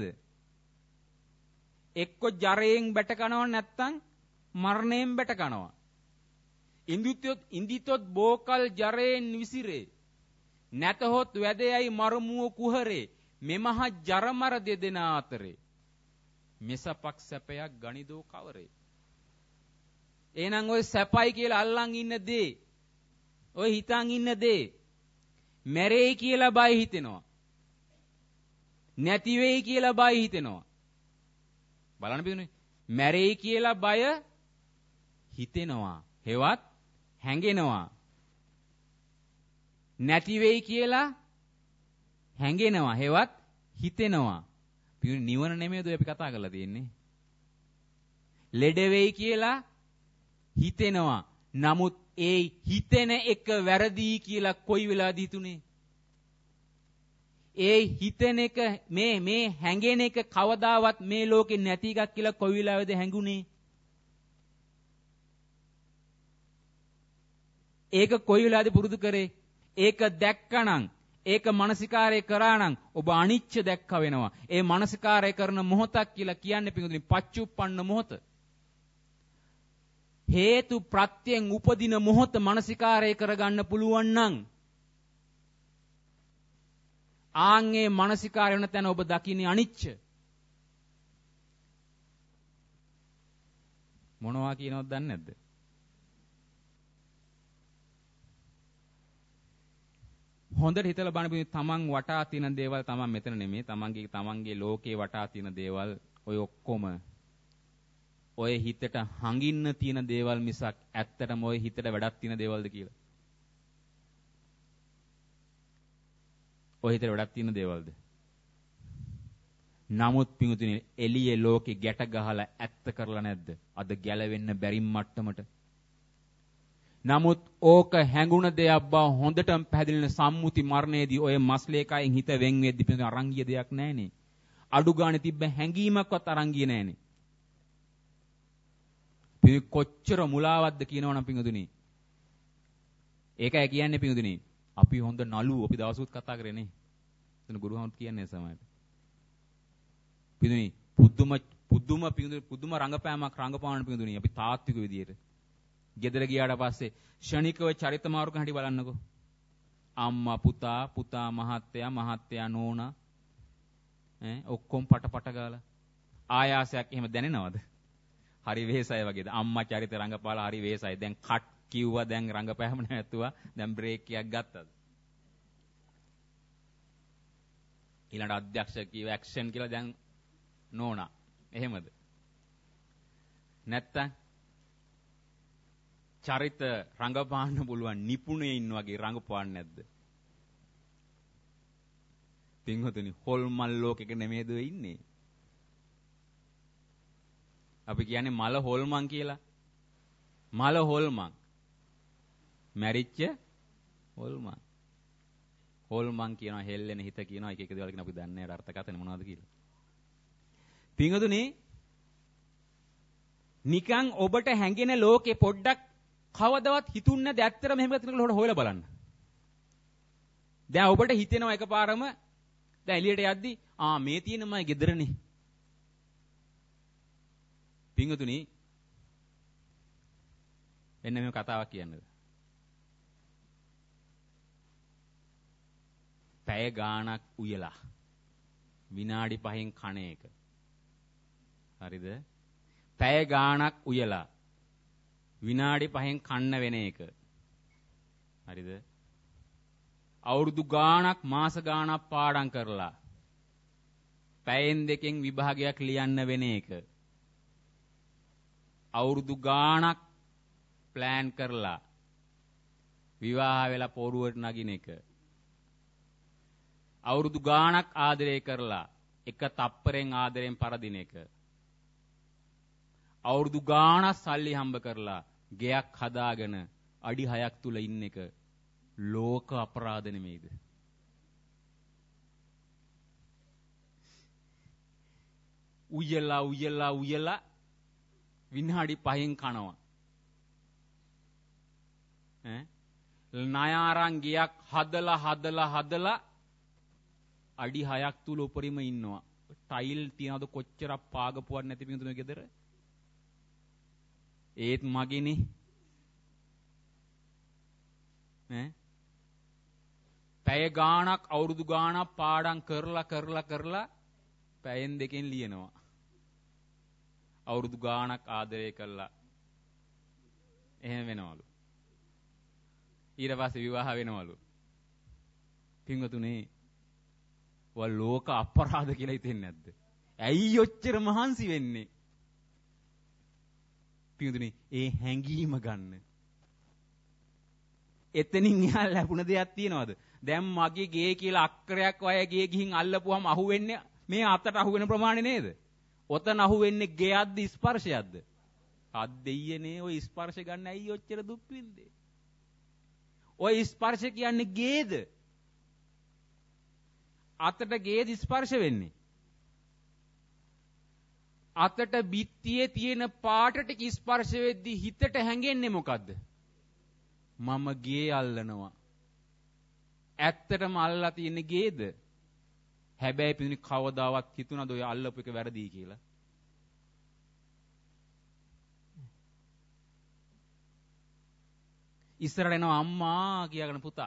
එක්ක ජරයෙන් බැට කනවා නැත්තම් මරණයෙන් බැට කනවා. ඉන්දිතොත් බෝකල් ජරයෙන් විසිරේ නැතහොත් වැදයයි මරුමුව කුහරේ මෙමහ ජරමර දෙදෙනා අතරේ මෙසපක් සැපයක් ගනිදෝ කවරේ. එහෙනම් ඔය සැපයි කියලා අල්ලන් ඉන්න දේ, ඔය හිතන් ඉන්න දේ මැරෙයි කියලා බය හිතෙනවා. නැති වෙයි කියලා බය හිතෙනවා. බලන්න පිටුනේ. මැරෙයි කියලා බය හිතෙනවා. හෙවත් හැඟෙනවා. නැති වෙයි කියලා හැඟෙනවා. හෙවත් හිතෙනවා. නිවන නෙමෙයිද අපි කතා කරලා තියෙන්නේ? ලෙඩ වෙයි කියලා හිතෙනවා. නමුත් ඒ හිතෙන එක වැරදි කියලා කොයි වෙලාවද හිතුනේ? ඒ හිතෙන එක මේ හැඟෙන එක කවදාවත් මේ ලෝකේ නැති එකක් කියලා කොයි වෙලාවෙද හැඟුනේ? ඒක කොයි වෙලාවද පුරුදු කරේ? ඒක දැක්කනම්, ඒක මානසිකාරය කරානම් ඔබ අනිච්ච දැක්ක වෙනවා. ඒ මානසිකාරය කරන මොහොතක් කියලා කියන්නේ පිටුදින පච්චුප්පන්න මොහොත. හේතු ප්‍රත්‍යයෙන් උපදින මොහොත මානසිකාරය කරගන්න පුළුවන් නම් ආන්ගේ මානසිකාරය වෙන තැන ඔබ දකින්නේ අනිච්ච. මොනවා කියනවද දන්නේ නැද්ද? හොඳට හිතලා බලන්න තමන් වටා තියෙන දේවල් තමන් මෙතන නෙමෙයි තමන්ගේ ලෝකේ වටා තියෙන දේවල් ඔය ඔක්කොම ඔය හිතට හංගින්න තියෙන දේවල් මිසක් ඇත්තටම ඔය හිතට වැඩක් තියෙන දේවල්ද කියලා. ඔය හිතට වැඩක් තියෙන දේවල්ද? නමුත් පිඟුතුනේ එළියේ ලෝකේ ගැට ගහලා ඇත්ත කරලා නැද්ද? අද ගැලවෙන්න බැරි මට්ටමට. නමුත් ඕක හැඟුණ දෙයක් බව හොඳටම පැහැදිලින සම්මුති මරණයේදී ඔය මස්ලේකයෙන් හිත වෙන් වෙද්දි පිඟුතුනේ අරන් ගිය දෙයක් නැහනේ. අඩු ගානේ තිබ්බ හැඟීමක්වත් අරන් ගියේ නැහනේ. කොච්චර මුලාවක්ද කියනවනම් පිඟුතුනේ. ඒකයි කියන්නේ පිඟුතුනේ. අපි හොඳ නළුවෝ අපි දවසුත් කතා කරේ නේ. එතන ගුරුහමත් කියන්නේ සමහරට. පිඟුතුනේ පුදුම රංගපෑමක් රංගපාන පිඟුතුනේ අපි තාත්වික විදියට. ගෙදර ගියාට පස්සේ ෂණිකව චරිත මාරු කරන හැටි බලන්නකෝ. අම්මා පුතා මහත්තයා නෝනා ඔක්කොම පට ගාලා ආයාසයක් එහෙම දැනෙනවද? හරි වෙහසයි වගේද? අම්මා චරිත රංගපාලා හරි වෙහසයි. දැන් කට් කිව්වා දැන් රංගපෑම නැතුවා දැන් බ්‍රේක් එකක් ගත්තද? ඊළඟ අධ්‍යක්ෂ කිව්ව ඇක්ෂන් කියලා දැන් නෝනා. එහෙමද? නැත්තම් චරිත රංගපාන්න පුළුවන් නිපුණයින් වගේ රංගපාන්නේ නැද්ද? පින්වතුනි හොල්මල් ලෝකෙක නෙමෙයිද ඉන්නේ? අපි කියන්නේ මල හොල්මන් කියලා. මල හොල්මන්. මැරිච්ච හොල්මන්. හොල්මන් කියනවා හෙල්ලෙන හිත කියනවා එක දේවල් කියන අපි දන්නේ නැහැ අර්ථකථන මොනවද කියලා. පින්වතුනි නිකන් ඔබට හැඟෙන ලෝකේ පොඩ්ඩක් කවදවත් හිතුන්නේ නැද ඇත්තටම මෙහෙම ගතිනකොට හොයලා බලන්න. දැන් ඔබට හිතෙනවා එකපාරම දැන් එළියට යද්දි මේ තියෙන මයි ගෙදරනේ. පිංගුතුනි එන්න මේ කතාවක් කියන්නද? පැය ගාණක් උයලා විනාඩි 5න් කණ එක. හරිද? පැය ගාණක් උයලා විනාඩි 5න් කන්න වෙන එක. හරිද? අවුරුදු ගාණක් මාස ගාණක් පාඩම් කරලා පැයෙන් දෙකෙන් විභාගයක් ලියන්න වෙන එක. අවුරුදු ගාණක් ප්ලෑන් කරලා විවාහ වෙලා පොරුවට නගින එක. අවුරුදු ගාණක් ආදරය කරලා එක තප්පරෙන් ආදරෙන් පරදින එක. අවුරුදු ගාණක් සල්ලි හම්බ කරලා ගෙයක් හදාගෙන අඩි 6ක් තුල ඉන්න එක ලෝක අපරාධ නෙමෙයිද? උයලා විනාඩි 5න් කනවා. ණයාරන් ගියක් හදලා අඩි 6ක් තුල උපරිම ඉන්නවා. ටයිල් තියනවද කොච්චරක් පාගපුවක් නැති පිටුනේ ගෙදර? ඒත් මගේනේ. පැය ගාණක් අවුරුදු ගාණක් පාඩම් කරලා පැයෙන් දෙකෙන් ලියනවා. අවුරුදු ගාණක් ආදරය කළා. එහෙම වෙනවලු. ඊට පස්සේ විවාහ වෙනවලු. පින්වතුනේ වල ලෝක අපරාධ කියලා හිතෙන්නේ නැද්ද? ඇයි ඔච්චර මහන්සි වෙන්නේ? පින්වතුනේ ඒ හැංගීම ගන්න. එතනින් එහා ලැබුණ දෙයක් තියනවද? දැන් මගේ ගේ කියලා අක්කරයක් වය ගේ ගිහින් අල්ලපුවම අහුවෙන්නේ මේ අතට අහුවෙන ප්‍රමාණය නේද? ඔතන අහුවෙන්නේ ගෙයක්ද ස්පර්ශයක්ද? අද්දෙයනේ ඔය ස්පර්ශ ගන්න ඇයි ඔච්චර දුක් විඳේ? ඔය ස්පර්ශ කියන්නේ ගේද? අතට ගේද ස්පර්ශ වෙන්නේ? අතට බිත්තියේ තියෙන පාට ටික ස්පර්ශ වෙද්දී හිතට හැඟෙන්නේ මොකද්ද? මම ගේ අල්ලනවා. ඇත්තටම අල්ලලා තියෙන්නේ ගේද? හැබැයි පිටුනි කවදාවත් හිතුණාද ඔය අල්ලපු එක වැරදි කියලා? ඉස්සරට එනවා අම්මා කියාගෙන පුතා.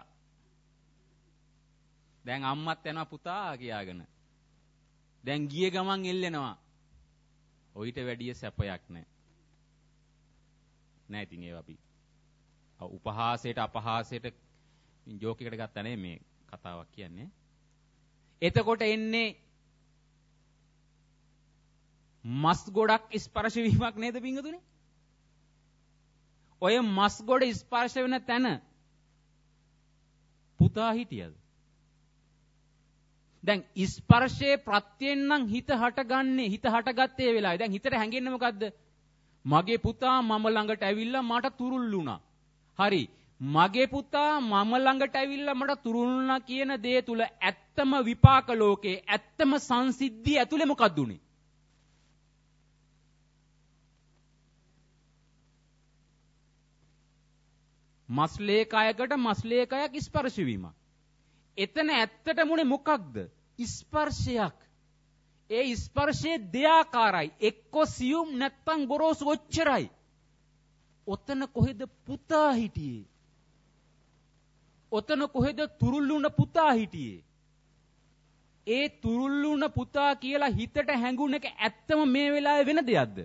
දැන් අම්මත් යනවා පුතා කියාගෙන. දැන් ගිය ගමන් එල්ලෙනවා. ඔయిత වැඩිය සැපයක් නැහැ. නෑ ඉතින් ඒවා අපි උපහාසයට අපහාසයට ජෝක් එකකට ගත්තා නේ මේ කතාවක් කියන්නේ. එතකොට එන්නේ මස් ගොඩක් ස්පර්ශ වීමක් නේද පිංගුතුනේ? ඔය මස් ගොඩ ස්පර්ශ වෙන තැන පුතා හිටියද? දැන් ස්පර්ශයේ ප්‍රත්‍යයෙන් නම් හිත හටගන්නේ හිත හටගත්තේ වෙලාවේ. දැන් හිතට හැංගෙන්නේ මොකද්ද? මගේ පුතා මම ළඟට ඇවිල්ලා මට තුරුල් වුණා. හරි. මගේ පුතා මම ළඟට ඇවිල්ලා මට තුරුල් වුණා කියන දේ තුල ඇත්තම විපාක ලෝකේ ඇත්තම සංසිද්ධිය ඇතුලේ මොකක්ද උනේ? මස්ලේ කයකට මස්ලේ කයක් ස්පර්ශ වීමක්. එතන ඇත්තටම උනේ මොකක්ද? ස්පර්ශයක්. ඒ ස්පර්ශයේ දෙආකාරයි. එක්ක සියුම් නැත්තම් ගොරෝසු ඔච්චරයි. ඔතන කොහෙද පුතා හිටියේ? ඔතන කොහෙද තුරුල්ලුණ පුතා හිටියේ? ඒ තුරුල්ලුණ පුතා කියලා හිතට හැඟුණ එක ඇත්තම මේ වෙලාවේ වෙන දෙයක්ද?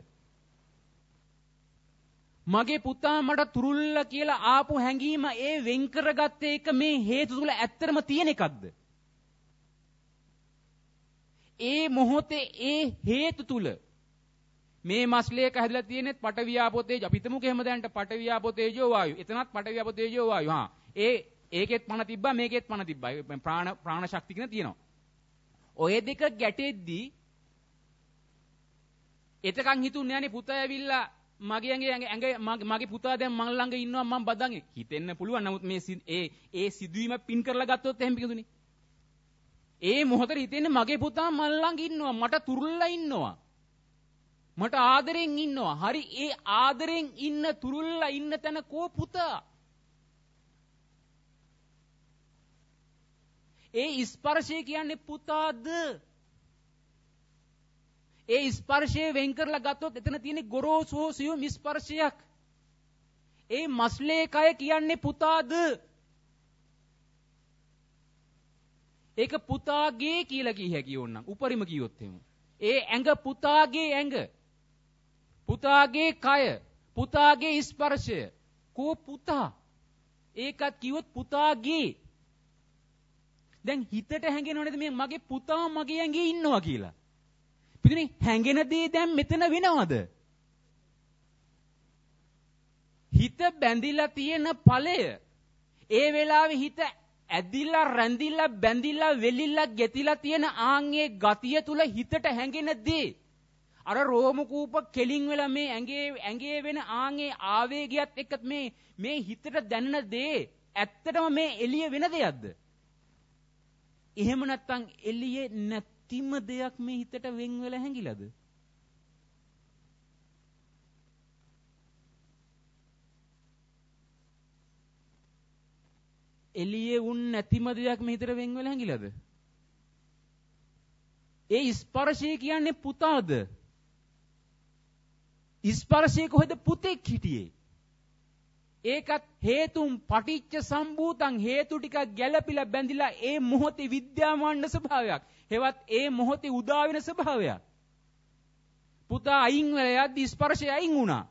මගේ පුතා මට තුරුල්ල කියලා ආපු හැඟීම ඒ වෙන් කරගත්ත එක මේ හේතු තුල ඇත්තටම තියෙන එකක්ද? ඒ මොහොතේ ඒ හේතු තුල මේ මස්ලේක හැදලා තියෙනෙත් පඨවි ආපෝ තේජෝ. අපි හිතමුකෝ එහෙම දැනට පඨවි ආපෝ තේජෝ වායු. එතනත් පඨවි ආපෝ තේජෝ වායු. ඒකෙත් පණ තිබ්බා මේකෙත් පණ තිබ්බා. ප්‍රාණ ශක්තිය කියන තියෙනවා. ඔය දෙක ගැටෙද්දී එතකන් හිතුන්නේ නැණි පුතා ඇවිල්ලා මගේ පුතා දැන් මං ළඟ ඉන්නවා මං බදන් හිතෙන්න පුළුවන්. නමුත් මේ ඒ සිදුවීම පින් කරලා ගත්තොත් එහෙම පිටුනේ. ඒ මොහොතේ හිතෙන්නේ මගේ පුතා මං ළඟ ඉන්නවා මට තුරුල්ලා ඉන්නවා. මට ආදරෙන් ඉන්නවා. හරි ඒ ආදරෙන් ඉන්න තුරුල්ලා ඉන්න තැන කෝ පුතා? ඒ ස්පර්ශය කියන්නේ පුතාද? ඒ ස්පර්ශය වෙන් කරලා ගත්තොත් එතන තියෙන ගොරෝසු සියුම් ස්පර්ශයක්. ඒ මස්ලේ කය කියන්නේ පුතාද? ඒක පුතාගේ කියලා කිය හැකියි ඕනනම් උපරිම කිව්වොත් එහෙම. ඒ ඇඟ පුතාගේ ඇඟ. පුතාගේ කය. පුතාගේ ස්පර්ශය. කෝ පුතා? ඒකත් කිව්වොත් පුතාගේ. දැන් හිතට හැඟෙනව නේද මේ මගේ පුතා මගේ ඇඟේ ඉන්නවා කියලා? පිටිනේ හැඟෙන දේ දැන් මෙතන වෙනවද? හිත බැඳිලා තියෙන ඵලය ඒ වෙලාවේ හිත ඇදිලා රැඳිලා බැඳිලා වෙලිලා ගෙතිලා තියෙන ආන්ගේ ගතිය තුල හිතට හැඟෙන දේ අර රෝම කූප කෙලින් වෙලා මේ ඇඟේ වෙන ආන්ගේ ආවේගයත් එක්ක මේ හිතට දැනෙන දේ ඇත්තටම මේ එළිය වෙන දෙයක්ද? එහෙම නැත්නම් එළියේ නැතිම දෙයක් මේ හිතට වෙන් වෙලා හැංගිලාද? එළියේ වුන් නැතිම දෙයක් මේ හිතට වෙන් වෙලා හැංගිලාද? ඒ ස්පර්ශය කියන්නේ පුතාද? ස්පර්ශයේ කොහෙද පුතෙක් හිටියේ? ඒකත් හේතුන් පටිච්ච සම්භූතං හේතු ටික ගැළපිලා බැඳිලා ඒ මොහොතේ විද්‍යාමාන ස්වභාවයක්. හෙවත් ඒ මොහොතේ උදා වෙන ස්වභාවයක්. පුතා අයින් වෙලා යද්දි ස්පර්ශය අයින් වුණා.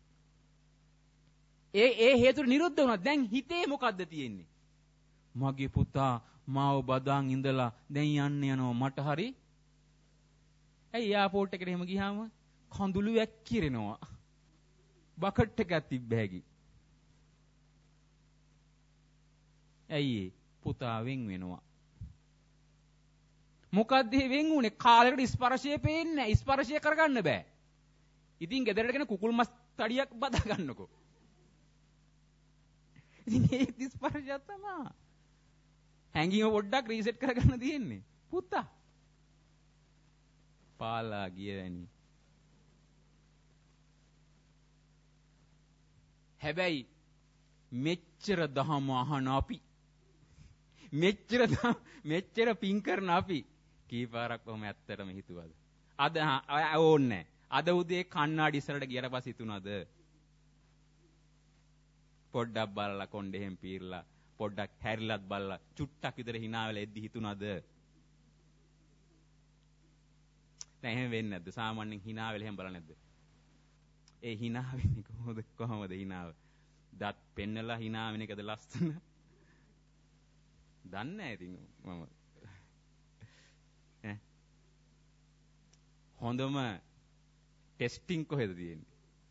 ඒ හේතු නිරුද්ධ වුණා. දැන් හිතේ මොකද්ද තියෙන්නේ? මගේ පුතා මාව බදාන් ඉඳලා දැන් යන්න යනවා මට හරි. ඇයි එයාපෝට් එකට එහෙම ගියාම කඳුළු වැක්කිරෙනවා. බකට් එකක් තිබ්බ හැකි. ඇයි පුතා වෙන් වෙනවා? මොකද්ද වෙන් උනේ? කාලයකට ස්පර්ශය පේන්නේ නැහැ. ස්පර්ශය කරගන්න බෑ. ඉතින් ගෙදරට ගෙන කුකුල් මස් තඩියක් බදා ගන්නකෝ. ඉතින් ඒ ස්පර්ශය තමයි. හැංගීම පොඩ්ඩක් රීසෙට් කරගන්න තියෙන්නේ. පුතා. පාලා ගියවැනි. හැබැයි මෙච්චර දහම අහන අපි මෙච්චර පින් කරන අපි කීපාරක් කොහොම ඇත්තටම හිතුවද? අද ඕන්නේ. අද උදේ කණ්ණාඩි ඉස්සරට ගියට පස්සේ හිතුණාද? පොඩ්ඩක් බලලා කොණ්ඩේ හැම් පීරලා පොඩ්ඩක් හැරිලත් බලලා චුට්ටක් විතර hina වෙලා එද්දි හිතුණාද? දැන් එහෙම වෙන්නේ නැද්ද? සාමාන්‍යයෙන් hina වෙලා එහෙම බලන්නේ නැද්ද? ඒ hina වෙන්නේ කොහොමද hinaව? දත් පෙන්නලා hina වෙන එකද ලස්සන? දන්නේ නැහැ ඉතින් මම. හොඳම ටෙස්ටිං කොහෙද තියෙන්නේ?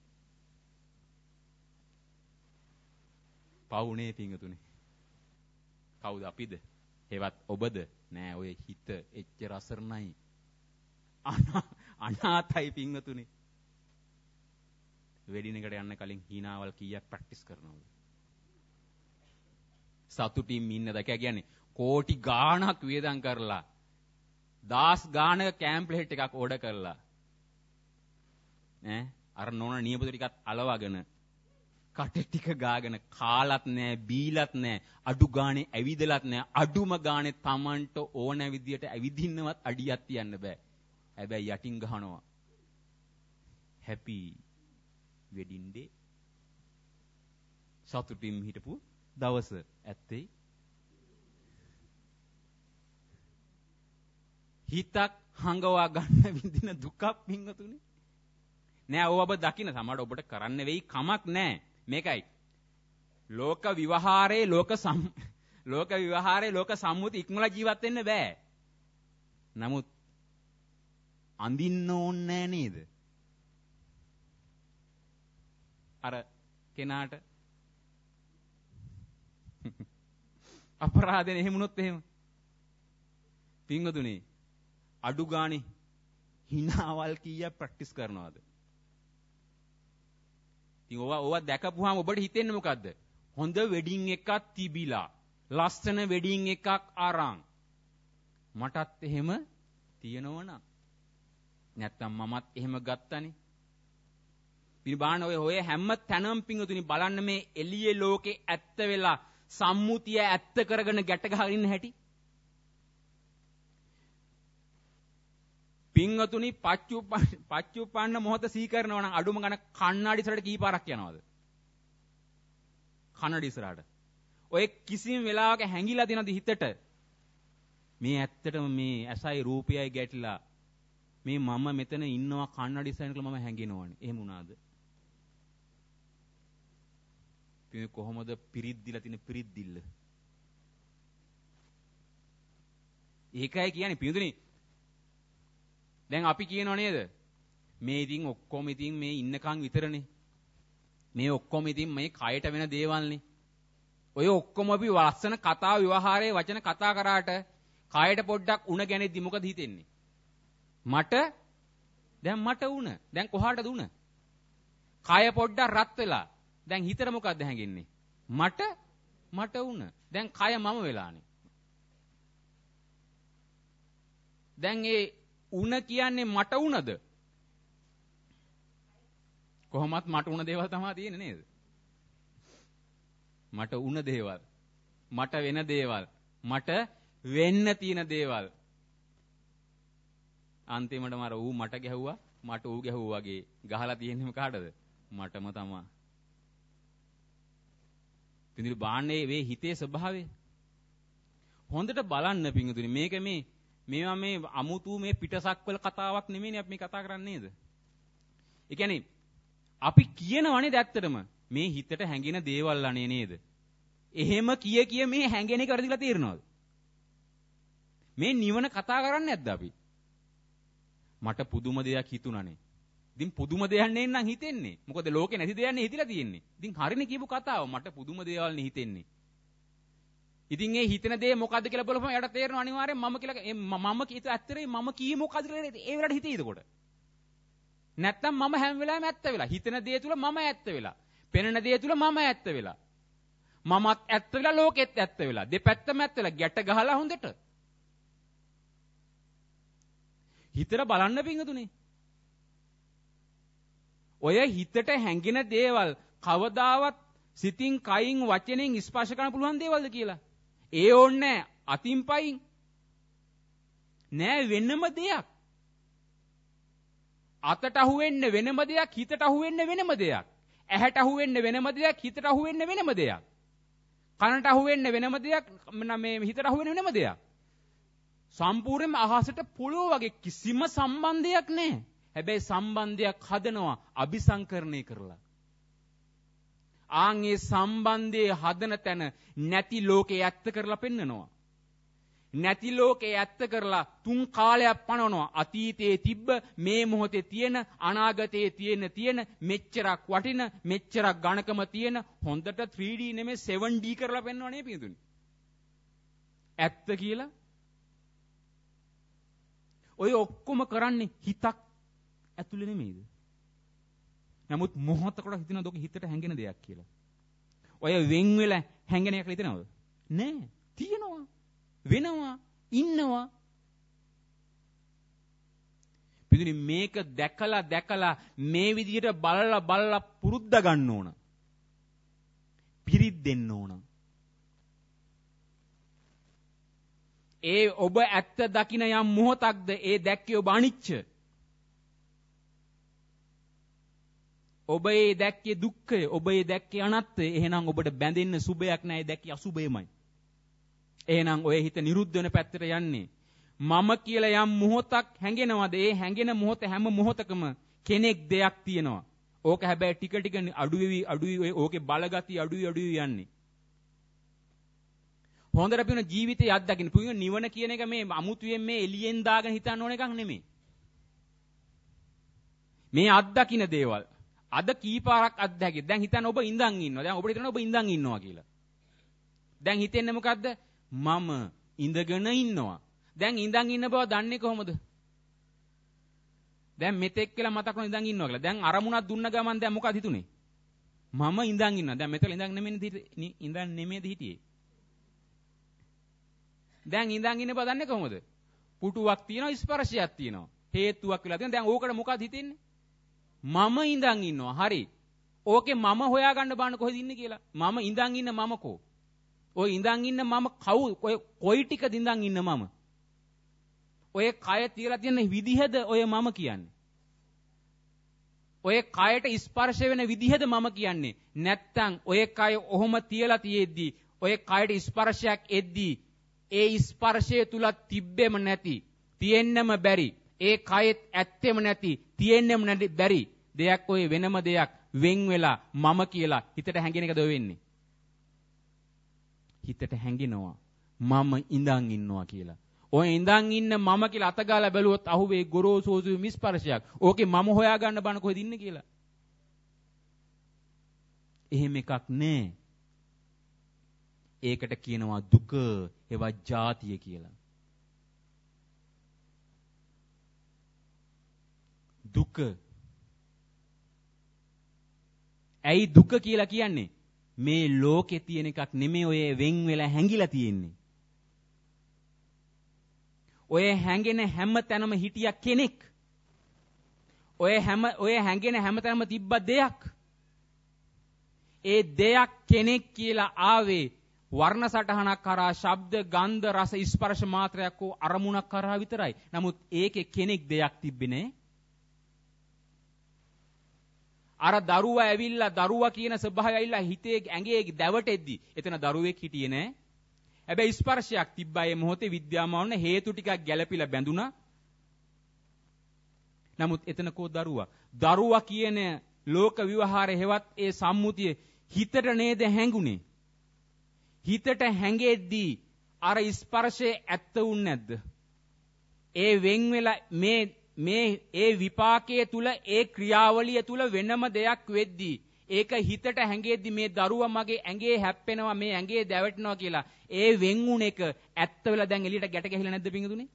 පවුනේ පිංගුතුනේ. කවුද අපිද? හේවත් ඔබද? නෑ ඔය හිත එච්චර අසරණයි. අනාතයි පිංගුතුනේ. වෙඩින් එකට යන්න කලින් hinaවල් කීයක් ප්‍රැක්ටිස් කරනවද? සතුටින් ඉන්න දක කියන්නේ කෝටි ගාණක් වියදම් කරලා 10 ගාණක කැම්ප්ලේට් එකක් ඕඩර් කරලා අර නෝන නියපොතු ටිකත් අලවගෙන කටේ ටික ගාගෙන කාලත් නැහැ බීලත් නැහැ අඩු ගානේ ඇවිදලත් නැහැ අඩුම ගානේ Tamanට ඕන විදියට ඇවිදින්නවත් අඩියක් තියන්න බෑ හැබැයි යටින් ගහනවා happy wedding day සතුටින් හිටපු දවස ඇත්තේ හිතක් හංගවා ගන්න විඳින දුකක් පිංගතුනේ නෑ ඔබ දකින්න සමහර ඔබට කරන්න වෙයි කමක් නෑ මේකයි ලෝක විවහාරේ ලෝක සම්මුති ඉක්මලා ජීවත් වෙන්න බෑ නමුත් අඳින්න ඕනේ නේද අර කෙනාට අපරාධනේ එහෙම වුණොත් එහෙම පිංගතුනේ අඩු ගානේ hinaවල් කීයක් ප්‍රැක්ටිස් කරනවද ඉතින් ඔවා දැකපුවාම ඔබට හිතෙන්නේ මොකද්ද? හොඳ වෙඩින් එකක් තිබිලා, ලස්සන වෙඩින් එකක් අරන්. මටත් එහෙම තියෙනවනම් නැත්තම් මමත් එහෙම ගත්තනේ. ඉතින් බාන ඔය හැම තැනම පිංගුතුනි බලන්න මේ එළියේ ලෝකේ ඇත්ත වෙලා සම්මුතිය ඇත්ත කරගෙන ගැට ගහගෙන ඉන්න හැටි. පිංගතුනි පච්චුප්පන්න මොහොත සී කරනවා නම් අඩුම ගන්න කණ්ණාඩි ඉස්සරහට කීපාරක් යනවද? කණ්ණාඩි ඉස්සරහට. ඔය කිසිම වෙලාවක හැංගිලා දෙනවද හිතට? මේ ඇත්තටම මේ ඇසයි රූපයයි ගැටිලා මේ මම මෙතන ඉන්නවා කණ්ණාඩි ඉස්සරහට කියලා මම හැංගෙනවනේ. එහෙම වුණාද? මේ කොහොමද පිරිද්දිලා තියෙන පිරිද්දිල්ල? ඒකයි කියන්නේ පින්දුනේ දැන් අපි කියනව නේද මේ ඉතින් ඔක්කොම ඉතින් මේ ඉන්නකන් විතරනේ මේ ඔක්කොම ඉතින් මේ කයට වෙන දේවල්නේ ඔය ඔක්කොම අපි ලස්සන කතා විවහාරයේ වචන කතා කරාට කයට පොඩ්ඩක් උණ ගැනෙද්දි මොකද හිතෙන්නේ මට උණ දැන් කොහාටද උණ කය පොඩ්ඩක් රත් වෙලා දැන් හිතට මොකද්ද හැඟෙන්නේ මට උණ දැන් කය මම වෙලානේ දැන් ඒ උණ කියන්නේ මට උණද? කොහොමත් මට උණ දේවල් තමයි තියෙන්නේ නේද? මට උණ දේවල්, මට වෙන දේවල්, මට වෙන්න තියෙන දේවල්. අන්තිමට මර ඌ මට ගැහුවා, මට ඌ ගැහුවා වගේ ගහලා තියෙන්නේම කාටද? මටම තමයි. පින්දුරු බාන්නේ වේ හිතේ ස්වභාවය. හොඳට බලන්න පින්දුරු මේක මේවා මේ අමුතු මේ පිටසක්වල කතාවක් නෙමෙයිනේ අපි මේ කතා කරන්නේ නේද? ඒ කියන්නේ අපි කියනවනේ ඇත්තටම මේ හිතට හැඟෙන දේවල් අනේ නේද? එහෙම කිය මේ හැඟෙන එක වැරදිලා තීරනවද? මේ නිවන කතා කරන්නේ නැද්ද අපි? මට පුදුම දෙයක් හිතුණානේ. ඉතින් පුදුම දෙයක් නෙන්නම් හිතෙන්නේ. මොකද ලෝකේ නැති දෙයක් නේ හිතිලා තියෙන්නේ. ඉතින් හරිනේ කියපු කතාව මට පුදුම දේවල් නේ හිතෙන්නේ. ඉතින් ඒ හිතන දේ මොකද්ද කියලා බලපුවම එයාට තේරෙනවා අනිවාර්යෙන් මම කියලා මම කීත ඇත්තරේ මම කී මොකද්ද කියලා ඒ වෙලාවට හිතේද කොට නැත්තම් මම හැම වෙලාවෙම ඇත්ත වෙලා හිතන දේ තුල මම ඇත්ත වෙලා පෙනෙන දේ තුල මම ඇත්ත වෙලා මමත් ඇත්ත වෙලා ලෝකෙත් ඇත්ත වෙලා දෙපැත්තම ඇත්ත වෙලා ගැට ගහලා හොඳට හිතට බලන්න පිංගුතුනේ ඔය හිතට හැංගෙන දේවල් කවදාවත් සිතින්, කයින්, වචනෙන් ස්පර්ශ කරන්න පුළුවන් දේවල්ද කියලා. ඒ ඕනේ අතින් පයින්. නෑ වෙනම දෙයක්. අතට අහුවෙන්න වෙනම දෙයක්, හිතට අහුවෙන්න වෙනම දෙයක්. ඇහැට අහුවෙන්න වෙනම දෙයක්, හිතට අහුවෙන්න වෙනම දෙයක්. කනට අහුවෙන්න වෙනම දෙයක්, මේ හිතට අහුවෙන්න වෙනම දෙයක්. සම්පූර්ණයෙන්ම අහසට පොළොව වගේ කිසිම සම්බන්ධයක් නැහැ. හැබැයි සම්බන්ධයක් හදනවා අபிසංකරණය කරලා. ආන්ගේ සම්බන්ධයේ හදන තැන නැති ලෝකේ ඇත්ත කරලා පෙන්නනවා. නැති ලෝකේ ඇත්ත කරලා තුන් කාලයක් පනවනවා. අතීතයේ තිබ්බ, මේ මොහොතේ තියෙන, අනාගතයේ තියෙන මෙච්චරක් වටින, මෙච්චරක් ඝනකම තියෙන හොඳට 3D නෙමෙයි 7D කරලා පෙන්නනවා නේ පිටුනේ. ඇත්ත කියලා. ඔය ඔක්කොම කරන්නේ හිතක් ඇතුලේ නෙමෙයිද? නමුත් මොහොතකට හිතන දොක හිතට හැංගෙන දෙයක් කියලා. ඔය වෙන් වෙලා හැංගෙන එකක් හිතනවද? නෑ. තියෙනවා. වෙනවා. ඉන්නවා. පිටුනි මේක දැකලා මේ විදිහට බලලා පුරුද්ද ගන්න ඕන. පිරිත් දෙන්න ඕන. ඒ ඔබ ඇත්ත දකින යම් මොහොතක්ද ඒ දැක්කේ ඔබ අනිච්ච. ඔබ ඒ දැක්කේ දුක්ඛය, ඔබ ඒ දැක්කේ අනත්තය. එහෙනම් ඔබට බැඳෙන්න සුභයක් නැහැ, ඒ දැක්කේ අසුභයමයි. එහෙනම් ඔය හිත නිරුද්ධ වෙන පැත්තට යන්නේ. මම කියලා යම් මොහොතක් හැඟෙනවද? ඒ හැඟෙන මොහොත හැම මොහොතකම කෙනෙක් දෙයක් තියෙනවා. ඕක හැබැයි ටික අඩුවි ඕකේ බලගතිය අඩුවි යන්නේ. හොඳට පින ජීවිතය අත්දකින්න. පුදුම නිවන කියන එක මේ අමුතුවෙන් මේ එළියෙන් දාගෙන හිතන්න ඕන එකක් නෙමෙයි. මේ අත්දකින්න දේවල්. අද කීපාරක් අත්දැකි. දැන් හිතන්න ඔබ ඉඳන් ඉන්නවා. දැන් ඔබට හිතන්න ඔබ ඉඳන් ඉන්නවා කියලා. දැන් හිතෙන්නේ මොකද්ද? මම ඉඳගෙන ඉන්නවා. දැන් ඉඳන් ඉන්න බව දන්නේ කොහොමද? දැන් මෙතෙක් කියලා මතක් වුණා ඉඳන් ඉන්නවා කියලා. දැන් අරමුණක් දුන්න ගමන් දැන් මොකද හිතුනේ? මම ඉඳන් ඉන්නවා. දැන් මෙතන ඉඳන් නෙමෙයිද හිටියේ? දැන් ඉඳන් ඉන්න බව දන්නේ කොහොමද? පුටුවක් තියෙනවා, ස්පර්ශයක් තියෙනවා. හේතුවක් වෙලා තියෙනවා. දැන් ඕකට මොකද හිතෙන්නේ? මම ඉඳන් ඉන්නවා. හරි. ඕකේ මම හොයාගන්න බාන්න කොහෙද ඉන්නේ කියලා. මම ඉඳන් ඉන්න මම කෝ? ඔය ඉඳන් ඉන්න මම කවුද? කොයි ටිකද ඉඳන් ඉන්න මම? ඔය කය තියලා තියෙන විදිහද ඔය මම කියන්නේ? ඔය කයට ස්පර්ශ වෙන විදිහද මම කියන්නේ? නැත්තම් ඔය කය ඔහොම තියලා තියෙද්දි ඔය කයට ස්පර්ශයක් එද්දි ඒ ස්පර්ශය තුල තිබෙම නැති, තියෙන්නම බැරි, ඒ කයෙත් ඇත්තෙම නැති, තියෙන්නෙම නැති බැරි දෙයක් ඔය වෙනම දෙයක් වෙන් වෙලා මම කියලා හිතට හැංගෙන එකද ඔය වෙන්නේ? හිතට හැංගෙනවා මම ඉඳන් ඉන්නවා කියලා. ඔය ඉඳන් ඉන්න මම කියලා අතගාලා බැලුවොත් අහුවේ ගොරෝසුසු මිස්පර්ශයක්. ඕකේ මම හොයාගන්න බන කොහෙද ඉන්නේ කියලා. එහෙම එකක් නෑ. ඒකට කියනවා දුක, ඒවා ජාතිය කියලා. දුක. ඇයි දුක කියලා කියන්නේ? මේ ලෝකේ තියෙන එකක් නෙමෙයි ඔය වෙන් වෙලා හැංගිලා තියෙන්නේ. ඔය හැංගෙන හැම තැනම හිටියා කෙනෙක්. ඔය හැංගෙන හැම තැනම තිබ්බ දෙයක්. ඒ දෙයක් කෙනෙක් කියලා ආවේ වර්ණ සටහනක් කරා, ශබ්ද, ගන්ධ, රස, ස්පර්ශ මාත්‍රයක් හෝ අරමුණක් කරා විතරයි. නමුත් ඒකේ කෙනෙක් දෙයක් තිබ්බේ නෑ. අර දරුවා කියන ස්වභාවය ඇවිල්ලා හිතේ ඇඟේ දැවටෙද්දි එතන දරුවෙක් හිටියේ නෑ. හැබැයි ස්පර්ශයක් තිබ්බා. ඒ මොහොතේ විද්‍යාමාන හේතු ටිකක් ගැළපිලා බැඳුනා. නමුත් එතන කෝ දරුවා කියන ලෝක විවහාරය හෙවත් ඒ සම්මුතිය හිතට නේද හැංගුනේ? හිතට හැංගෙද්දී අර ස්පර්ශයේ ඇත්ත වුනේ නැද්ද? ඒ වෙන් වෙලා මේ ඒ විපාකයේ තුල, ඒ ක්‍රියාවලිය තුල වෙනම දෙයක් වෙද්දී ඒක හිතට හැංගෙද්දී මේ දරුවා මගේ ඇඟේ හැප්පෙනවා, මේ ඇඟේ දැවටෙනවා කියලා ඒ වෙන් වුණ එක ඇත්ත වෙලා දැන් එළියට ගැට ගැහිලා නැද්ද පිංගුතුනේ?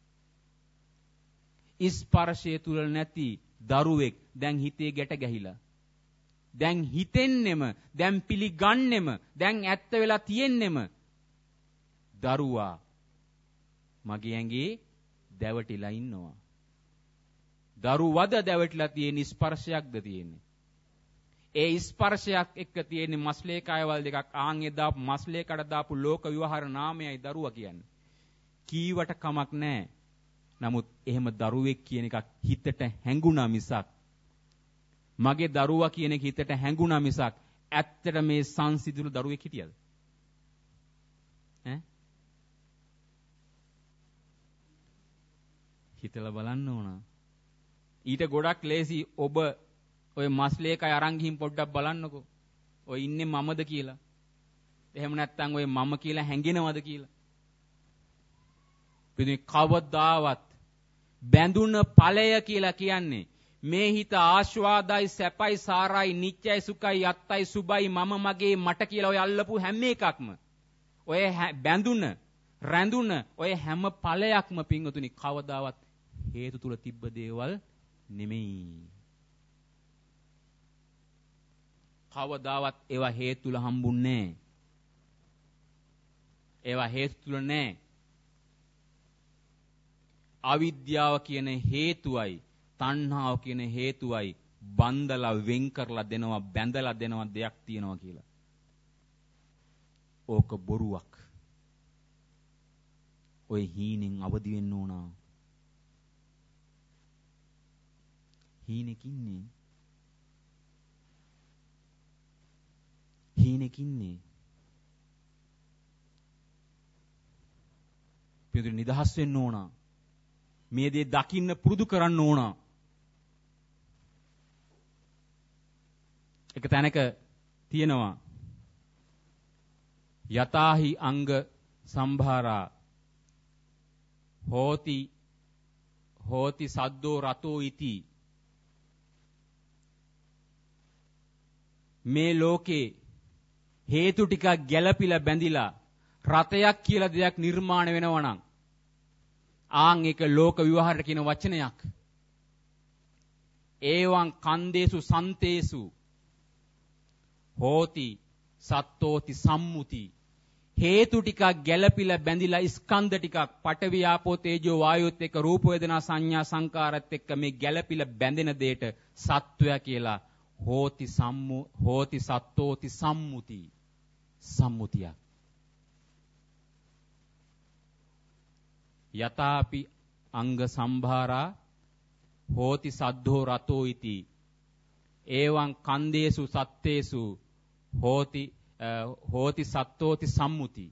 ස්පර්ශයේ තුල නැති දරුවෙක් දැන් හිතේ ගැට ගැහිලා. දැන් හිතෙන්නෙම, දැන් පිළිගන්නෙම, දැන් ඇත්ත වෙලා තියෙන්නෙම දරුවා මගේ ඇඟේ දැවටිලා ඉන්නවා. දරුවද දැවටිලා තියෙන ස්පර්ශයක්ද තියෙන්නේ? ඒ ස්පර්ශයක් එක්ක තියෙන මස්ලේ කයවල් දෙකක්. ආන් එදා මස්ලේ කඩ දාපු ලෝක විවහාර නාමයයි දරුවා කියන්නේ. කීවට කමක් නැහැ. නමුත් එහෙම දරුවෙක් කියන එකක් හිතට හැඟුණා මිසක් මගේ දරුවා කියන එක හිතට හැඟුණා මිසක් ඇත්තට මේ සංසිඳුණු දරුවෙක් හිටියද? ඈ? හිතලා බලන්න ඕන. ඊට ගොඩක් ලේසි ඔබ ඔය මස්ලේකයි අරන් ගිහින් පොඩ්ඩක් බලන්නකෝ. ඔය ඉන්නේ මමද කියලා. එහෙම නැත්නම් ඔය මම කියලා හැංගෙනවද කියලා. පිටින් කවදාවත් බැඳුන ඵලය කියලා කියන්නේ මේ හිත ආස්වාදයි සැපයි සාරයි නිත්‍යයි සුඛයි යත්තයි සුබයි මම මගේ මට කියලා ඔය අල්ලපු හැම එකක්ම ඔය බැඳුන රැඳුන ඔය හැම ඵලයක්ම පින්වතුනි කවදාවත් හේතු තුල තිබ්බ දේවල් නෙමෙයි. කවදාවත් ඒවා හේතු තුල හම්බුන්නේ නැහැ. ඒවා හේතු තුල නැහැ. අවිද්‍යාව කියන හේතුවයි තණ්හාව කියන හේතුවයි බන්දලා වෙන් කරලා දෙනවා බැඳලා දෙනවා දෙයක් තියෙනවා කියලා. ඕක බොරුවක්. ඔය හීනෙන් අවදි වෙන්න ඕන. හීනෙකින්නේ. හීනෙකින්නේ. පිටු නිදහස් වෙන්න ඕන. මේ දේ දකින්න පුරුදු කරන්න ඕන. එක තැනක තියෙනවා යතාහි අංග සම්භාරා හෝති සද්දෝ රතෝ ඉති. මේ ලෝකේ හේතු ටිකක් ගැළපිලා බැඳිලා රතයක් කියලා දෙයක් නිර්මාණය වෙනවා නම් ආන් ඒක ලෝක විවහාරයට කියන වචනයක්. ඒවං කන්දේසු සන්තේසු හෝති සත්තෝති සම්මුති. හේතු ටිකක් ගැළපිලා බැඳිලා ස්කන්ධ ටිකක් පඨවි ආපෝ තේජෝ වායුත් එක්ක රූප වේදනා සංඥා සංකාරත් එක්ක මේ ගැළපිලා බැඳෙන දෙයට සත්වය කියලා හෝති සත්තෝති සම්මුති. සම්මුතිය. යතාපි අංග සම්භාරා හෝති සද්ධෝ රතෝ ඉති. ඒවං කන්දේසු සත්තේසු හෝති සත්තෝති සම්මුති.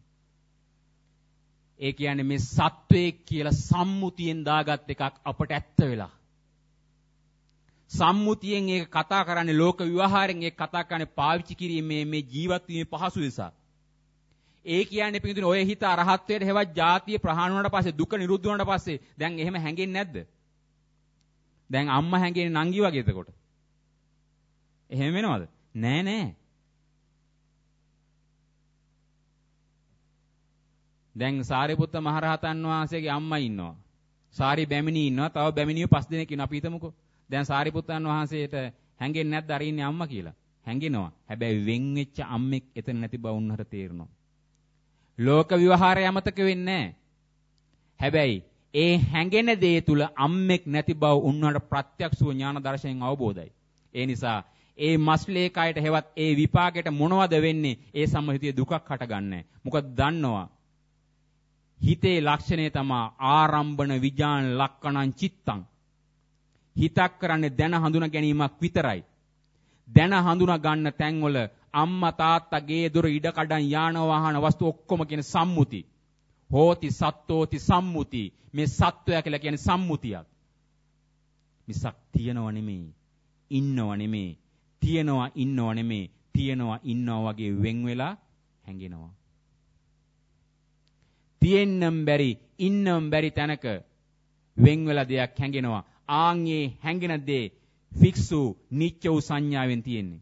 ඒ කියන්නේ මේ සත්වයේ කියලා සම්මුතියෙන් දාගත් එකක් අපට ඇත්ත වෙලා. සම්මුතියෙන් ඒක කතා කරන්නේ ලෝක විවහාරයෙන් ඒක කතා කරන්නේ පාවිච්චි කිරීමේ මේ ජීවත් වීමේ පහසු නිසා. ඒ කියන්නේ පිටුනේ ඔය හිත අරහත්ත්වයට හෙවත් ජාතිය ප්‍රහාණ වුණාට පස්සේ දුක නිරුද්ධ වුණාට පස්සේ දැන් එහෙම හැංගෙන්නේ නැද්ද? දැන් අම්මා හැංගෙන්නේ නංගි වගේ එතකොට. එහෙම වෙනවද? නෑ නෑ. දැන් සාරිපුත්ත මහරහතන් වහන්සේගේ අම්මා ඉන්නවා. සාරි බැමිණි ඉන්නවා. තව බැමිණියෝ 5 දෙනෙක් ඉන්නවා. අපි හිතමුකෝ. දැන් සාරිපුත්තන් වහන්සේට හැංගෙන්නේ නැද්ද අර ඉන්නේ අම්මා කියලා? හැංගෙනවා. හැබැයි වෙන් වෙච්ච අම්මෙක් එතන නැති බව උන්හට තේරෙනවා. ලෝක විවහාරය අමතක වෙන්නේ නැහැ. හැබැයි ඒ හැඟෙන දේ තුල අම්මෙක් නැති බව උන්වහන්ට ප්‍රත්‍යක්ෂව ඥාන දර්ශනයෙන් අවබෝධයි. ඒ නිසා ඒ මස්ලේ කයට හෙවත් ඒ විපාකයට මොනවද වෙන්නේ? ඒ සම්මහිතයේ දුකක් හටගන්නේ. මොකද දන්නවා හිතේ ලක්ෂණය තමයි ආරම්භන විජාන ලක්කණං චිත්තං. හිතක් කරන්නේ දැන හඳුනා ගැනීමක් විතරයි. දැන හඳුනා ගන්න තැන්වල අම්මා තාත්තා ගේ දොර ඉඩ කඩන් යාන වාහන වස්තු ඔක්කොම කියන සම්මුති. හෝති සත්තෝති සම්මුති. මේ සත්වය කියලා කියන්නේ සම්මුතියක්. මිසක් තියනව නෙමෙයි. ඉන්නව නෙමෙයි. තියනවා ඉන්නව නෙමෙයි. තියනවා ඉන්නවා වගේ වෙන් වෙලා හැංගෙනවා. තියෙන්නම් බැරි ඉන්නම් බැරි තැනක වෙන් වෙලා දෙයක් හැංගෙනවා. ආන්ගේ හැංගෙන දේ ෆික්සු නිච්ච වූ සංඥාවෙන් තියෙන්නේ.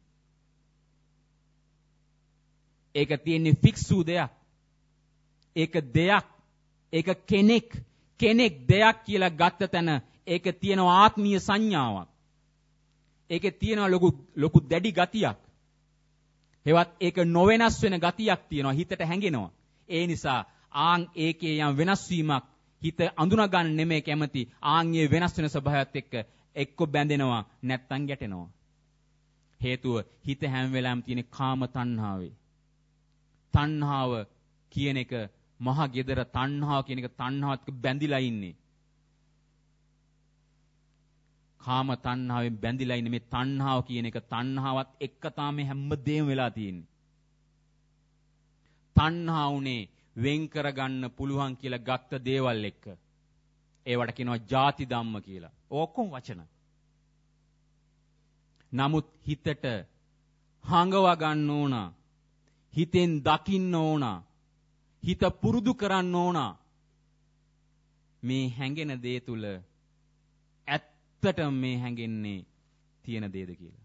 ඒක තියෙන්නේ ෆික්සු දෙයක්. ඒක දෙයක්. ඒක කෙනෙක් දෙයක් කියලා ගත්ත තැන ඒක තියෙනවා ආත්මීය සංඥාවක්. ඒකේ තියෙනවා ලොකු දැඩි ගතියක්. හෙවත් ඒක නොවෙනස් වෙන ගතියක් තියෙනවා හිතට හැංගෙනවා. ඒ නිසා ආන් ඒකේ යම් වෙනස් වීමක් හිත අඳුනා ගන්න නෙමෙයි කැමති. ආන්ගේ වෙනස් වෙන ස්වභාවයත් එක්ක එක්ක බැඳෙනවා නැත්තම් ගැටෙනවා. හේතුව හිත හැම වෙලාවෙම තියෙන කාම තණ්හාවේ. තණ්හාව කියන එක මහා gedara තණ්හාව කියන එක තණ්හාවත් බැඳිලා ඉන්නේ. කාම තණ්හාවෙන් බැඳිලා ඉන්නේ මේ තණ්හාව කියන එක තණ්හාවත් එක්ක තමයි හැමදේම වෙලා තියෙන්නේ. තණ්හා උනේ වෙන් කරගන්න පුළුවන් කියලා ගත්ත දේවල් එක්ක. ඒවට කියනවා ಜಾති ධම්ම කියලා. ඔක්කොම වචන. නමුත් හිතට හංගව ගන්න ඕන. හිතෙන් දකින්න ඕන. හිත පුරුදු කරන්න ඕන. මේ හැඟෙන දේ තුල ඇත්තටම මේ හැඟෙන්නේ තියෙන දේද කියලා.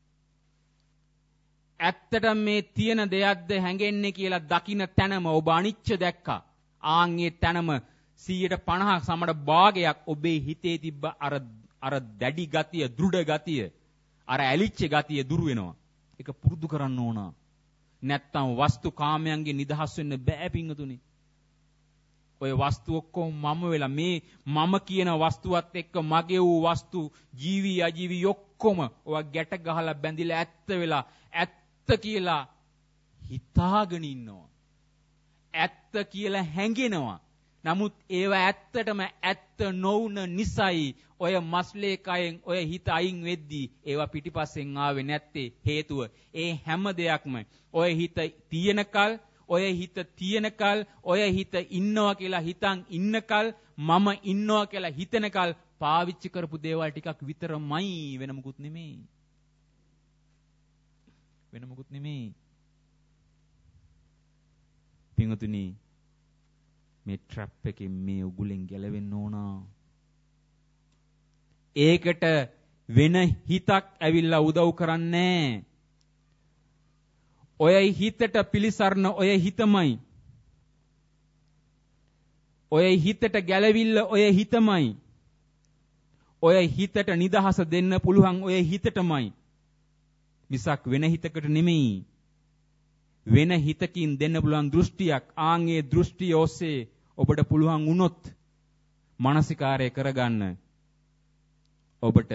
ඇත්තටම මේ තියෙන දෙයක්ද හැඟෙන්නේ කියලා දකින්න තැනම ඔබ අනිච්ච දැක්කා. ආන්ගේ තැනම 150ක් සමඩ භාගයක් ඔබේ හිතේ තිබ්බ අර දැඩි ගතිය, දෘಢ ගතිය, අර ඇලිච්ච ගතිය දුරු වෙනවා. ඒක පුරුදු කරන්න ඕන. නැත්තම් වස්තු කාමයන්ගේ නිදහස් වෙන්න බෑ පිංගුතුනි. ඔය වස්තු ඔක්කොම මම වෙලා මේ මම කියන වස්තුවත් එක්ක මගේ වූ වස්තු ජීවි අජීවි ඔක්කොම ඔය ගැට ගහලා බැඳිලා ඇත්ත වෙලා ඇත්ත කියලා හිතාගෙන ඉන්නවා. ඇත්ත කියලා හැඟෙනවා. නමුත් ඒව ඇත්තටම ඇත්ත නොවුන නිසයි ඔය මස්ලේ කයෙන් ඔය හිත අයින් වෙද්දී ඒවා පිටිපස්සෙන් ආවේ නැත්තේ. හේතුව ඒ හැම දෙයක්ම ඔය හිත තියෙනකල්, ඔය හිත තියෙනකල්, ඔය හිත ඉන්නවා කියලා හිතන් ඉන්නකල්, මම ඉන්නවා කියලා හිතනකල් පාවිච්චි කරපු දේවල් ටිකක් විතරමයි, වෙන මොකුත් නෙමෙයි. වෙන මොකුත් නෙමෙයි. පින්වතුනි, මේ ට්‍රැප් එකෙන් මේ උගුලෙන් ගැලවෙන්න ඕන. ඒකට වෙන හිතක් ඇවිල්ලා උදව් කරන්නේ. ඔය හිතට පිලිසරණ ඔය හිතමයි. ඔය හිතට ගැලවිල්ල ඔය හිතමයි. ඔය හිතට නිදහස දෙන්න පුළුවන් ඔය හිතටමයි. මිසක් වෙන හිතකට නෙමෙයි. වෙන හිතකින් දෙන්න පුළුවන් දෘෂ්ටියක්. ආන්ගේ දෘෂ්ටිය ඔස්සේ ඔබට පුළුවන් වුණොත් මානසිකාරය කරගන්න ඔබට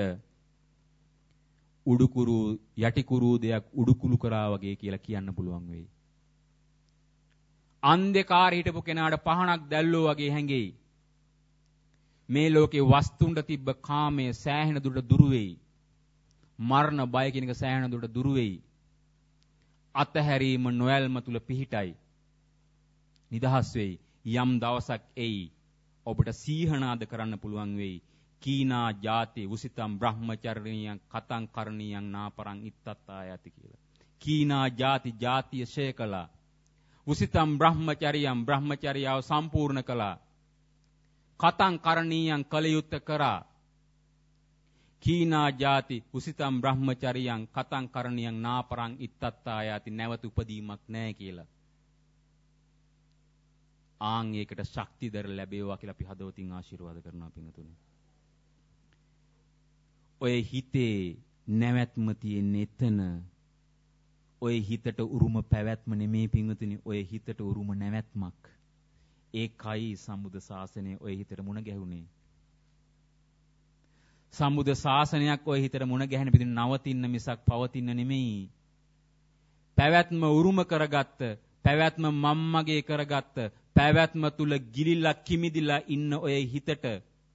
උඩුකුරු යටිකුරු දෙයක් උඩුකුළු කරා වගේ කියලා කියන්න පුළුවන් වෙයි. අන්ධකාරය හිටපු කෙනාට පහනක් දැල්ලෝ වගේ හැඟෙයි. මේ ලෝකේ වස්තුන්ට තිබ්බ කාමයේ සෑහෙන දුරට දුරු වෙයි. මරණ බය කියන එක සෑහෙන දුරට දුරු වෙයි. අතහැරීම නොයල්ම තුල පිහිටයි. නිදහස් වෙයි. යම් දවසක් එයි ඔබට සීහනාද කරන්න පුළුවන් වෙයි. කීනා ජාති උසිතම් බ්‍රහ්මචර්යයන් කතං කරණීයං නාපරං ඉත්තත්තායති කියලා. කීනා ජාති ජාතිය ශේ කළා. උසිතම් බ්‍රහ්මචර්යයන් බ්‍රහ්මචර්යාව සම්පූර්ණ කළා. කතං කරණීයං කලයුත්ත කරා. කීනා ජාති උසිතම් බ්‍රහ්මචර්යයන් කතං කරණීයං නාපරං ඉත්තත්තායති නැවත උපදීමක් නැහැ කියලා. ආන් ඒකට ශක්තිදර ලැබේවා කියලා අපි හදවතින් ආශිර්වාද කරනවා පින්තුනේ. ඔය හිතේ නැවැත්ම තියෙන එතන. ඔය හිතට උරුම පැවැත්ම නෙමේ පින්තුනේ. ඔය හිතට උරුම නැවැත්මක්. ඒකයි සම්බුද්ධ ශාසනය ඔය හිතට මුණ ගැහුනේ. සම්බුද්ධ ශාසනයක් ඔය හිතට මුණ ගැහෙන පිටින් නවතින්න මිසක් පවතින්න නෙමෙයි. පැවැත්ම උරුම කරගත්ත, පැවැත්ම මම්මගේ කරගත්ත, පැවැත්ම තුල ගිලිලා කිමිදිලා ඉන්න ඔය හිතට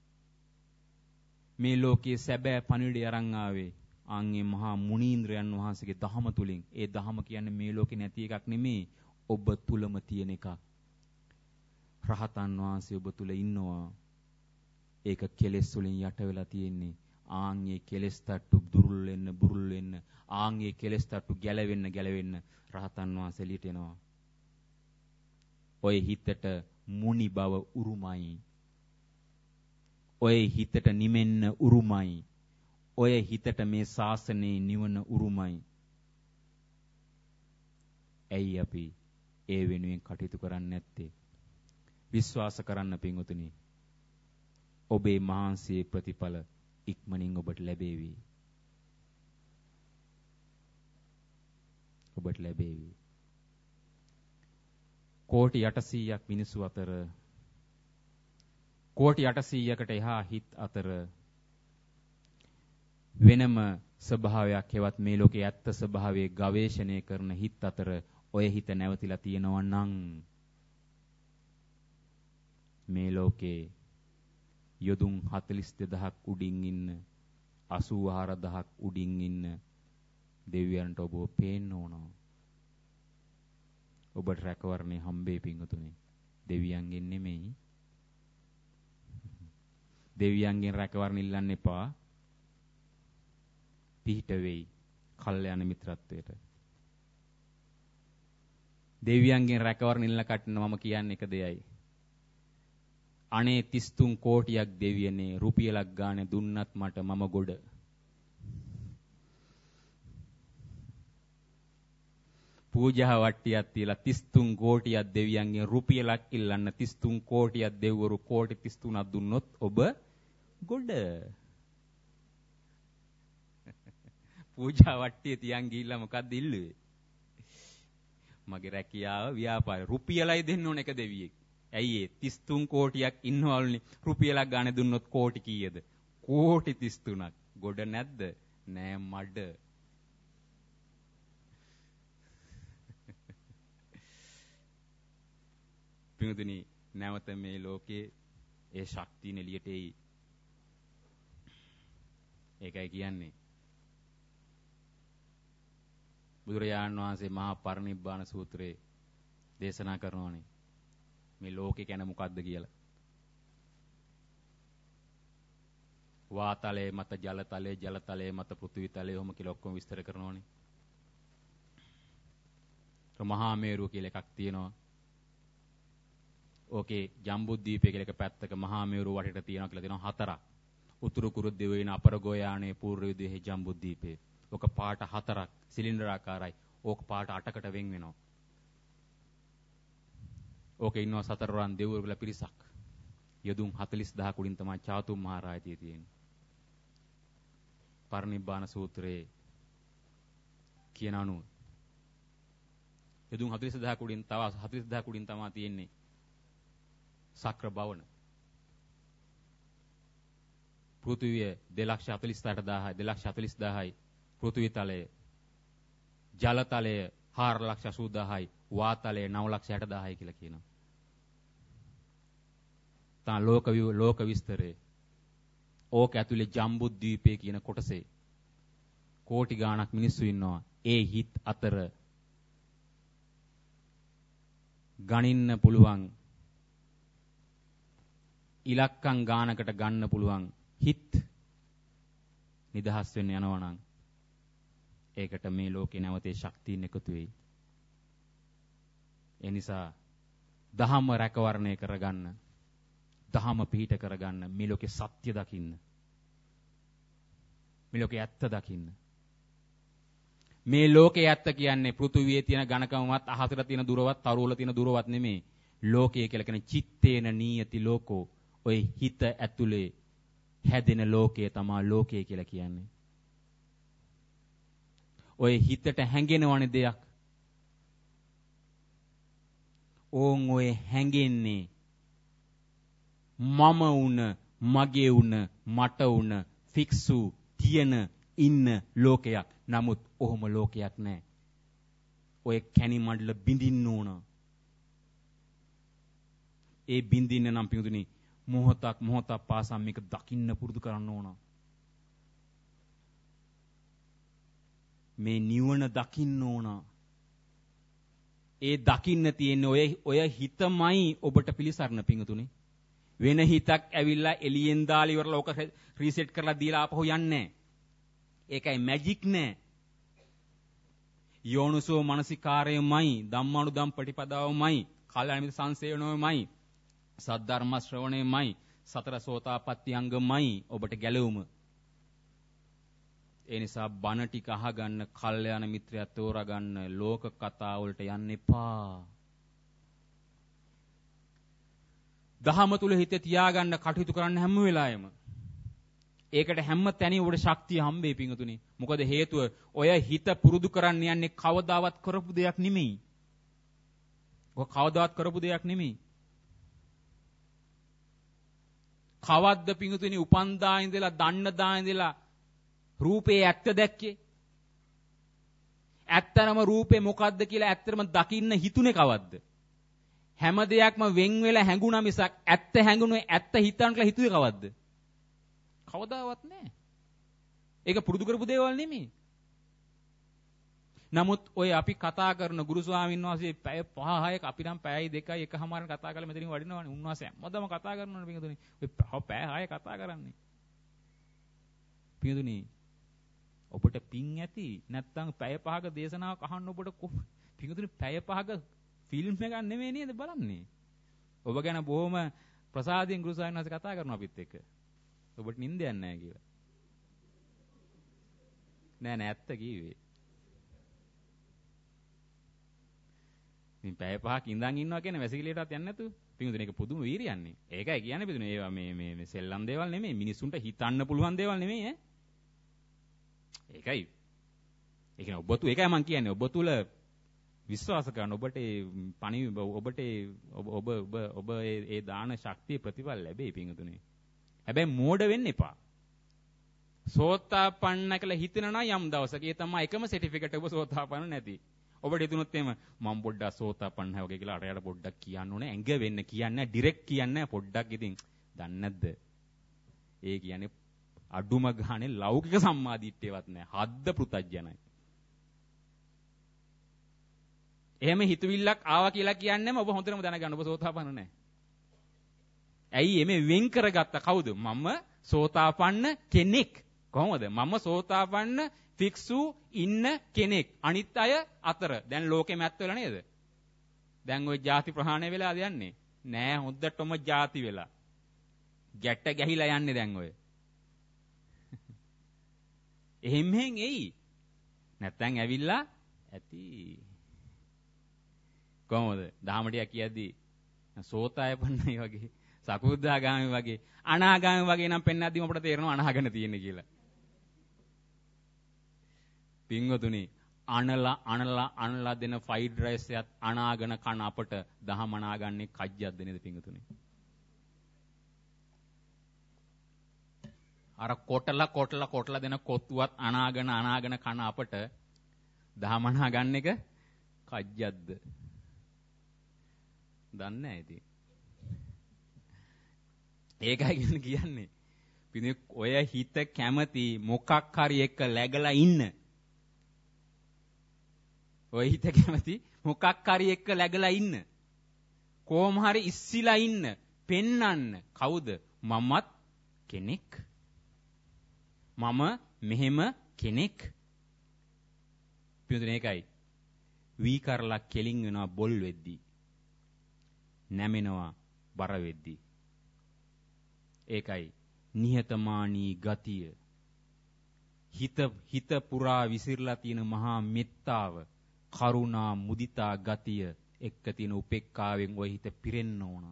මේ ලෝකයේ සැබෑ පණිවිඩය අරන් ආවේ ආන්ගේ මහා මුනීන්ද්‍රයන් වහන්සේගේ දහම තුලින්. ඒ දහම කියන්නේ මේ ලෝකේ නැති එකක් නෙමෙයි, ඔබ තුලම තියෙන එකක්. රහතන් වහන්සේ ඔබ තුල ඉන්නවා. ඒක කෙලෙස් වලින් යට වෙලා තියෙන්නේ. ආන්ගේ කෙලෙස් තට්ටු දුර්වල වෙන්න බුරුල් වෙන්න, ආන්ගේ කෙලෙස් තට්ටු ගැලවෙන්න රහතන් වහන්සේ එළියට එනවා. ඔය හිතට මුනි බව උරුමයි. ඔය හිතට නිමෙන්න උරුමයි. ඔය හිතට මේ ශාසනයේ නිවන උරුමයි. ඇයි අපි ඒ වෙනුවෙන් කටයුතු කරන්නේ නැත්තේ? විශ්වාස කරන්න පින්වතුනි. ඔබේ මහන්සියේ ප්‍රතිඵල ඉක්මනින් ඔබට ලැබේවි. ඔබට ලැබේවි. කෝටි 800ක් මිනිස්සු අතර, කෝටි 800කට එහා හිත් අතර වෙනම ස්වභාවයක් හෙවත් මේ ලෝකයේ ඇත්ත ස්වභාවයේ ගවේෂණය කරන හිත් අතර ඔය හිත නැවතිලා තියෙනවා නම් මේ ලෝකේ යොදුන් 42000ක් උඩින් ඉන්න 84000ක් උඩින් ඉන්න දෙවියන්ට ඔබව පේන්න ඕන. ඔබට රැකවරණේ හම්බේ පිංගුතුනි. දෙවියන්ගෙන් නෙමෙයි. දෙවියන්ගෙන් රැකවරණ ඉල්ලන්න එපා. පිහිට වෙයි කල්යාණ මිත්‍රත්වයට. දෙවියන්ගෙන් රැකවරණ ඉල්ලන කටන මම කියන්නේ එක දෙයයි. අනේ 33 කෝටියක් දෙවියනේ රුපියලක් ගානේ දුන්නත් මට මම ගොඩ. පූජා වට්ටියක් තියලා 33 කෝටියක් දෙවියන්ගෙන් රුපියලක් ඉල්ලන්න 33 කෝටියක් දෙවිවරු කෝටි 33ක් දුන්නොත් ඔබ ගොඩ. පූජා වට්ටිය තියන් ගිහිල්ලා මොකද්ද ඉල්ලුවේ? මගේ රැකියාව ව්‍යාපාරය රුපියලයි දෙන්න ඕන එක දෙවියෙක්. ඇයි ඒ 33 කෝටියක් ඉන්නවලුනේ රුපියලක් ගානේ දුන්නොත් කෝටි කීයද? කෝටි 33ක්. ගොඩ නැද්ද? නෑ මඩ. පින්තුනි නැවත මේ ලෝකයේ ඒ ශක්තිය එළියට එයි. ඒකයි කියන්නේ. බුදුරජාණන් වහන්සේ මහා පරිනිබ්බාන සූත්‍රයේ දේශනා කරනවානේ මේ ලෝකේ ගැන මොකද්ද කියලා. වාතලයේ මත ජලතලයේ ජලතලයේ මත පෘථිවිතලයේ ඔහොම කියලා ඔක්කොම විස්තර කරනවානේ. මහා මේරුව කියලා එකක් තියෙනවා. ඕකේ ජම්බුද්දීපය කියලා එක පැත්තක මහා මේරුව වටේට තියෙනවා කියලා තියෙනවා 4ක්. උතුරු කුරු දිවයින අපර ගෝයානේ පූර්ව විදේහි ජම්බුද්දීපේ. ඕක පාට 4ක් සිලින්ඩර් ආකාරයි. ඕක පාට 8කට වෙන් වෙනවා. ඕකේ ඉන්නවා සතරවරන් දෙවිවරු කියලා පිරිසක්. යදුන් 40000 කුඩින් තමයි චාතුම් මහරජය තියෙන්නේ. පරිනිබ්බාන සූත්‍රයේ කියන අනුව යදුන් 40000 කුඩින් තව 40000 කුඩින් තමයි තියෙන්නේ. සක්‍ර භවන. පෘථිවිය 248000යි 240000යි පෘථිවි තලය. ජල තලය 480000යි වාතලය 960000යි කියලා කියනවා. තා ලෝක විස්තරේ ඕක ඇතුලේ ජම්බුද්දීපේ කියන කොටසේ කෝටි ගාණක් මිනිස්සු ඉන්නවා. ඒ හිත් අතර ගණින්න පුළුවන් ඉලක්කම් ගානකට ගන්න පුළුවන් හිත් නිදහස් වෙන්න යනවා නම් ඒකට මේ ලෝකේ නැවතේ ශක්තියින් එකතු වෙයි. ඒ නිසා දහම රැකවරණය කරගන්න, දහම පිහිට කරගන්න, මේ ලෝකේ සත්‍ය දකින්න, මේ ලෝකේ ඇත්ත දකින්න. මේ ලෝකේ ඇත්ත කියන්නේ පෘථුවියේ තියෙන ඝනකමවත් අහසට තියෙන දුරවත් තරුවල තියෙන දුරවත් නෙමෙයි. ලෝකය කියලා කියන්නේ චිත්තේන නීයති ලෝකෝ. ඔය හිත ඇතුලේ හැදෙන ලෝකය තමයි ලෝකය කියලා කියන්නේ. ඔය හිතට හැඟෙනවනේ දෙයක්. ඕන් ඔය හැඟෙන්නේ මම වුණ, මගේ වුණ, මට වුණ, ෆික්සු තියෙන ඉන්න ලෝකයක්. නමුත් ඔහොම ලෝකයක් නැහැ. ඔය කැණි මඩල බිඳින්න ඕන. ඒ බිඳින්න නම් පිටුතුනි මොහොතක් පාසා මේක දකින්න පුරුදු කරන්න ඕන. මේ නිවන දකින්න ඕන. ඒ දකින්න තියෙන්නේ ඔය හිතමයි ඔබට පිළිසරණ පිටුතුනි. වෙන හිතක් ඇවිල්ලා එළියෙන් දාලා ඉවරලා ඕක රීසෙට් කරලා දීලා ආපහු යන්නේ නැහැ. ඒකයි මැජික් නෑ. යෝනුසෝ මනසිකාරයමයි, ධම්මානුධම් ප්‍රතිපදාවමයි, කල්යාණ මිත්‍ර සංසේවනයමයි, සද්ධර්ම ශ්‍රවණයමයි, සතර සෝතාපට්ටි අංගමයි ඔබට ගැලවුම. ඒ නිසා බණ ටික අහගන්න, කල්යාණ මිත්‍රයා තෝරාගන්න, ලෝක කතා වලට යන්න එපා. දහම තුල හිත තියාගන්න කටයුතු කරන්න හැම වෙලාවෙම. ඒකට හැම තැනින් උඩ ශක්තිය හම්බෙයි පිංගුතුනි. මොකද හේතුව ඔය හිත පුරුදු කරන්න යන්නේ කවදාවත් කරපු දෙයක් නෙමෙයි. ඔය කවදාවත් කරපු දෙයක් නෙමෙයි. කවද්ද පිංගුතුනි උපන්දා ඉඳලා දන්න දා ඉඳලා රූපේ ඇත්ත දැක්කේ. ඇත්තම රූපේ මොකද්ද කියලා ඇත්තටම දකින්න හිතුනේ කවද්ද? හැම දෙයක්ම වෙන් වෙලා හැඟුණා මිසක් ඇත්ත හැඟුණේ ඇත්ත හිතන්න කියලා හිතුවේ කවද්ද? කවදාවත් නැහැ. ඒක පුරුදු කරපු දේවල් නෙමෙයි. නමුත් ඔය අපි කතා කරන ගුරු ස්වාමීන් වහන්සේ පැය 5-6ක අපි නම් පැයයි 2යි එකමාරක් කතා කරලා මෙතනින් වඩිනවනේ. උන්වහන්සේ හැමදාම කතා කරනවනේ පිටුදුනේ. ඔය පැය 6 කතා කරන්නේ. පිටුදුනේ ඔබට පිං ඇති නැත්නම් පැය 5ක දේශනාවක් අහන්න ඔබට පිටුදුනේ පැය 5ක ෆිල්ම් එකක් නෙමෙයි නේද බලන්නේ. ඔබ ගැන බොහොම ප්‍රසාදයෙන් ගුරු ස්වාමීන් වහන්සේ කතා කරනවා අපිත් එක්ක. ඔබට නිින්ද යන්නේ නැහැ කියලා. නෑ ඇත්ත කිව්වේ. මින් පැය 5ක් ඉඳන් ඉන්නවා කියන්නේ වැසිකිළියටවත් යන්නේ නැතුව. පිටුදුනේ ඒක පුදුම වීරියන්නේ. ඒකයි කියන්නේ පිටුදුනේ ඒවා මේ සෙල්ලම් දේවල් නෙමෙයි. මිනිස්සුන්ට හිතන්න පුළුවන් දේවල් නෙමෙයි ඈ. ඒකයි. ඒ කියන්නේ ඔබ ඒකයි මම කියන්නේ. ඔබ තුල විශ්වාස කරන ඔබට ඔබට ඔබ ඒ දාන ශක්තිය ප්‍රතිඵල ලැබෙයි පිටුදුනේ. හැබැයි මෝඩ වෙන්න එපා. සෝතාපන්න කියලා හිතනවා නම් යම් දවසක ඒ තමයි එකම සර්ටිෆිකේට් ඔබ සෝතාපන්න නැති. ඔබට හිතුනොත් එහෙම මම පොඩ්ඩක් සෝතාපන්නයි වගේ කියලා අරයට පොඩ්ඩක් කියන්න ඕනේ. ඇඟ වෙන්න කියන්නේ ඩිරෙක්ට් කියන්නේ පොඩ්ඩක් ඉතින් දන්නේ නැද්ද? ඒ කියන්නේ අඩුම ගානේ ලෞකික සම්මාදිට්ඨියවත් නැහැ. හද්ද පෘතජ්ජනයි. එහෙම හිතවිල්ලක් ආවා කියලා කියන්නේම ඔබ හොඳටම දැනගන්න ඔබ සෝතාපන්න නැහැ. ඇයි එමේ වෙන් කරගත්ත කවුද? මම සෝතාපන්න කෙනෙක්. කොහොමද? මම සෝතාපන්න ෆික්සු ඉන්න කෙනෙක්. අනිත් අය අතර. දැන් ලෝකෙ මැත්ත වෙලා නේද? දැන් ওই ಜಾති ප්‍රහාණය වෙලාද යන්නේ? නෑ හොද්දටම ಜಾති වෙලා. ගැට ගැහිලා යන්නේ දැන් ඔය. එහෙම එයි. නැත්තම් ඇවිල්ලා ඇති. කොහොමද? දහමටියක් කියද්දී සෝතායපන්නයි වගේ, සකුද්දාගාමි වගේ, අනාගාමි වගේ නම් පෙන්නද්දීම අපට තේරෙනවා අනාගන තියෙන්නේ කියලා. පින්වතුනි අනලා දෙන ෆ්‍රයිඩ් රයිස් එකත් අනාගන කන අපට දහම අනාගන්නේ කජ්ජක්ද නේද පින්වතුනි? අර කොටලා දෙන කොත්තුවත් අනාගන කන අපට දහම අනාගන්න එක කජ්ජක්ද? දන්නේ නැහැ ඉතින්. ඒකයි කියන්නේ. පින්වතුනි ඔය හිත කැමති මොකක් හරි එක läගලා ඉන්න. ඔය හිත කැමති මොකක් හරි එක්ක läගලා ඉන්න. කොහොම හරි ඉස්සිලා ඉන්න. පෙන්නන්න. කවුද? මමත් කෙනෙක්. මම මෙහෙම කෙනෙක්. පිටුනේ ඒකයි. වී කරලා කෙලින් වෙනවා බොල් වෙද්දී. නැමෙනවා බර වෙද්දී. ඒකයි නිහතමානී ගතිය. හිත පුරා විසිරලා තියෙන මහා මෙත්තාව. කරුණා මුදිතා ගතිය එක්ක තියෙන උපේක්ඛාවෙන් ඔය හිත පිරෙන්න ඕන.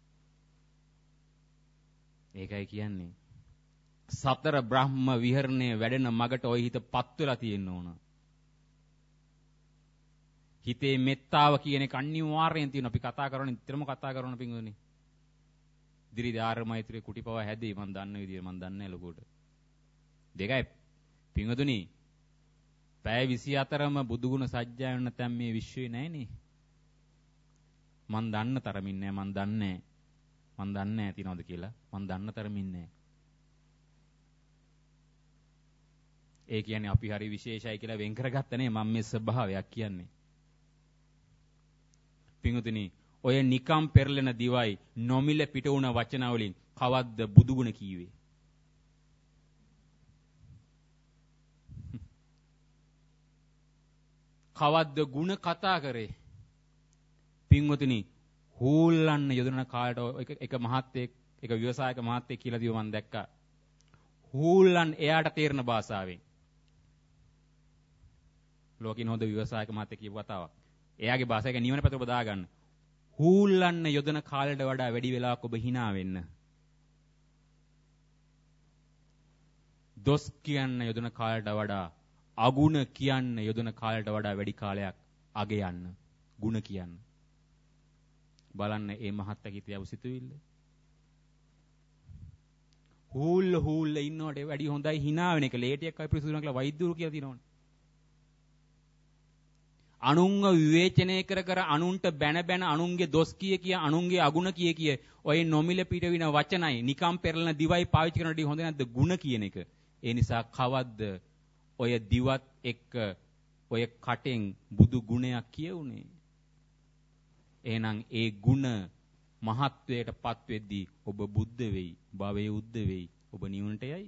ඒකයි කියන්නේ සතර බ්‍රහ්ම විහරණය වැඩෙන මගට ඔය හිතපත් වෙලා තියෙන්න ඕන. හිතේ මෙත්තාව කියන එක අනිවාර්යෙන් තියෙන. අපි කතා කරන නිතරම කතා කරන පින්වතුනි. දිරිදාර මෛත්‍රී කුටිපව හැදී මම දන්න විදියට මම දන්නේ ලොකුට. දෙකයි පින්වතුනි පැය 24ම බුදුගුණ සජ්ජායන නැත්නම් මේ විශ්වේ නැහනේ. මන් දන්න තරමින් නෑ. මන් දන්නේ තියනවද කියලා. මන් දන්න තරමින් නෑ. ඒ කියන්නේ අපි හරි විශේෂයි කියලා වෙන් කරගත්ත නේ. මම මේ ස්වභාවයක් කියන්නේ. පින්වතුනි ඔය නිකම් පෙරලෙන දිවයි නොමිල පිට වුණ වචන වලින් කවද්ද බුදුගුණ කීවේ? කවද්ද ಗುಣ කතා කරේ? පින්වතුනි හූල්ලන්න යොදන කාලයට එක මහත්තයෙක් එක ව්‍යවසායක මහත්තයෙක් කියලා දිව මම දැක්කා. හූල්ලන් එයාට තේරෙන භාෂාවෙන්. ලෝකින හොඳ ව්‍යවසායක මහත්තයෙක් කියපු කතාවක්. එයාගේ භාෂාවක නිවන පැත්තට ඔබ දාගන්න. හූල්ලන්න යොදන කාලයට වඩා වැඩි වෙලාවක් ඔබ hina වෙන්න. දොස් කියන්න යොදන කාලයට වඩා අගුණ කියන්න යොදන කාලයට වඩා වැඩි කාලයක් අග යන්න. ಗುಣ කියන්න. බලන්න මේ මහත්කීතිය උසිතුවිල්ල. හූල් ඉන්නවට වැඩි හොඳයි hina වෙන එක. ලේටියක් අය පිරිසුදු වෙනවා කියලා වෛද්‍යවරු කියලා තියෙනවනේ. අනුන්ව විවේචනය කර අනුන්ට බැන අනුන්ගේ දොස් කිය අනුන්ගේ අගුණ කිය ඔය නොමිල පිටවින වචනයි නිකම් පෙරලන දිවයි පාවිච්චි කරනට හොඳ නැද්ද ಗುಣ කියන එක. ඒ නිසා කවද්ද ඔය දිවත් එක්ක ඔය කටෙන් බුදු ගුණයක් කියුනේ. එහෙනම් ඒ ಗುಣ මහත්වයටපත් වෙද්දී ඔබ බුද්ධ වෙයි, භවයේ උද්ද වෙයි, ඔබ නිවනට යයි.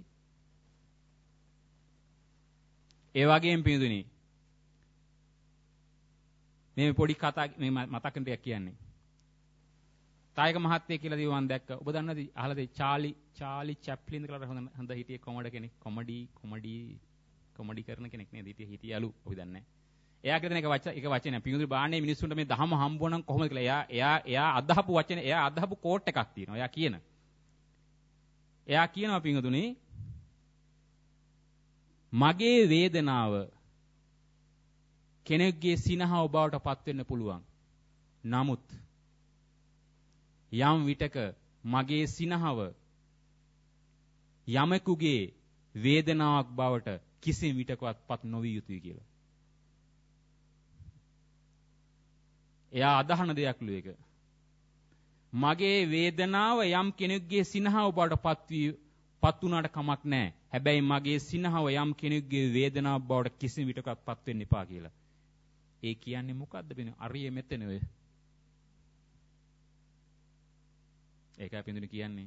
ඒ වගේම පින්දුනි මේ පොඩි කතා මේ මතක දෙයක් කියන්නේ. තායක මහත්තයෙක් කියලා දීව මම දැක්ක. ඔබ දන්නවද අහලාද චාලි චැප්ලින් කියලා හොඳ හිටියේ කොමඩ කෙනෙක්. කොමඩි කරන කෙනෙක් නේද? හිටියලු අපි දන්නේ. එයා කියන එක වචනයක්. පිඟුදුරි බාන්නේ මිනිස්සුන්ට මේ දහම හම්බුනනම් කොහොමද කියලා. එයා අදහපු වචනේ, එයා අදහපු කෝට් එකක් තියෙනවා. එයා කියනවා පිඟුදුනි මගේ වේදනාව කෙනෙක්ගේ සිනහව බවට පත් වෙන්න පුළුවන්. නමුත් යම් විටක මගේ සිනහව යමෙකුගේ වේදනාවක් බවට කිසිම විටකවත් පත් නොවිය යුතුයි කියලා. එයා අදහන දෙයක්ලු ඒක. මගේ වේදනාව යම් කෙනෙකුගේ සිනහව බවට පත් වුණාට කමක් නැහැ. හැබැයි මගේ සිනහව යම් කෙනෙකුගේ වේදනාවක් බවට කිසිම විටකවත් පත් වෙන්න එපා කියලා. ඒ කියන්නේ මොකද්ද බින? අරිය මෙතන ඔය. ඒකයි පින්දුනි කියන්නේ.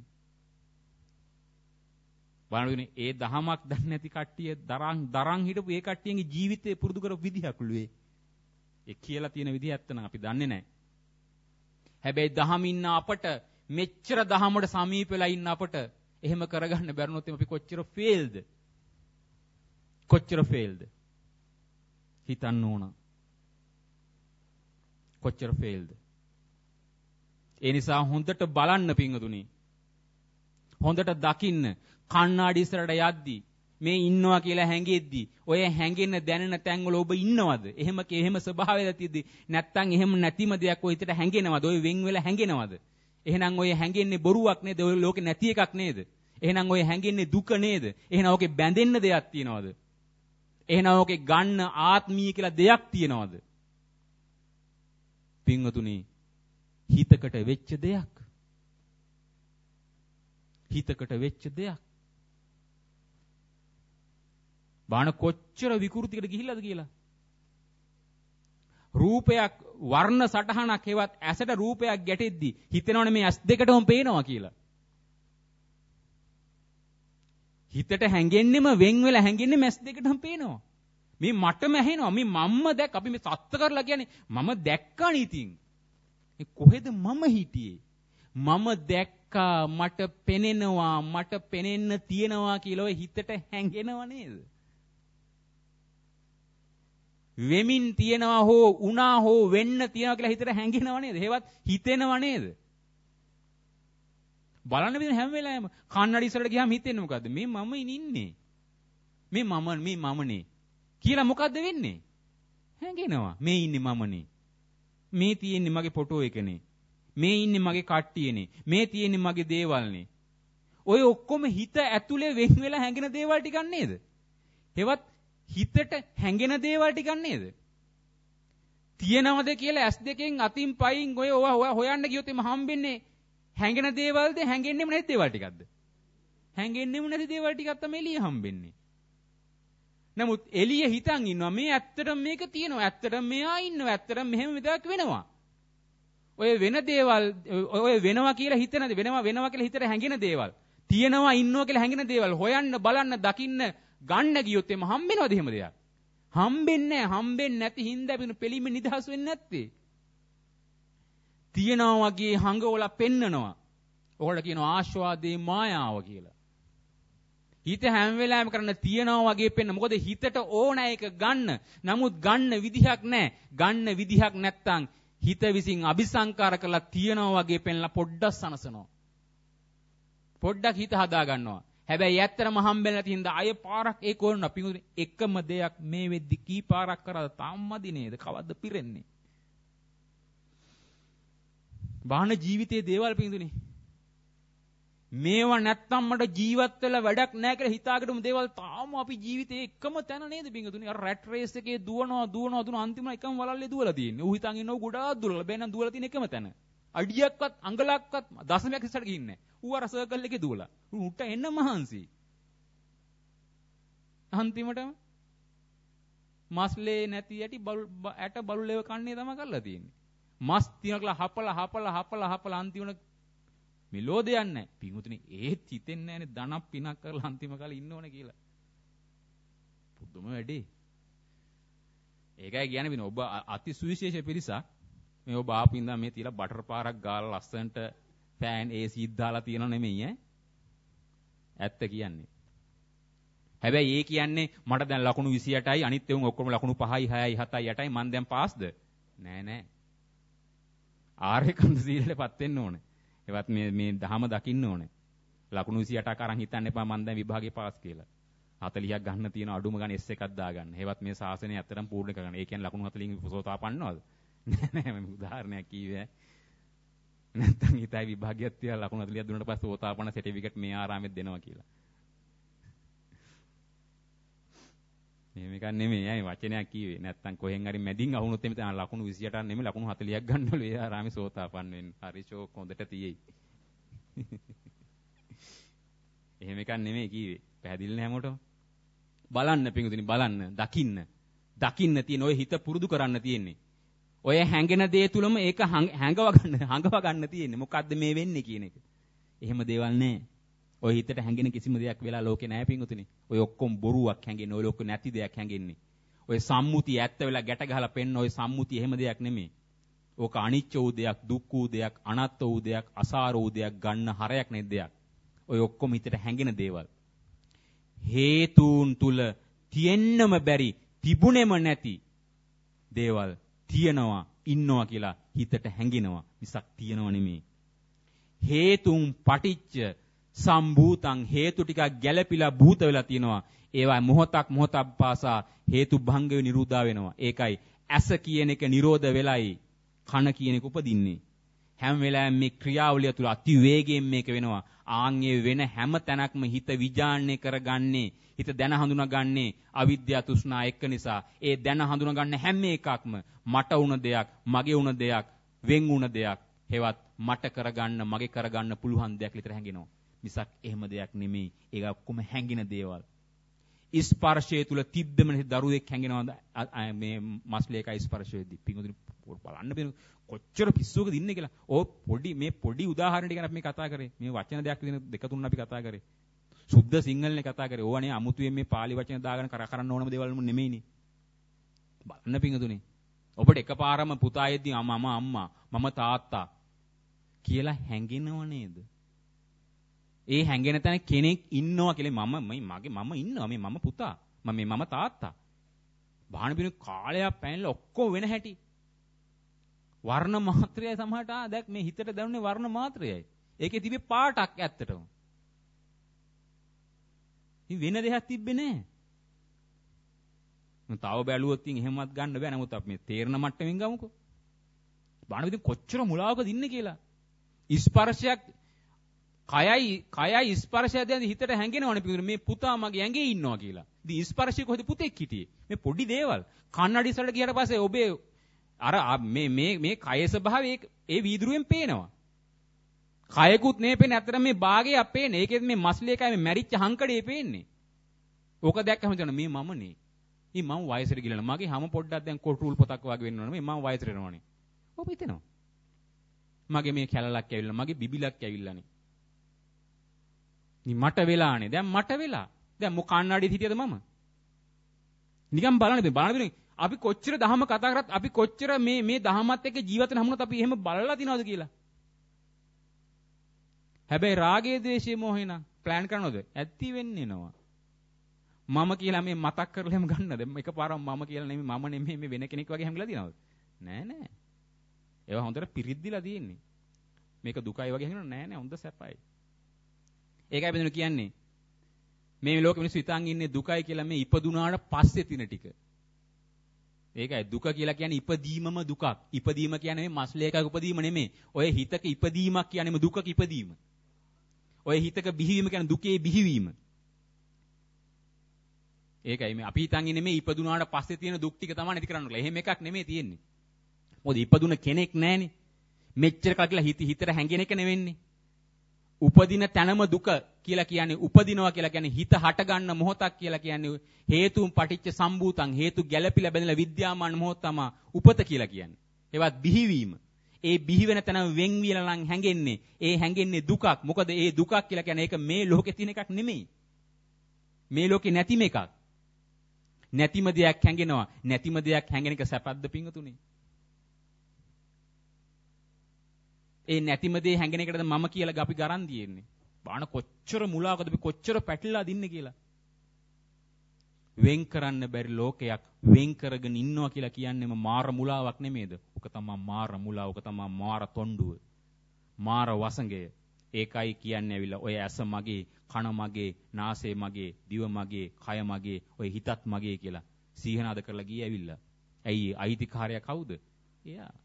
බලන්න ඒ දහමක් දන්නේ නැති කට්ටිය දරන් හිටපු ඒ කට්ටියගේ ජීවිතේ පුරුදු කරපු විදිහක්ලු ඒ. ඒ කියලා තියෙන විදිහ ඇත්ත නම් අපි දන්නේ නැහැ. හැබැයි දහම ඉන්න අපට මෙච්චර දහමට සමීප වෙලා ඉන්න අපට එහෙම කරගන්න බැරුණොත් අපි කොච්චර ෆේල්ද හිතන්න ඕන. කොච්චර ෆේල්ද. ඒ නිසා හොඳට බලන්න පිංගුතුනි. හොඳට දකින්න කණ්ණාඩි ඉස්සරට යද්දි මේ ඉන්නවා කියලා හැංගෙද්දි ඔය හැංගෙන්න දැනෙන තැන්වල ඔබ ඉන්නවද? එහෙම ස්වභාවයක් තියෙද්දි නැත්තම් එහෙම නැතිම දෙයක් ඔය හිතට හැංගෙනවද? ඔය වෙන් වෙලා හැංගෙනවද? එහෙනම් ඔය හැංගෙන්නේ බොරුවක් නේද? ඔය ලෝකේ නැති එකක් නේද? එහෙනම් ඔය හැංගෙන්නේ දුක නේද? එහෙනම් ඔකේ බැඳෙන්න දෙයක් තියනවද? එහෙනම් ඔකේ ගන්න ආත්මීය කියලා දෙයක් තියනවද? පින්වතුනි හිතකට වෙච්ච දෙයක්. බාන කොච්චර විකෘතිකට ගිහිල්ලාද කියලා. රූපයක් වර්ණ සටහනක් හේවත් ඇසට රූපයක් ගැටෙද්දි හිතෙනවනේ මේ ඇස් දෙකටම පේනවා කියලා. හිතට හැංගෙන්නෙම වෙන් වෙලා හැංගෙන්නෙම ඇස් දෙකටම පේනවා. මේ මටම ඇහෙනවා. මේ මම්ම දැක් අපි මේ සත්ත්ව කරලා කියන්නේ මම දැක්කනේ ඉතින්. ඒ කොහෙද මම හිටියේ? මම දැක්කා මට පෙනෙනවා මට පෙනෙන්න තියෙනවා කියලා ඔය හිතට හැංගෙනව නේද? වෙමින් තියනවා හෝ උනා හෝ වෙන්න තියනවා කියලා හිතට හැංගෙනව නේද? ඒවත් හිතෙනව නේද? බලන්න බෑ හැම වෙලාවෙම කන්නඩි ඉස්සරට ගියාම හිතෙන්නේ මොකද්ද? මේ මම ඉන්නේ. මේ මමනේ කියලා මොකද්ද වෙන්නේ? හැංගෙනවා. මේ ඉන්නේ මමනේ. මේ තියෙන්නේ මගේ ෆොටෝ එකනේ. මේ ඉන්නේ මගේ කට්ටියනේ. මේ තියෙන්නේ මගේ දේවල්නේ. ඔය ඔක්කොම හිත ඇතුලේ වෙන් වෙලා හැංගෙන දේවල් ටිකක් නේද? ඒවත් හිතට හැංගෙන දේවල් ටිකක් නේද? තියනවද කියලා ඇස් දෙකෙන් අතින් පයින් ඔය හොයන්න ගියොත් එම හම්බෙන්නේ හැංගෙන දේවල්ද හැංගෙන්නෙම නැති දේවල් ටිකක්ද? හැංගෙන්නෙම නැති දේවල් ටිකක් තමයි එළිය හම්බෙන්නේ. නමුත් එළිය හිතන් ඉන්නවා මේ ඇත්තටම මේක තියෙනවා. ඇත්තටම මෙයා ඉන්නවා. ඇත්තටම මෙහෙම විදිහක් වෙනවා. ඔය වෙන දේවල් ඔය වෙනවා කියලා හිතන වෙනවා කියලා හිතට හැංගෙන දේවල්. තියෙනවා ඉන්නවා කියලා හැංගෙන දේවල් හොයන්න බලන්න දකින්න ගන්න ගියොත් එම හම්බෙනවද එහෙම දෙයක්? හම්බෙන්නේ නැති හින්දා අපි පිළිම නිදහස් වෙන්නේ නැත්තේ. තියනවා වගේ හංගවල පෙන්නනවා. ඔකට කියනවා ආස්වාදේ මායාව කියලා. හිත හැම වෙලාවෙම කරන්න තියනවා වගේ පෙන්න. මොකද හිතට ඕන එක ගන්න. නමුත් ගන්න විදිහක් නැහැ. ගන්න විදිහක් නැත්තම් හිත විසින් අபிසංකාර කරලා තියනවා වගේ පෙන්නලා පොඩ්ඩක් සනසනවා. පොඩ්ඩක් හිත හදා ගන්නවා. හැබැයි ඇත්තටම හම්බෙන්නේ නැති හින්දා අය පාරක් ඒක ඕන අපි එකම දෙයක් මේ වෙද්දි කී පාරක් කරාද තාම්මදි නේද? කවද්ද පිරෙන්නේ? බාහන ජීවිතයේ දේවල් පිඳුනේ. මේවා නැත්තම් මට ජීවත් වෙලා වැඩක් නැහැ කියලා හිතාගෙනම දේවල් තාම අපි ජීවිතේ එකම තැන නේද බින්දුනේ? අර රැට් රේස් එකේ දුවනවා අන්තිමට එකම වලල්ලේ දුවලා තියෙන්නේ. ඌ හිතන් ඉන්නව ගොඩාක් දුරලා බෑනම් දුවලා තියෙන එකම තැන. අඩියක්වත් අඟලක්වත් දශමයක් ඉස්සරට ගිහින්නේ නැහැ. ඌ අර සර්කල් එකේ දුවලා. ඌට එන්න මහන්සි. අන්තිමටම මස්ලේ නැති යටි ඇට බලුලේව කන්නේ තමයි කරලා තියෙන්නේ. මස් තියනකලා හපලා අන්තිමට මෙලෝ දෙයක් නැහැ. පිඟුතුනි ඒත් හිතෙන්නේ නැහනේ ධනක් පිනක් කරලා අන්තිම කාලේ ඉන්න ඕනේ කියලා. පුදුම වැඩේ. ඒකයි කියන්නේ ඔබ අති සුවිශේෂ පිරිසක්. මේ ඔබ ආපින්දා මේ තියලා බටර් පාරක් ගාලා ලස්සනට ෆෑන් AC දාලා තියනව නෙමෙයි ඈ. ඇත්ත කියන්නේ. හැබැයි ඒ කියන්නේ මට දැන් ලකුණු 28යි අනිත් ඒවා ඔක්කොම ලකුණු 5යි 6යි 7යි 8යි මං දැන් පාස්ද? නෑ. ආර්යකන්ද සීලෙටපත් වෙන්න ඕනේ. ඒවත් මේ දහම දකින්න ඕනේ. ලකුණු 28ක් අරන් හිතන්න එපා මං දැන් විභාගේ පාස් කියලා. 40ක් ගන්න තියෙන අඩුම ගන්න S එකක් දාගන්න. ඒවත් මේ ශාසනය ඇත්තටම පූර්ණ කරගන්න. ඒ කියන්නේ ලකුණු 40න් සෝතාපන්නවද? නෑ මම උදාහරණයක් කිව්වේ. නැත්තම් හිතයි විභාගයක් තියලා ලකුණු 40ක් දුන්නාට පස්සේ සෝතාපන්න සර්ටිෆිකේට් මේ ආරාමෙත් දෙනවා කියලා. මෙහෙම එකක් නෙමෙයි අය වචනයක් කිව්වේ. නැත්තම් කොහෙන් හරි මැදින් අහුනොත් එමෙ තන ලකුණු 28ක් නෙමෙයි ලකුණු 40ක් ගන්නවලු. ඒ ආරාමේ සෝතාපන්න වෙන්න. හරි ෂෝක් හොඳට තියෙයි. එහෙම එකක් නෙමෙයි කිව්වේ. පැහැදිලි නෑ හැමෝටම. බලන්න පිඟුතුනි බලන්න දකින්න තියෙන ඔය හිත පුරුදු කරන්න තියෙන්නේ. ඔය හැංගෙන දේ තුලම ඒක හංගව ගන්න තියෙන්නේ. මොකද්ද මේ වෙන්නේ කියන එක. එහෙම දේවල් නෑ. ඔය හිතට හැංගෙන කිසිම දෙයක් වෙලා ලෝකේ නෑ පිඟුතුනි. ඔය ඔක්කොම බොරුවක් හැංගෙන්නේ. ඔය ලෝකේ නැති දෙයක් හැංගෙන්නේ. ඔය සම්මුතිය ඇත්ත වෙලා ගැට ගහලා පෙන්න ඔය සම්මුතිය එහෙම දෙයක් නෙමෙයි. ඕක අනිච්ච වූ දෙයක්, දුක් වූ දෙයක්, අනාත්ම වූ දෙයක්, අසාර වූ දෙයක්, ගන්න හරයක් නෙද දෙයක්. ඔය ඔක්කොම හිතට හැංගෙන දේවල්. හේතුන් තුල තියෙන්නම බැරි, තිබුණෙම නැති දේවල් තියනවා, ඉන්නවා කියලා හිතට හැංගෙනවා. මිසක් තියනව නෙමෙයි. හේතුන් පටිච්ච සම්භූතං හේතු ටිකක් ගැළපිලා භූත වෙලා තියෙනවා. ඒවා මොහොතක් පාසා හේතු භංග නිරෝධා වෙනවා. ඒකයි ඇස කියන එක නිරෝධ වෙලයි කන කියන එක උපදින්නේ. හැම වෙලාවෙම මේ ක්‍රියාවලිය තුල අති වේගයෙන් මේක වෙනවා. ආන්ගේ වෙන හැම තැනක්ම හිත විජාණය කරගන්නේ, හිත දැන හඳුනාගන්නේ අවිද්‍යාව තෘෂ්ණා එක්ක නිසා. ඒ දැන හඳුනාගන්න හැම එකක්ම මට වුණ දෙයක්, මගේ වුණ දෙයක්, වෙන් වුණ දෙයක්, හේවත් මට කරගන්න, මගේ කරගන්න පුළුවන් දෙයක් විතර හැඟෙනවා. මිසක් එහෙම දෙයක් නෙමෙයි. ඒක ඔක්කොම හැංගින දේවල්. ස්පර්ශය තුල තිබ්බම දරුවෙක් හැංගෙනවා මේ මස්ලේකයි ස්පර්ශයේදී. පිංගුදුනි බලන්න බෑ කොච්චර පිස්සුවකද ඉන්නේ කියලා. මේ පොඩි උදාහරණයක් ගැන අපි මේ කතා කරේ. මේ වචන දෙයක් විදින දෙක තුනක් අපි කතා කරේ. සුද්ධ සිංහලනේ කතා කරේ. ඕවනේ අමුතුවෙන් මේ පාලි වචන දාගෙන කරන්න ඕනම දේවල් නෙමෙයිනේ. බලන්න පිංගුදුනි. ඔබට එකපාරම පුතා යෙද්දී අම්මා මම තාත්තා කියලා හැංගෙනව නේද? ඒ හැංගෙන තැන කෙනෙක් ඉන්නවා කියලා මම ඉන්නවා මේ මම පුතා මම තාත්තා බාහන බිනු කාලයක් පැනලා ඔක්කොම වෙන හැටි වර්ණ මාත්‍රයයි සමහරට දැක් මේ හිතට දැනුනේ වර්ණ මාත්‍රයයි ඒකේ තිබේ පාටක් ඇත්තටම ඉතින් වෙන දෙයක් තිබ්බේ නැහැ තව බැලුවොත් ඉතින් එහෙමවත් ගන්න බෑ නමුත් අපි මේ තේරණ මට්ටමින් ගමුකෝ බාහන බිනු කොච්චර මුලාවකද ඉන්නේ කියලා ස්පර්ශයක් කයයි ස්පර්ශය දැන් හිතට හැංගෙනවනේ පිටුනේ මේ පුතා මගේ ඇඟේ ඉන්නවා කියලා. ඉතින් ස්පර්ශය කොහෙද පුතෙක් හිටියේ? මේ පොඩි දේවල්. කන්නඩි ඉස්සරට ගියාට පස්සේ ඔබේ අර මේ කයේ ස්වභාවය ඒ වීදුරුවෙන් පේනවා. කයකුත් නේ පේන්නේ අතර මේ භාගයක් පේන්නේ. ඒකෙත් මේ මස්ලියකයි මේ මැරිච්ච හංකඩේ පේන්නේ. ඕක දැක්කම හිතනවා මේ මමනේ. ඉතින් මම වයසට ගිහලා මගේ හැම පොඩ්ඩක් දැන් කොටුල් පොතක් වගේ වෙන්න ඕනේ. මම වයසට යනවානේ. ඔබ හිතනවා. මගේ මේ කැලලක් ඇවිල්ලා මගේ බිබිලක් ඇවිල්ලානේ. මට වෙලානේ. දැන් මට වෙලා. දැන් මොක කන්නඩියේ හිටියද මම? නිකන් බලන්න අපි කොච්චර දහම කතා කරත් අපි කොච්චර මේ දහමත් එක්ක ජීවත් වෙන හැමෝත් අපි එහෙම බලලා තියනවද කියලා. හැබැයි රාගයේ ද්වේෂයේ මොහේ නම් ප්ලෑන් කරනවද? ඇත්ති වෙන්නේ නෝ. මම කියලා මේ මතක් කරලා එහෙම ගන්නද? එකපාරම මම කියලා නෙමෙයි මම නෙමෙයි මේ වෙන කෙනෙක් වගේ හැංගිලා තියනවද? නෑ. ඒවා හොඳට පිරිද්දිලා තියෙන්නේ. මේක දුකයි වගේ හැංගිනව නෑ හොඳ සැපයි. ඒකයි බඳුන කියන්නේ මේ ලෝකෙ මිනිස්සු හිතන් ඉන්නේ දුකයි කියලා මේ ඉපදුනාට පස්සේ තින ටික. ඒකයි දුක කියලා කියන්නේ ඉපදීමම දුකක්. ඉපදීම කියන්නේ මේ මස්ලේකක උපදීම නෙමෙයි. ඔය හිතක ඉපදීමක් කියන්නේම දුකක ඉපදීම. ඔය හිතක බිහිවීම කියන්නේ දුකේ බිහිවීම. ඒකයි මේ අපි හිතන් ඉන්නේ මේ ඉපදුනාට පස්සේ තියෙන දුක් ටික තමයි නැති කරන්න ඕනේ. එහෙම එකක් නෙමෙයි තියෙන්නේ. මොකද ඉපදුන කෙනෙක් නැහනේ. මෙච්චර කල්ලා හිතට හැංගෙන එක නෙවෙන්නේ. උපදින තැනම දුක කියලා කියන්නේ උපදිනවා කියලා කියන්නේ හිත හට ගන්න මොහොතක් කියලා කියන්නේ හේතුන් පටිච්ච සම්භූතං හේතු ගැළපිලා බැඳලා විද්‍යාමාන මොහොත තමයි උපත කියලා කියන්නේ. ඒවත් බිහිවීම. ඒ බිහි වෙන තැන වෙන් වියලා නම් හැංගෙන්නේ. ඒ හැංගෙන්නේ දුකක්. මොකද ඒ දුකක් කියලා කියන්නේ ඒක මේ ලෝකේ තියෙන එකක් නෙමෙයි. මේ ලෝකේ නැතිම එකක්. නැතිම දෙයක් හැංගෙනවා. නැතිම දෙයක් හැංගෙන එක සැපද්ද පිංගුතුනේ. ඒ නැතිම දේ හැංගෙන එකටද මම කියලා අපි ගරන් දියෙන්නේ. බාන කොච්චර මුලාවකද අපි කොච්චර පැටලලා දින්නේ කියලා. වෙන් කරන්න බැරි ලෝකයක් වෙන් කරගෙන ඉන්නවා කියලා කියන්නේම මාර මුලාවක් නෙමේද? ඔක තමයි මාර මුලාව. ඔක තමයි මාර තොණ්ඩුව. මාර වසඟය. ඒකයි කියන්නේ ඇවිල්ලා ඔය ඇස මගේ, කන මගේ, නාසය මගේ, දිව මගේ, කය මගේ, ඔය හිතත් මගේ කියලා සීහනාද කරලා ගියේ ඇවිල්ලා. ඇයි අයිතිකාරයා කවුද? එයා.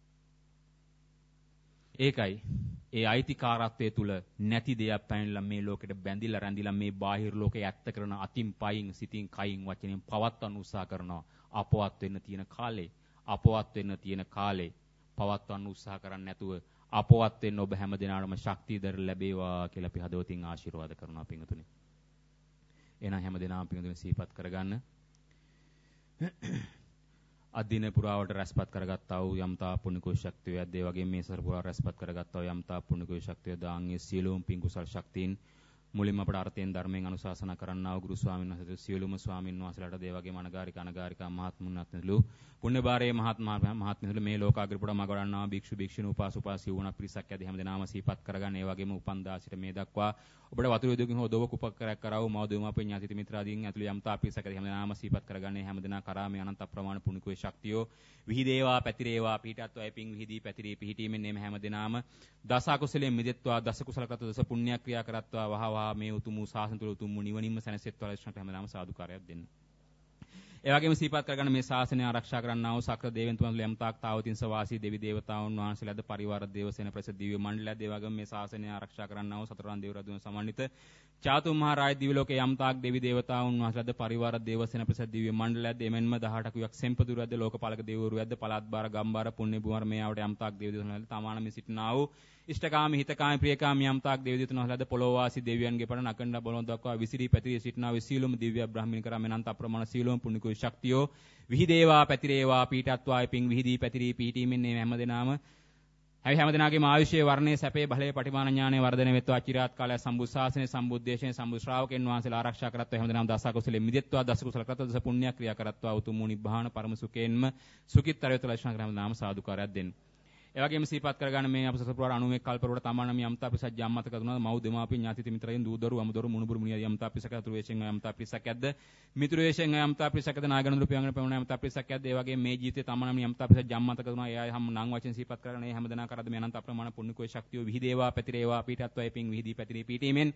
ඒකයි ඒ අයිතිකාරත්වයේ තුල නැති දෙයක් පැනලා මේ ලෝකෙට බැඳිලා රැඳිලා මේ බාහිර ලෝකේ ඇත්ත කරන අතින් පයින් සිතින් කයින් වචනෙන් පවත්වන්න උත්සාහ කරනවා. අපවත් වෙන්න තියෙන කාලේ පවත්වන්න උත්සාහ කරන්නේ නැතුව අපවත් වෙන්න ඔබ හැම දිනාටම ශක්තිය දර ලැබේවා කියලා අපි හදවතින් ආශිර්වාද කරනවා පින්තුනි. එහෙනම් හැම දිනාම පින්තුනි සිහිපත් කරගන්න. අදින පුරාවට රැස්පත් කරගත්තා වූ යම්තා පුණ්‍ය කුසල ශක්තිය ඇද්ද ඒ වගේම මේ සතර පුරා රැස්පත් කරගත්තා වූ යම්තා පුණ්‍ය කුසල ශක්තිය දාන්ගේ සියලුම පින් කුසල ශක්තියින් මුලින්ම අපට අර්ථයෙන් ධර්මයෙන් අනුශාසනා කරන්නා වූ ගුරු ස්වාමීන් වහන්සේ සියලුම ස්වාමීන් වහන්සේලාට ඒ වගේම අනගාരികා මහත්මුන්වත්නලු පුණ්‍යභාරයේ මහත්මයන්ලු මේ ලෝකාග්‍ර පුරා මග වඩන්නා භික්ෂු භික්ෂුණී උපාසුපාසී වුණා පිරිසක් ඇද හැමදෙනාම සිහිපත් කරගන්න ඒ වගේම උපන්දා සිට මේ දක්වා ඔබට වතුර යොදකින් හෝ දොවක උපකාරයක් කරව මව දෙමාපිය ඥාති මිත්‍රාදීන් ඇතුළු යම්තා පිරිසක් ඇද හැමදෙනාම සිහිපත් කරගන්නේ හැමදෙනා කරා මේ අනන්ත අප්‍රමාණ පුණ්‍ය කුසල ශක්තියෝ විහිදේවා පැතිරේවා පිහිටත්වා ඒ පිං විහිදී පැතිරී පිහිටීමෙන් මේ හැමදෙනාම දස අකුසලයෙන් මිදෙත්වා දස කුසල කත දස පුණ්‍ය ක්‍රියා කරත්වා වහවා මේ උතුම් සාසන තුළ උතුම් නිවනින්ම සැනසෙත්වා ලක්ෂණ හැමදෙනාම සාදුකාරයක් දෙන්න. ඒ වගේම සිහිපත් කරගන්න මේ ශාසනය ආරක්ෂා කරන්නා වූ සක්‍ර දේවයන්තුන්ගේ යම්තාක් තාවතින්ස වාසී දෙවි දේවතාවුන් වහන්සේලාද පරිවාර දේවසේන ප්‍රසිද්ධ දිව්‍ය මණ්ඩලයද ඒ වගේම මේ ශාසනය ආරක්ෂා කරන්නා වූ සතරන් දේව රජුන් සමන්විත චාතු මහ රාජ දිව්‍ය ලෝකයේ යම්තාක් දෙවි දේවතාවුන් වහන්සේලාද පරිවාර දේවසේන ප්‍රසිද්ධ දිව්‍ය මණ්ඩලයද එමෙන්ම 18ක යක් සෙම්පතුරුවද ලෝකපාලක දෙවිවරුවද පළාත්බාර ගම්බාර පුණ්‍ය භූමර මේ ආවට යම්තාක් දෙවි දේවතාවුන් තමාන මේ සිටිනා වූ ඉෂ්ඨකාමී හිතකාමී ප්‍රියකාමී යම්තාක් දෙවි දේවතුන් වහන්සේලාද පොළොව වාසී දෙවියන්ගේ පණ නකණ්ඩ බලොන් දක්වා විසිරී පැතිරී සිටිනා වූ සීලොම දිව්‍ය බ්‍රාහ්මණ කරා මෙනන්ත අප්‍රමාණ සීලොම පුණ්‍ය කුසල ශක්තියෝ විහිදේවා පැතිරේවා පීඨත්වායි පිං විහිදී පැතිරී පිහිටීමෙන් මේ හැමදෙනාම හැමදෙනාගේම ආයුෂයේ වර්ණයේ සැපේ බලයේ පටිමාන ඥානයේ වර්ධනය වෙත්වා චිරාත් කාලය සම්බුත් ශාසනයේ සම්බුද්දේශයේ සම්බුත් ශ්‍රාවකයන් වහන්සේලා ආරක්ෂා කරත්වා හැමදෙනාම දස කුසලෙ මිදෙත්වා දස කුසල කරත් දස පුණ්‍ය ක්‍රියා කරත්වා උතුම් නිබ්බාන පරම සුඛයෙන්ම සුඛිතර වේත ලක්ෂණ කරන නාම සාදුකාරයක් දෙන්න. ඒ වගේම සිහිපත් කරගන්න මේ අපසස පුරාණ 91 කල්පවල තමානම් යම්තා පිසක් ජම්මත කරුණා මව් දෙමාපිය ඥාති මිත්‍රයන් දූදරු අමුදරු මුණුබුරු මුනිය යම්තා පිසක අතුරු වේශෙන් යම්තා පිසක් ඇද්ද මිතුරු වේශෙන් යම්තා පිසක් ඇද්ද නාගනඳුරු පියංගන පෙමුණ යම්තා පිසක් ඇද්ද ඒ වගේම මේ ජීවිතේ තමානම් යම්තා පිසක් ජම්මත කරුණා එයා හැම නම් වචෙන් සිහිපත් කරගෙන මේ හැමදෙනා කරද්ද මේ අනන්ත අප්‍රමාණ පුණ්‍ය කුසල ශක්තිය විහිදේවා පැතිරේවා පීඨත්වයේ පිං විහිදී පැතිරී පීඨීමෙන්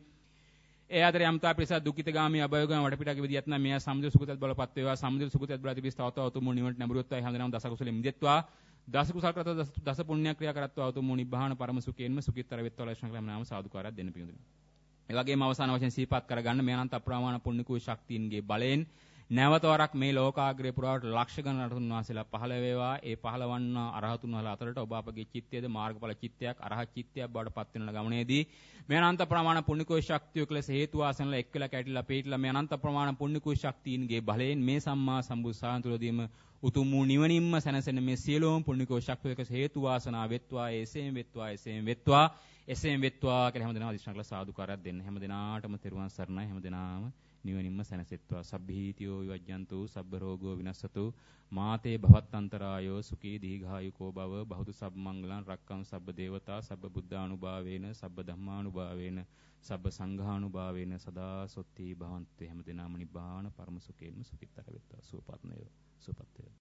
ඒ ආදර යම්තා පිරිස දුක්ඛිතගාමී අභයෝගම වටපිටාගේ විදියත් නම් මෙයා සමුද්‍ර සුඛතත් බලපත් වේවා සමුද්‍ර සුඛතත් බල තිබිස් තවතව උතුම් නිවනට නැඹුරුත්වයි හැමදෙනාම දස කුසලෙ මිදෙත්වා දස කුසල කරත දස පුණ්‍ය ක්‍රියා කරත්වා උතුම් නිබ්බාන පරම සුඛයෙන්ම සුඛිතර වෙත්වා ලක්ෂණ කරන නාම සාදුකාරයක් දෙන්න පිණිස. ඒ වගේම අවසාන වශයෙන් සිහිපත් කරගන්න මේ අනන්ත අප්‍රමාණ පුණ්‍ය කුසල ශක්තියින්ගේ බලයෙන් නැවත වරක් මේ ලෝකාග්‍රේ පුරාවට ලක්ෂ ගණන් රහතුන් වහන්සේලා පහළ වේවා. ඒ පහළවන්න අරහතුන් වහන්සේලා අතරට ඔබ අපගේ චිත්තයේද මාර්ගඵල චිත්තයක් අරහත් චිත්තයක් බවට පත් වෙන ගමනේදී මේ අනන්ත ප්‍රමාණ පුණ්‍ය කුසල ශක්තිය කළ හේතු වාසනල එක්කලා කැටිලා පිටලා මේ අනන්ත ප්‍රමාණ පුණ්‍ය කුසල ශක්තියින්ගේ බලයෙන් මේ සම්මා සම්බුත් සාන්තුලදීම උතුම් වූ නිවනින්ම සැනසෙන මේ සියලුම පුණ්‍ය කුසල ශක්තියක හේතු වාසනා වෙත්වා එසේම වෙත්වා එසේම වෙත්වා එසේම වෙත්වා කියලා හැමදෙනාම අධිෂ්ඨාන කළ සාදුකාරයක් දෙන්න. හැමදෙනාටම තෙරුවන් සරණයි. හැමදෙනාම නිවනින්ම සැනසෙත්වා. සබ්බීතියෝ විවජ්ජන්තු සබ්බ රෝගෝ විනස්සතු මාතේ භවත්තන්තරායෝ සුඛී දීඝායුකෝ භව බහුතු සබ්මංගලං රක්කං සබ්බ දේවතා සබ්බ බුද්ධානුභාවේන සබ්බ ධම්මානුභාවේන සබ්බ සංඝානුභාවේන සදා සොත්ති භවන්තේ හැමදෙනාම නිබ්බාන පරම සුඛේම සුඛිතර වෙත්වා. සුවපත්නය සුවපත්ය.